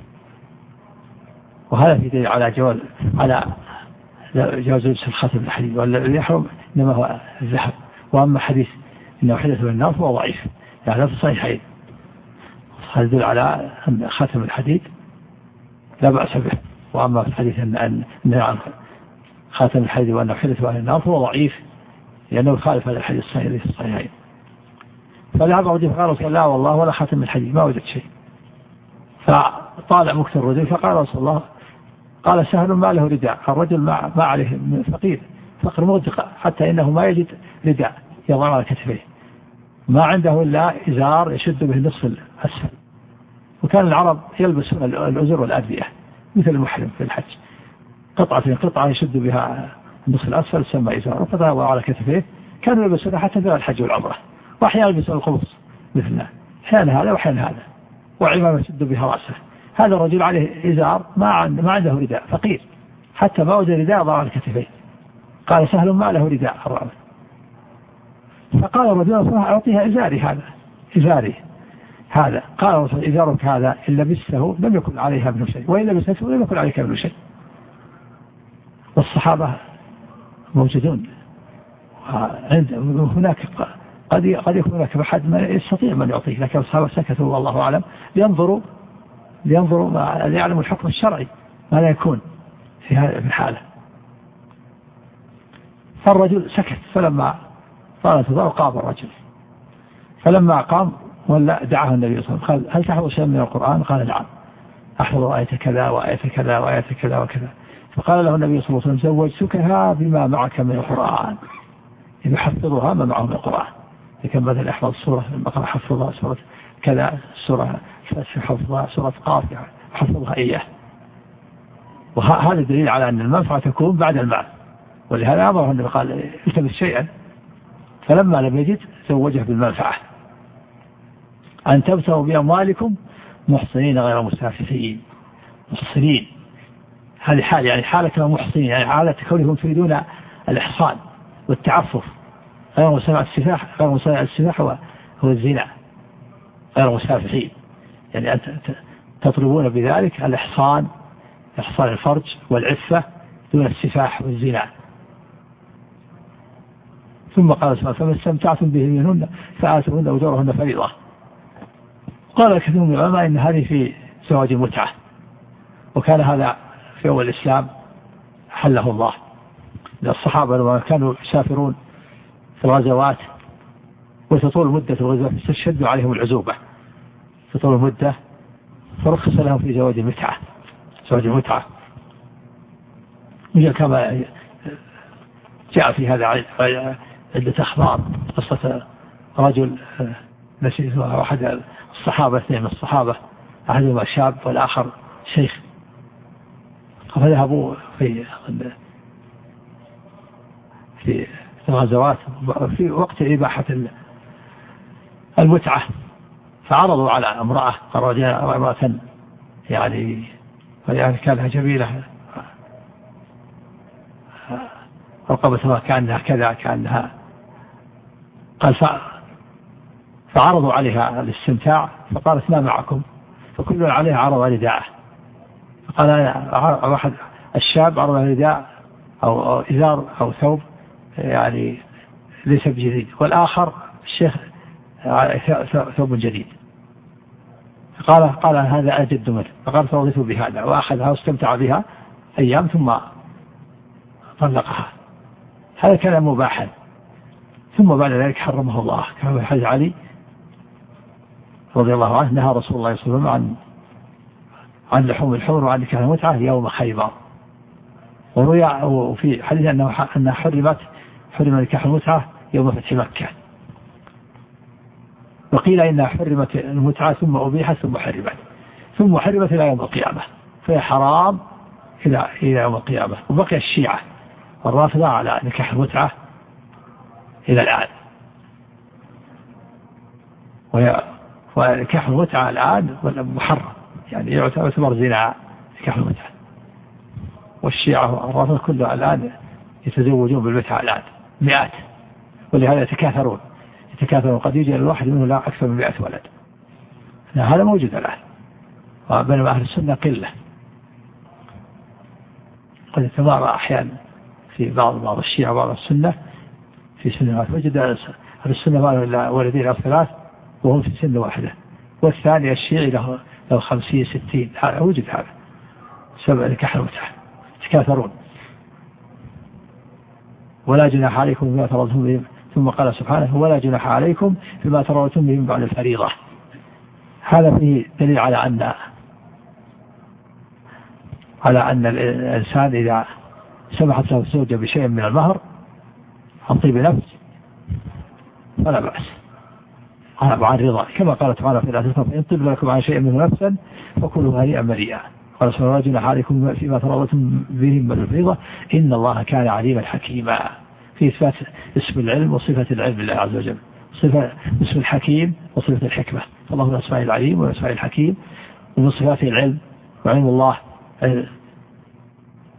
وهذا في دليل على جواز على جواز لبس الخاتم من الحديد، والذي يحرم إنما هو الذهب. وأما حديث إنه حدث من النار فهو ضعيف، يعني في الصحيحين. هذا يدل على أن خاتم الحديد لا بأس به. وأما في الحديث أن أن عن خاتم الحديد وأنه حدث من النار فهو ضعيف، لأنه يخالف هذا الحديث الصحيح في الصحيحين. فذهب رجل فقال رسول الله والله ولا خاتم الحديد ما وجدت شيء. فطالع مكتب الرجل فقال رسول الله قال سهل ما له رداء، الرجل ما ما عليه فقير فقر مغدق حتى إنه ما يجد رداء يضع على كتفيه، ما عنده إلا إزار يشد به النصف الأسفل. وكان العرب يلبسون الأزر والأدبية مثل المحرم في الحج، قطعة قطعة يشد بها النصف الأسفل تسمى إزار، وقطعة يضع على كتفيه. كانوا يلبسون حتى في الحج والعمرة، وأحيانا يلبسون القمص مثلنا، أحيانا هذا وأحيانا هذا، وعمامة يشد بها رأسه. هذا الرجل عليه إزار ما عنده ما عنده رداء، فقير حتى ما وجد رداء ضع على كتفيه. قال سهل ما له رداء الرجل. فقال الرجل صراحة أعطيها إزاري، هذا إزاري هذا. قال الرسول إزارك هذا إن لبسته لم يكن عليها منه شيء وإن لبسته لم يكن عليك منه شيء. والصحابة موجودون هناك قد قد يكون هناك أحد ما يستطيع من يعطيه، لكن الصحابة سكتوا والله أعلم لينظروا لينظروا ليعلموا الحكم الشرعي ما لا يكون في هذه الحالة. فالرجل سكت، فلما طالت الظهر قام الرجل، فلما قام ولا دعاه النبي صلى الله عليه وسلم قال هل تحفظ شيئا من القرآن؟ قال نعم أحفظ آية كذا وآية كذا وآية كذا وكذا. فقال له النبي صلى الله عليه وسلم زوجتكها بما معك من القرآن، يحفظها ما معه من القرآن. لكن بدل يحفظ سورة البقرة حفظها سورة كذا، سورة حفظها سورة قاف حفظها إياه. وهذا دليل على أن المنفعة تكون بعد المال، ولهذا أمره النبي قال التمس شيئا، فلما لم يجد زوجه بالمنفعة. أن تبتغوا بأموالكم محصنين غير مسافحين. محصنين هذه حال، يعني حالة كما محصنين، يعني حالة كونهم تريدون الإحصان والتعفف، غير مسافح السفاح، غير مسافح السفاح هو هو الزنا، غير مسافحين، يعني أنت تطلبون بذلك الإحصان، إحصان الفرج والعفة دون السفاح والزنا. ثم قال سبحانه فما استمتعتم به منهن فآتوهن أجورهن فريضة. قال كثير من العلماء إن هذه في زواج المتعة، وكان هذا في أول الإسلام حله الله. الصحابة لما كانوا يسافرون في الغزوات وتطول مدة الغزوات استشهدوا عليهم العزوبة، تطول المدة فرخص لهم في زواج المتعة. زواج المتعة كما جاء في هذا عدة أخبار، قصة رجل نسيت أحد الصحابة، اثنين من الصحابة أحدهما شاب والآخر شيخ، فذهبوا في في الغزوات في وقت إباحة المتعة، فعرضوا على امرأة قالوا امرأة يعني يعني كانها جميلة رقبتها كأنها كذا كأنها، قال فعرضوا عليها الاستمتاع، فقالت ما معكم؟ فكل عليها عرض رداءه، فقال واحد الشاب عرض رداء أو إزار أو ثوب يعني ليس بجديد، والآخر الشيخ ثوب جديد. قال قال هذا أجد منه، فقال فرضيت بهذا، وأخذها واستمتع بها أيام ثم طلقها. هذا كان مباحا، ثم بعد ذلك حرمه الله كما في حديث علي رضي الله عنه نهى رسول الله صلى الله عليه وسلم عن عن لحوم الحمر وعن نكاح المتعة يوم خيبر. وروي وفي حديث أنه أنها حرمت حرم نكاح المتعة يوم فتح مكة، وقيل إنها حرمت المتعة ثم أبيحت ثم حرمت ثم حرمت إلى يوم القيامة، فهي حرام إلى إلى يوم القيامة. وبقي الشيعة والرافضة على نكاح المتعة إلى الآن، ونكاح المتعة الآن محرم، يعني يعتبر زنا نكاح المتعة. والشيعة والرافضة كلها الآن يتزوجون بالمتعة الآن مئات، ولهذا يتكاثرون يتكاثرون قد يوجد الواحد منه لا أكثر من مئة ولد. هذا موجود الآن، وبينما أهل السنة قلة، قد يتمارى أحيانا في بعض بعض الشيعة وبعض السنة في سنوات. وجد أهل السنة ما ولدين أو ثلاث وهم في سنة واحدة، والثاني الشيعي له له خمسين ستين، هذا وجد هذا سبب نكاح المتعة يتكاثرون. ولا جناح عليكم بما ترضتم به، ثم قال سبحانه ولا جناح عليكم بما ترضتم به بعد الفريضة. هذا فيه دليل على أن على أن الإنسان إذا سمحت له الزوجة بشيء من المهر عن طيب نفس فلا بأس عن رضا، كما قال تعالى في الآية فإن طب لكم عن شيء منه نفسا فكلوا هنيئا مريئا. قال سبحانه ولا جناح عليكم فيما ترضتم به من الفريضة إن الله كان عليما حكيما، في إثبات اسم العلم وصفة العلم لله عز وجل، صفة اسم الحكيم وصفة الحكمة، فالله من أسماء العليم ومن أسماء الحكيم، ومن صفاته العلم وعلم الله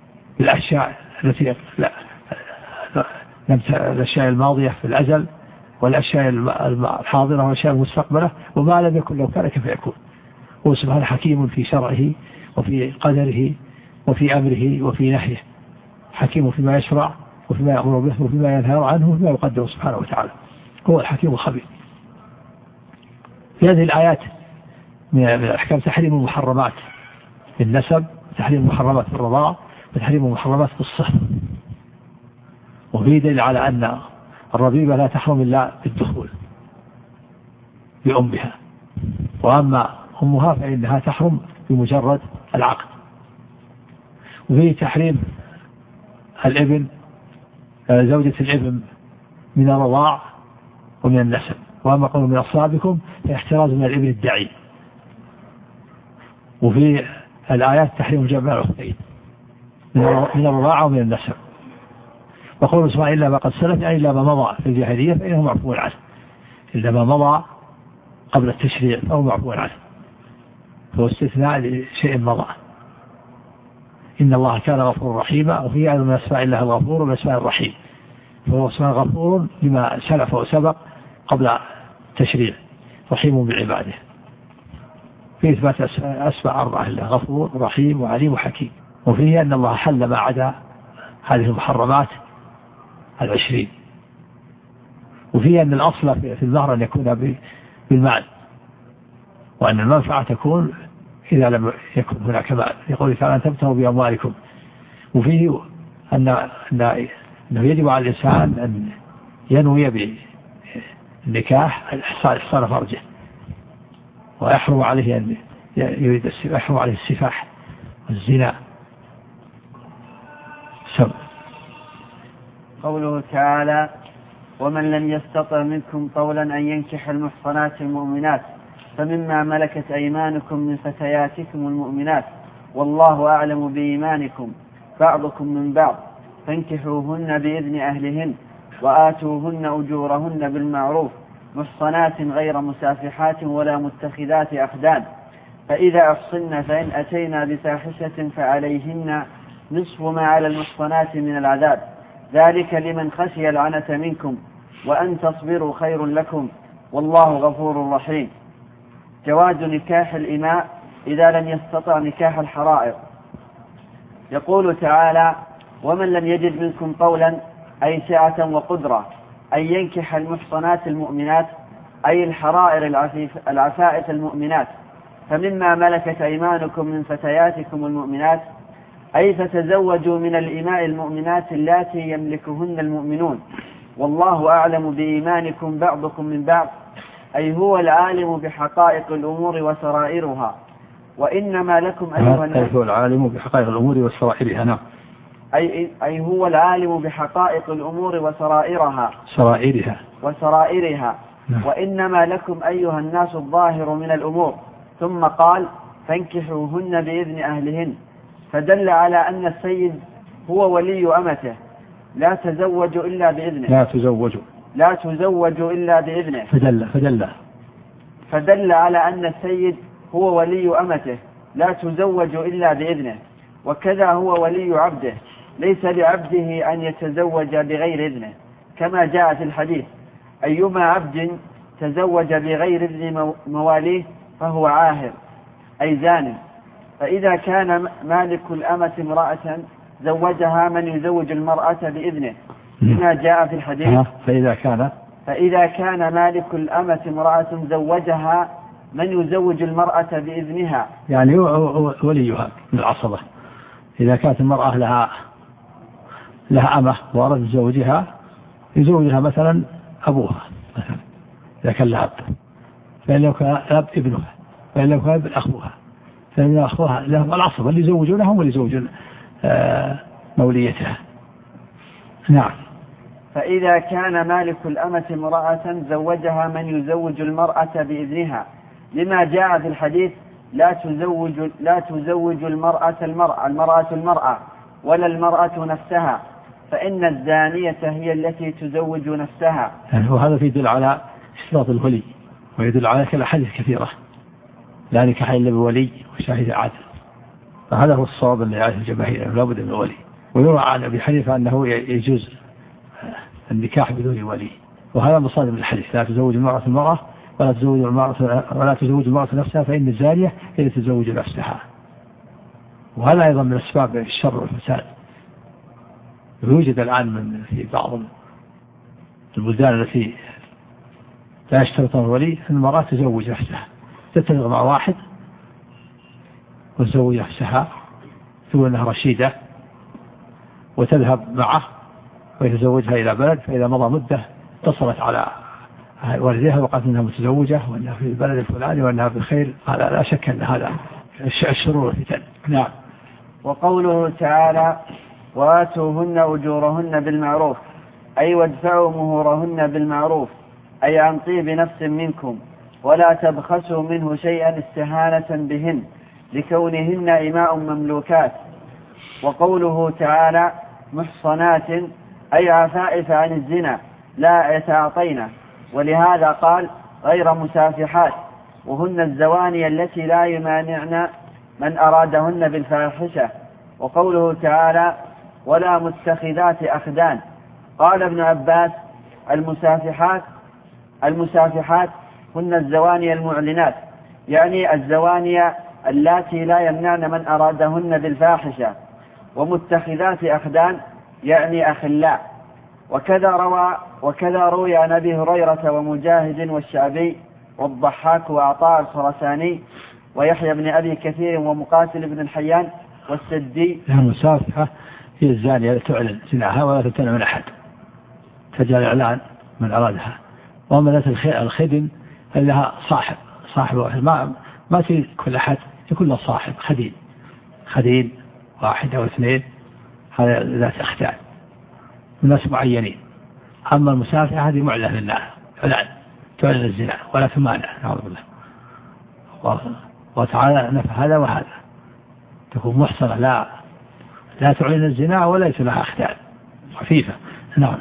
بالأشياء التي لا الأشياء الماضية في الأزل والأشياء الحاضرة والأشياء المستقبلة، وما لم يكن لو كان كيف يكون. هو سبحانه حكيم في شرعه وفي قدره وفي أمره وفي نهيه، حكيم فيما يشرع وفيما يأمر به وفيما ينهى عنه وفيما يقدر سبحانه وتعالى. هو الحكيم الخبير. في هذه الآيات من الأحكام تحريم المحرمات في النسب، تحريم المحرمات في الرضاعة، وتحريم المحرمات في الصحة. وفيه دليل على أن الربيبة لا تحرم إلا بالدخول بأمها، وأما أمها فإنها تحرم بمجرد العقد. وفيه تحريم الابن زوجة الابن من الرضاع ومن النسب، وأما قول من أصلابكم فاحتراز من الابن الدعي. وفي الآيات تحريم جمع الأختين من الرضاعة ومن النسب. وقول سبحانه إلا ما قد سلف، يعني إلا ما مضى في الجاهلية فإنه معفو عنه، إلا ما مضى قبل التشريع فهو معفو عنه، فهو استثناء لشيء مضى. إن الله كان غفور رحيما، وفي أيضا من أسماء الله الغفور ومن أسماء الرحيم، فهو اسمه غفور لما سلف وسبق قبل التشريع، رحيم بعباده. في إثبات أسماء أربعة لله: غفور رحيم وعليم وحكيم. وفيه أن الله حل ما عدا هذه المحرمات العشرين. وفيه أن الأصل في الظهر أن يكون بالمال، وأن المنفعة تكون إذا لم يكن هناك مال، يقول تعالى: تبتغوا بأموالكم. وفيه أن أنه يجب على الإنسان أن ينوي بالنكاح إحصان فرجه، ويحرم عليه أن يريد يحرم عليه السفاح والزنا. سم. قوله تعالى: ومن لم يستطع منكم طولا أن ينكح المحصنات المؤمنات فمما ملكت أيمانكم من فتياتكم المؤمنات والله أعلم بإيمانكم بعضكم من بعض فانكحوهن بإذن أهلهن وآتوهن أجورهن بالمعروف محصنات غير مسافحات ولا متخذات أخدان، فإذا أحصن فإن أتينا بفاحشة فعليهن نصف ما على المحصنات من العذاب، ذلك لمن خشي العنة منكم وأن تصبروا خير لكم والله غفور رحيم. جواز نكاح الإماء إذا لم يستطع نكاح الحرائر. يقول تعالى: ومن لم يجد منكم طولا أي سعة وقدرة أن ينكح المحصنات المؤمنات أي الحرائر العفائف المؤمنات فمما ملكت أيمانكم من فتياتكم المؤمنات أي فتزوجوا من الإماء المؤمنات اللاتي يملكهن المؤمنون والله أعلم بإيمانكم بعضكم من بعض، أي هو العالم بحقائق الأمور وسرائرها. وإنما لكم أيها الناس، أي هو العالم بحقائق الأمور وسرائرها. نعم. أي, أي هو العالم بحقائق الأمور وسرائرها سرائرها وسرائرها نعم. وإنما لكم أيها الناس الظاهر من الأمور. ثم قال: فانكحوهن بإذن أهلهن، فدل على أن السيد هو ولي أمته لا تزوج إلا بإذنه لا تزوج لا تزوج إلا بإذنه فدل فدل فدل على أن السيد هو ولي أمته لا تزوج إلا بإذنه، وكذا هو ولي عبده ليس لعبده أن يتزوج بغير إذنه، كما جاء في الحديث: أيما عبد تزوج بغير إذن مواليه فهو عاهر أي زان. فإذا كان مالك الأمة امرأة زوجها من يزوج المرأة بإذنه، كما جاء في الحديث: فإذا كان فإذا كان مالك الأمة امرأة زوجها من يزوج المرأة بإذنها، يعني وليها من العصبة. إذا كانت المرأة لها لها أمة وأراد زوجها يزوجها مثلا أبوها مثلا إذا كان لها أب، فإن لو كان أب ابنها، فإن لو كان ابن أخوها، فإن أخوها لهم العصبة اللي يزوجونهم واللي يزوجون آه موليتها. نعم. فإذا كان مالك الأمة امرأة زوجها من يزوج المرأة بإذنها، لما جاء في الحديث: لا تزوج لا تزوج المرأة المرأة المرأة المرأة ولا المرأة نفسها، فإن الزانية هي التي تزوج نفسها. يعني وهذا يدل على اشتراط الولي، ويدل على الأحاديث كثيرة: لا نكاح إلا بولي وشاهد عدل. فهذا هو الصواب اللي عليه الجماهير، لا بد من ولي. ويروى عن أبي حنيفة أنه يجوز النكاح بدون ولي، وهذا مصادر الحديث: لا تزوج المرأة المرأة ولا تزوج المرأة ولا تزوج المرأة نفسها فإن الزانية هي تزوج نفسها. وهذا أيضا من أسباب الشر والفساد. يوجد الآن من في بعض البلدان التي لا يشترطون الولي أن المرأة تزوج نفسها، تتفق مع واحد وتزوج نفسها، تقول أنها رشيدة وتذهب معه ويتزوجها إلى بلد، فإذا مضى مدة اتصلت على والديها وقالت أنها متزوجة وأنها في البلد الفلاني وأنها بخير. هذا لا شك أن هذا الشرور والفتن. نعم. وقوله تعالى: وآتوهن أجورهن بالمعروف، أي وادفعوا مهورهن بالمعروف، أي عن طيب نفس منكم، ولا تبخسوا منه شيئا استهانة بهن لكونهن إماء مملوكات. وقوله تعالى: محصنات، أي عفائف عن الزنا لا يتعاطين، ولهذا قال: غير مسافحات، وهن الزواني التي لا يمانعن من أرادهن بالفاحشة. وقوله تعالى: ولا متخذات أخدان. قال ابن عباس: المسافحات المسافحات هن الزواني المعلنات، يعني الزواني اللاتي لا يمنعن من أرادهن بالفاحشة. ومتخذات أخدان يعني أخلاء. وكذا روى وكذا روي عن أبي هريرة ومجاهد والشعبي والضحاك وعطاء الخرساني ويحيى بن أبي كثير ومقاتل بن الحيان والسدي. المسافحة هي الزانية التي تعلن زناها ولا تمتنع من أحد، تجعل إعلان من أرادها. وأما الخدم لها صاحب صاحب واحد، ما ما في كل أحد، يكون له صاحب خديم خديم واحد أو اثنين، هذا ذات أختان من ناس معينين. أما المسافحة هذه معلنة للناس، إعلان تعلن الزنا ولا تمانع، نعوذ بالله. وتعالى نفى هذا وهذا، تكون محصنة، لا لا تعلن الزنا وليس لها أختان، خفيفة. نعم.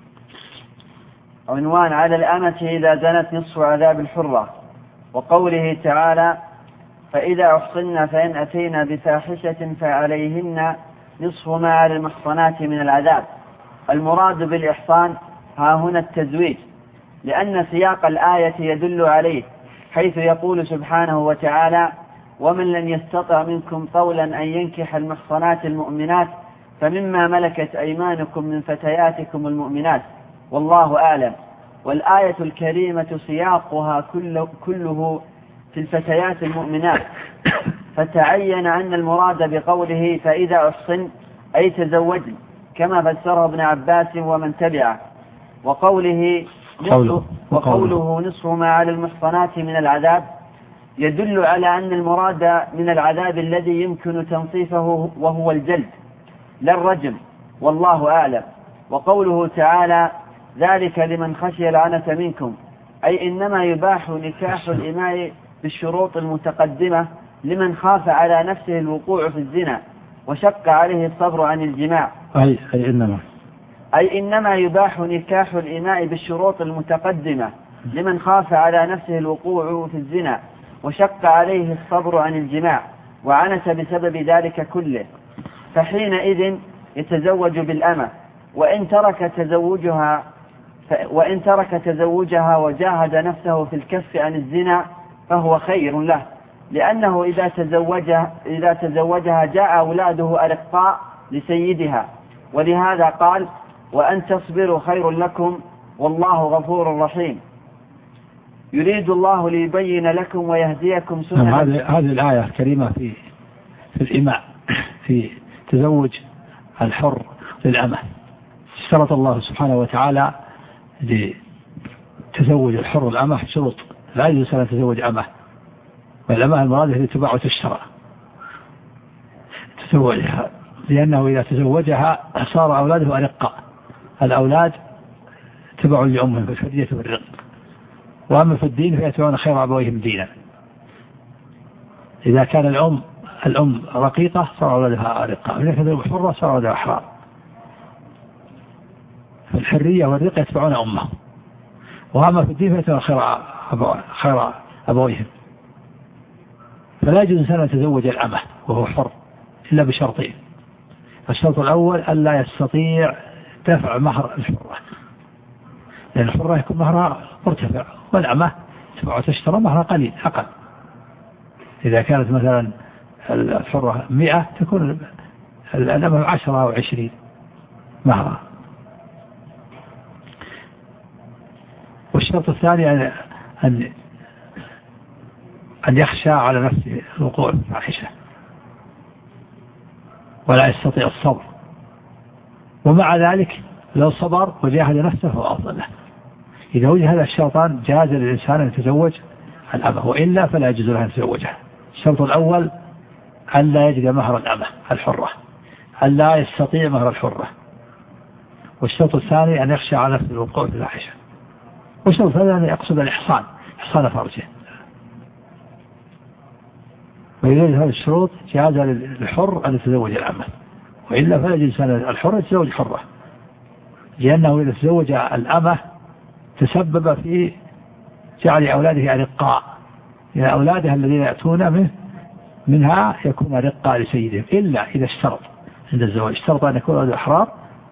عنوان: على الأمة إذا زنت نصف عذاب الحرة. وقوله تعالى: فإذا أحصن فإن أتينا بفاحشة فعليهن نصف ما على المحصنات من العذاب. المراد بالإحصان ها هنا التزويج، لأن سياق الآية يدل عليه، حيث يقول سبحانه وتعالى: ومن لم يستطع منكم طولا أن ينكح المحصنات المؤمنات فمما ملكت أيمانكم من فتياتكم المؤمنات والله أعلم. والآية الكريمة سياقها كله, كله في الفتيات المؤمنات، فتعين أن المراد بقوله فإذا أحصن أي تزوجن، كما فسره ابن عباس ومن تبعه. وقوله نصف, وقوله نصف ما على المحصنات من العذاب يدل على أن المراد من العذاب الذي يمكن تنصيفه وهو الجلد لا الرجم، والله أعلم. وقوله تعالى: ذلك لمن خشي العنة منكم، أي إنما يباح نكاح الإماء بالشروط المتقدمة لمن خاف على نفسه الوقوع في الزنا وشق عليه الصبر عن الجماع. أي, أي, إنما. أي إنما يباح نكاح الإماء بالشروط المتقدمة لمن خاف على نفسه الوقوع في الزنا وشق عليه الصبر عن الجماع وعنت بسبب ذلك كله، فحينئذ يتزوج بالأمة، وإن ترك تزوجها وإن ترك تزوجها وجاهد نفسه في الكف عن الزنا فهو خير له، لأنه إذا تزوجها, إذا تزوجها جاء أولاده أرقاء لسيدها، ولهذا قال: وأن تصبروا خير لكم والله غفور رحيم. يريد الله ليبين لكم ويهديكم سنة. هذه الآية الكريمة في في الإماء، في تزوج الحر للأمة. اشترط الله سبحانه وتعالى لتزوج الحر الأمة شروط، لا يجوز أن تزوج أمة، والأمة المراد التي تباع وتشترى تزوجها، لأنه إذا تزوجها صار أولاده أرقاء، الأولاد تبع لأمهم بالفدية والرق، وأما في الدين فيتبعون خير أبويهم دينا. إذا كان الأم الأم رقيقة صار أولادها أرقاء، إذا كانت الأم حرة صار أولادها أحرار. فالحرية والرق يتبعون أمهم، وأما في الدين فيتبعون خير أبو خير أبويهم. فلا يجوز إنسان أن يتزوج الأمة وهو حر إلا بشرطين. الشرط الأول ألا يستطيع دفع مهر الحرة، لأن الحرة يكون مهرها مرتفع، والأمة تباع تشترى مهرها قليل أقل. إذا كانت مثلا الحرة مئة تكون الأمة عشرة أو عشرين مهرها. والشرط الثاني أن أن أن يخشى على نفسه الوقوع في الفاحشة ولا يستطيع الصبر، ومع ذلك لو صبر وجاهد نفسه فهو أفضل له. إذا وجد هذا الشرطان جاز للإنسان أن يتزوج الأمة، وإلا فلا يجوز له أن يتزوجها. الشرط الأول أن لا يجد مهر الأمة الحرة، أن لا يستطيع مهر الحرة. والشرط الثاني أن يخشى على نفسه الوقوع في الفاحشة. والشرط الثاني أن يقصد الإحصان، إحصان فرجه. وإذا هذه الشروط جاز للحر أن يتزوج الأمة، وإلا فلا يجوز الحر يتزوج حرة، لأنه إذا تزوج الأمة تسبب في جعل أولاده أرقاء، يعني أولادها الذين يأتون منه منها يكون أرقاء لسيدهم، إلا إذا اشترط عند الزواج، اشترط أن يكون أولاد أحرار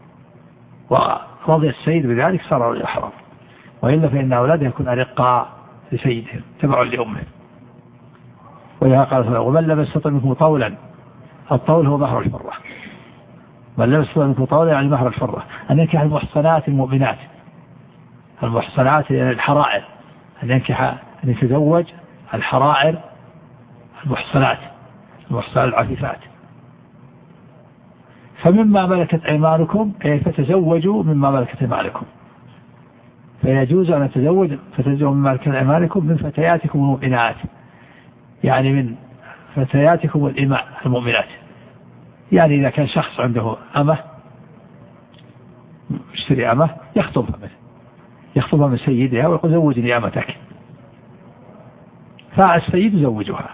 ورضي السيد بذلك صار أولاد أحرار، وإلا فإن أولاده يكون أرقاء لسيدهم تبع لأمه. ولها قال: ومن لم يستطع منكم طولا، الطول هو مهر الحرة، من لم يستطع منكم طولا يعني مهر الحرة، أن ينكح المحصنات المؤمنات، المحصنات يعني الحرائر، أن ينكح أن يتزوج الحرائر المحصنات، المحصنات العفيفات. فمما ملكت أيمانكم أي فتزوجوا مما ملكت أيمانكم، فيجوز أن يتزوج فتزوجوا مما ملكت أيمانكم من فتياتكم المؤمنات، يعني من فتياتكم الإماء المؤمنات. يعني إذا كان شخص عنده أمة يشتري أمة يخطبها منه، يخطبها من سيدها ويقول: زوجني أمتك، فالسيد يزوجها.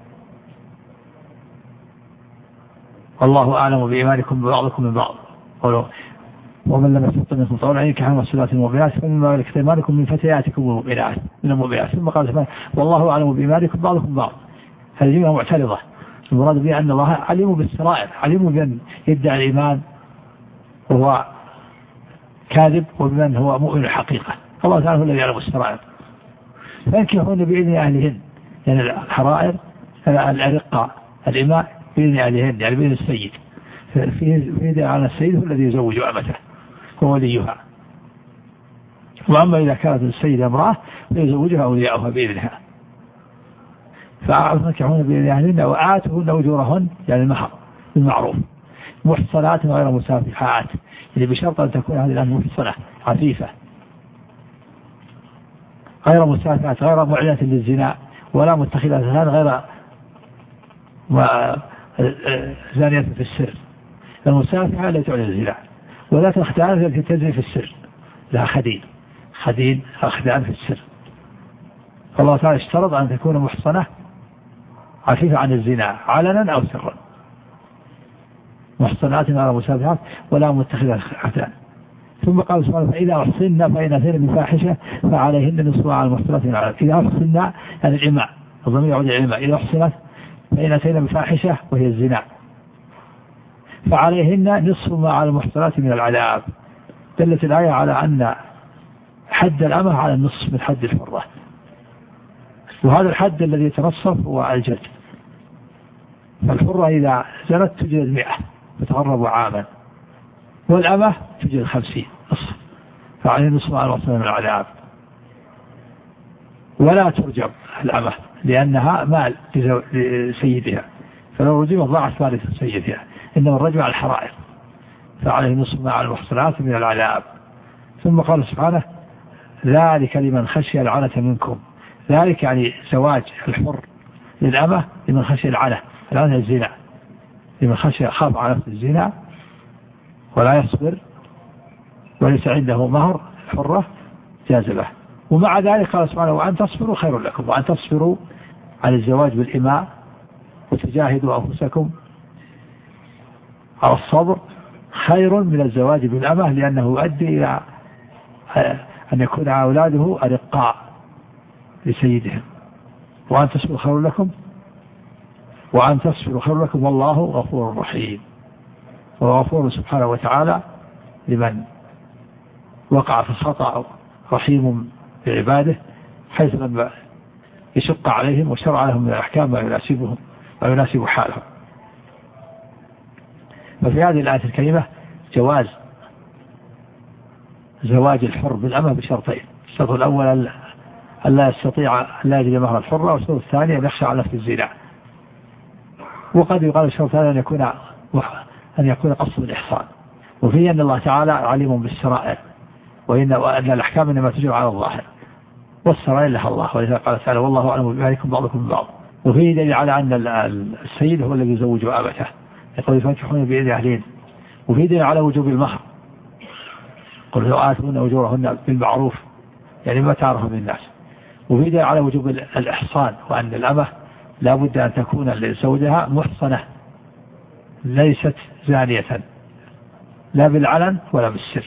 والله أعلم بإيمانكم ببعضكم من بعض. ومن لم يستطع منكم طولا أن ينكح المحصنات المؤمنات فمما ملكت أيمانكم من فتياتكم المؤمنات من المؤمنات. ثم قال سبحانه: والله أعلم بإيمانكم بعضكم بعض. هذه جملة معترضة، المراد بها أن الله علم بالسرائر، علم بمن يدعي الإيمان وهو كاذب وبمن هو مؤمن الحقيقة. الله تعالى هو الذي يعلم السرائر. فانكحون بإذن أهلهن، يعني الحرائر الأرقاء الإماء بإذن أهلهن، يعني بإذن السيد. في يدعي على السيد هو الذي يزوج أمته هو وليها. وأما إذا كانت السيدة امرأة فيزوجها أولياؤها بإذنها. فانكحون بإذن أهلهن وآتوهن أجورهن، يعني المهر بالمعروف، محصنات غير مسافحات، يعني بشرط أن تكون هذه الآن محصنة عفيفة غير مسافحات، غير معلنة للزنا ولا متخذة غير زانية في السر. المسافحة لا تعلن الزنا، ولا تختان التي تجري في السر، لا خدين خدين أخدان في السر. فالله تعالى اشترط أن تكون محصنة عفيفة عن الزنا علنا أو سرا، محصنات غير مسافحات ولا متخذة أخدان. ثم قال سبحانه: فإذا أحصن فإن أتين بفاحشة فعليهن نصف على المحصنات من العذاب. إذا أحصن يعني الإماء، الضمير يعود إلى الإماء. إذا أحصنت فإن أتين بفاحشة وهي الزنا فعليهن نصف ما على المحصنات من العذاب. دلت الآية على أن حد الأمة على النصف من حد الحرة، وهذا الحد الذي يتنصف هو الجلد. فالحرة إذا زنت تجلد مئة وتغرب عاما، والأمة تجلد خمسين نصف، فعليه نصف على المحصنات من العذاب. ولا ترجم الأمة لأنها مال لسيدها، فلو رجمت ضاعت مال سيدها، إنما الرجم على الحرائر، فعليه نصف ما على المحصنات من العذاب. ثم قال سبحانه: ذلك لمن خشي العنة منكم. ذلك يعني زواج الحر للأمة لمن خشي العنة، العنة الزنا، لمن خشي خاف على نفس الزنا ولا يصبر وليس عنده مهر الحرة جاز له. ومع ذلك قال سبحانه: وأن تصبروا خير لكم، وأن تصبروا على الزواج بالإماء وتجاهدوا أنفسكم على الصبر خير من الزواج بالأمة، لأنه يؤدي إلى أن يكون أولاده أرقاء لسيدهم. وأن تصبروا خير لكم وأن تصبروا خير لكم والله غفور رحيم. وغفور سبحانه وتعالى لمن وقع في الخطأ رحيم بعباده حيث لما يشق عليهم وشرع لهم من الأحكام ما يناسبهم ويناسب حالهم. ففي هذه الآية الكريمة جواز زواج الحر بالأمة بشرطين: الشرط الأول أن لا يستطيع أن لا يجد مهر الحرة، والشرط الثاني أن يخشى على نفس الزنا. وقد يقال الشرط الثاني أن يكون أن يكون قصد الإحصان، وفيه أن الله تعالى عليم بالسرائر، وإن وأن الأحكام إنما تجري على الظاهر والسرائر لها الله، ولذا قال تعالى: والله أعلم بأمركم بعضكم ببعض. وفيه دليل على أن السيد هو الذي يزوج أمته، يقول: فانكحوهن بإذن أهلهن. وفيه دليل على وجوب المهر، قل: لو آتون أجورهن بالمعروف، يعني ما تعرف من الناس. وفيه دليل على وجوب الإحصان، وأن الأمة لا بد أن تكون لزوجها محصنة ليست زانية لا بالعلن ولا بالسر.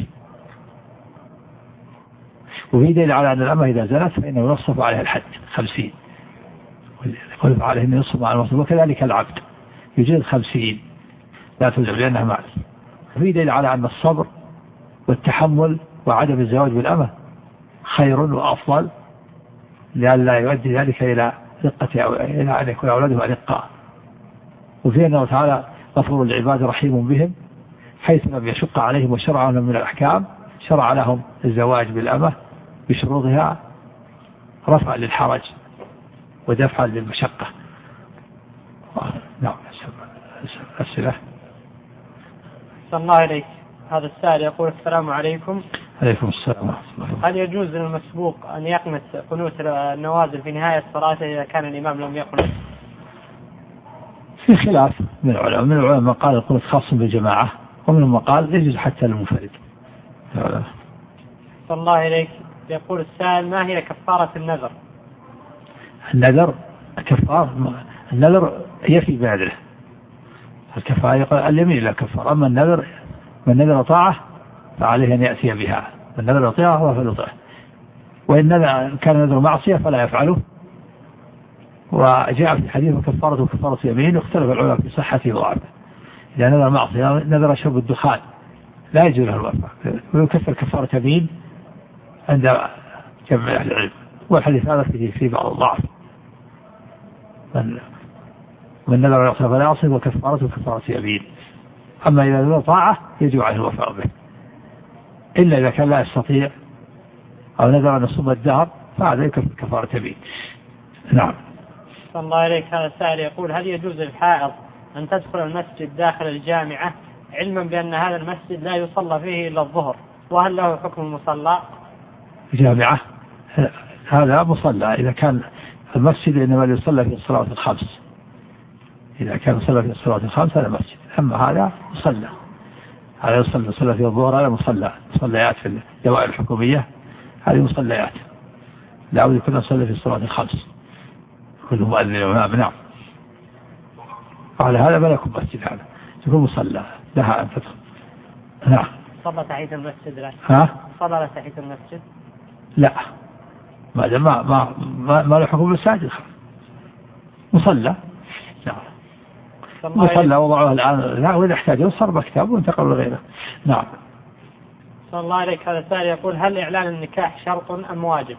وفيه دليل على أن الأمة إذا زنت فإنه يصف عليها الحد خمسين، يقول: عليه أن يصف على المصف. وكذلك العبد يجلد خمسين لا تجلد لأنها معلم. وفيه دليل على أن الصبر والتحمل وعدم الزواج بالأمة خير وأفضل، لأن لا يؤدي ذلك إلى رقة أو إلى أن يكون أولادهم رقاء. وفيه أنه تعالى غفور العباد رحيم بهم، حيث لم يشق عليهم وشرع لهم من الأحكام شرع لهم الزواج بالأمة بشروطها رفعا للحرج ودفعا للمشقة. نعم. أسئلة. صلى الله عليك. هذا السائل يقول: السلام عليكم. عليكم السلام. هل يجوز للمسبوق أن يقنت قنوت النوازل في نهاية الصلاة إذا كان الإمام لم يقنت؟ في خلاف من العلماء، من العلماء قال القنوت خاص بالجماعة، ومنهم من قال يجوز حتى للمنفرد. صلى الله عليك. يقول السائل: ما هي كفارة النذر؟ النذر كفار النذر يفي بعدله، الكفارة اليمين لا كفار. أما النذر من نذر طاعة فعليه أن يأتي بها، من نذر طاعة هو فلطعه، وإن كان نذر معصية فلا يفعله. وجاء في حديث: كفارة وكفارة يمين، واختلف العلماء في صحته وضعفه. إذا نذر معصية نذر شرب الدخان لا يجوز له الوفاء، ويكفر كفارة يمين عند جمع أهل العلم. والحديث هذا فيه في بعض الضعف. من من نذر يعصي فلا يعصي، وكفارته كفارة يمين. أما إذا نذر طاعة يجب عليه الوفاء به، إلا إذا كان لا يستطيع أو نذر أن يصوم الدهر فهذا يكفر كفارة يمين. نعم. صلى الله عليك. هذا السائل يقول: هل يجوز للحائض أن تدخل المسجد داخل الجامعة علما بأن هذا المسجد لا يصلى فيه إلا الظهر، وهل له حكم المصلى؟ جامعة هذا مصلى، إذا كان المسجد إنما يصلى في الصلاة الخمس، إذا كان يصلى في الصلاة الخمس هذا مسجد. أما هذا مصلى، هذا يصلى يصلى في الظهر، هذا مصلى، مصليات في الدوائر الحكومية هذه مصليات، لا بد يكون يصلى في الصلاة الخمس كل مؤذن وإمام. نعم. على هذا ما يكون مسجد، هذا يكون مصلى لها أن تدخل. نعم. صلى تحية المسجد لا؟ ها؟ صلى تحية المسجد؟ لا، ما ما ما ما, ما له حكم المساجد، مصلى. نعم. مصلى وضعوه الآن، لا، وإذا احتاجوا صار مكتب وانتقلوا لغيره. نعم. صلى الله عليك. هذا السائل يقول: هل إعلان النكاح شرط أم واجب؟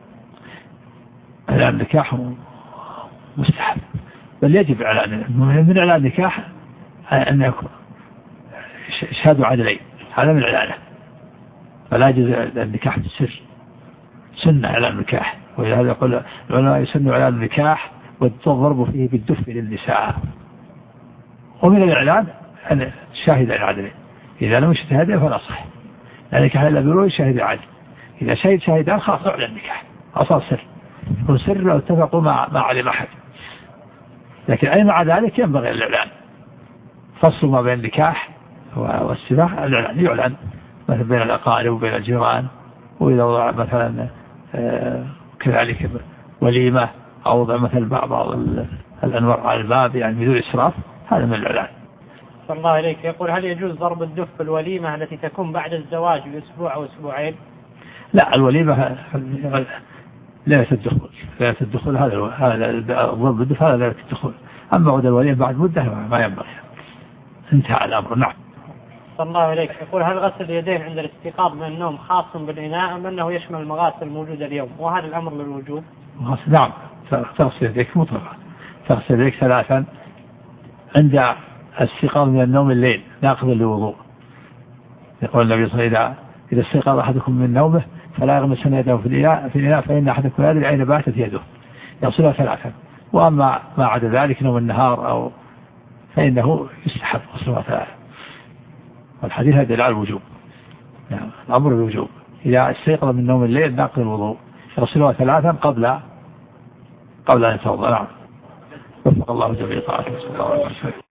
إعلان النكاح مستحب، بل يجب إعلان. من إعلان النكاح أن يكون شهادة عدلين، هذا من إعلانه، فلا يجوز النكاح بالسر، سنة إعلان النكاح. ولهذا يقول العلماء: يسن إعلان النكاح والضرب فيه بالدف للنساء. ومن الإعلان أن الشاهد العدلين، إذا لم يشهد فلا صح، لأن النكاح إلا بروي شاهد عدل. إذا شهد شاهدان خلاص أعلن النكاح، أصار سر، يكون سر لو اتفقوا مع ما علم أحد. لكن أي مع ذلك ينبغي الإعلان، فصل ما بين النكاح والسباح الإعلان، يعلن مثلا بين الأقارب وبين الجيران. وإذا وضع مثلا آه كذلك وليمة أو وضع مثلا بعض الأنوار على الباب يعني بدون إسراف، هذا من الإعلان. صلى الله عليك. يقول: هل يجوز ضرب الدف في الوليمة التي تكون بعد الزواج بأسبوع أو أسبوعين؟ لا، الوليمة لا الدخول، لا الدخول هذا هذا ضرب الدف هذا لا الدخول. أما بعد الوليمة بعد مدة ما ينبغي، انتهى الأمر. نعم. أحسن الله إليك. يقول هل غسل اليدين عند الاستيقاظ من النوم خاص بالإناء أم أنه يشمل المغاسل الموجودة اليوم، وهذا الأمر للوجوب؟ نعم، تغسل يديك مطلقا، تغسل يديك ثلاثا عند الاستيقاظ من النوم الليل ناقض للوضوء. يقول النبي صلى الله عليه وسلم إذا استيقظ أحدكم من نومه فلا يغمسن يده في الإناء في الإناء فإن أحدكم لا يدري أين باتت يده، يغسلها ثلاثا. وأما ما عدا ذلك نوم النهار أو فإنه يستحب غسلها ثلاثا، والحديث هذا على الوجوب، يعني الأمر الوجوب. إذا استيقظ من نوم الليل ناقض الوضوء يغسلها ثلاثا قبل قبل أن يتوضأ. نعم، وفق الله جميع طاعته.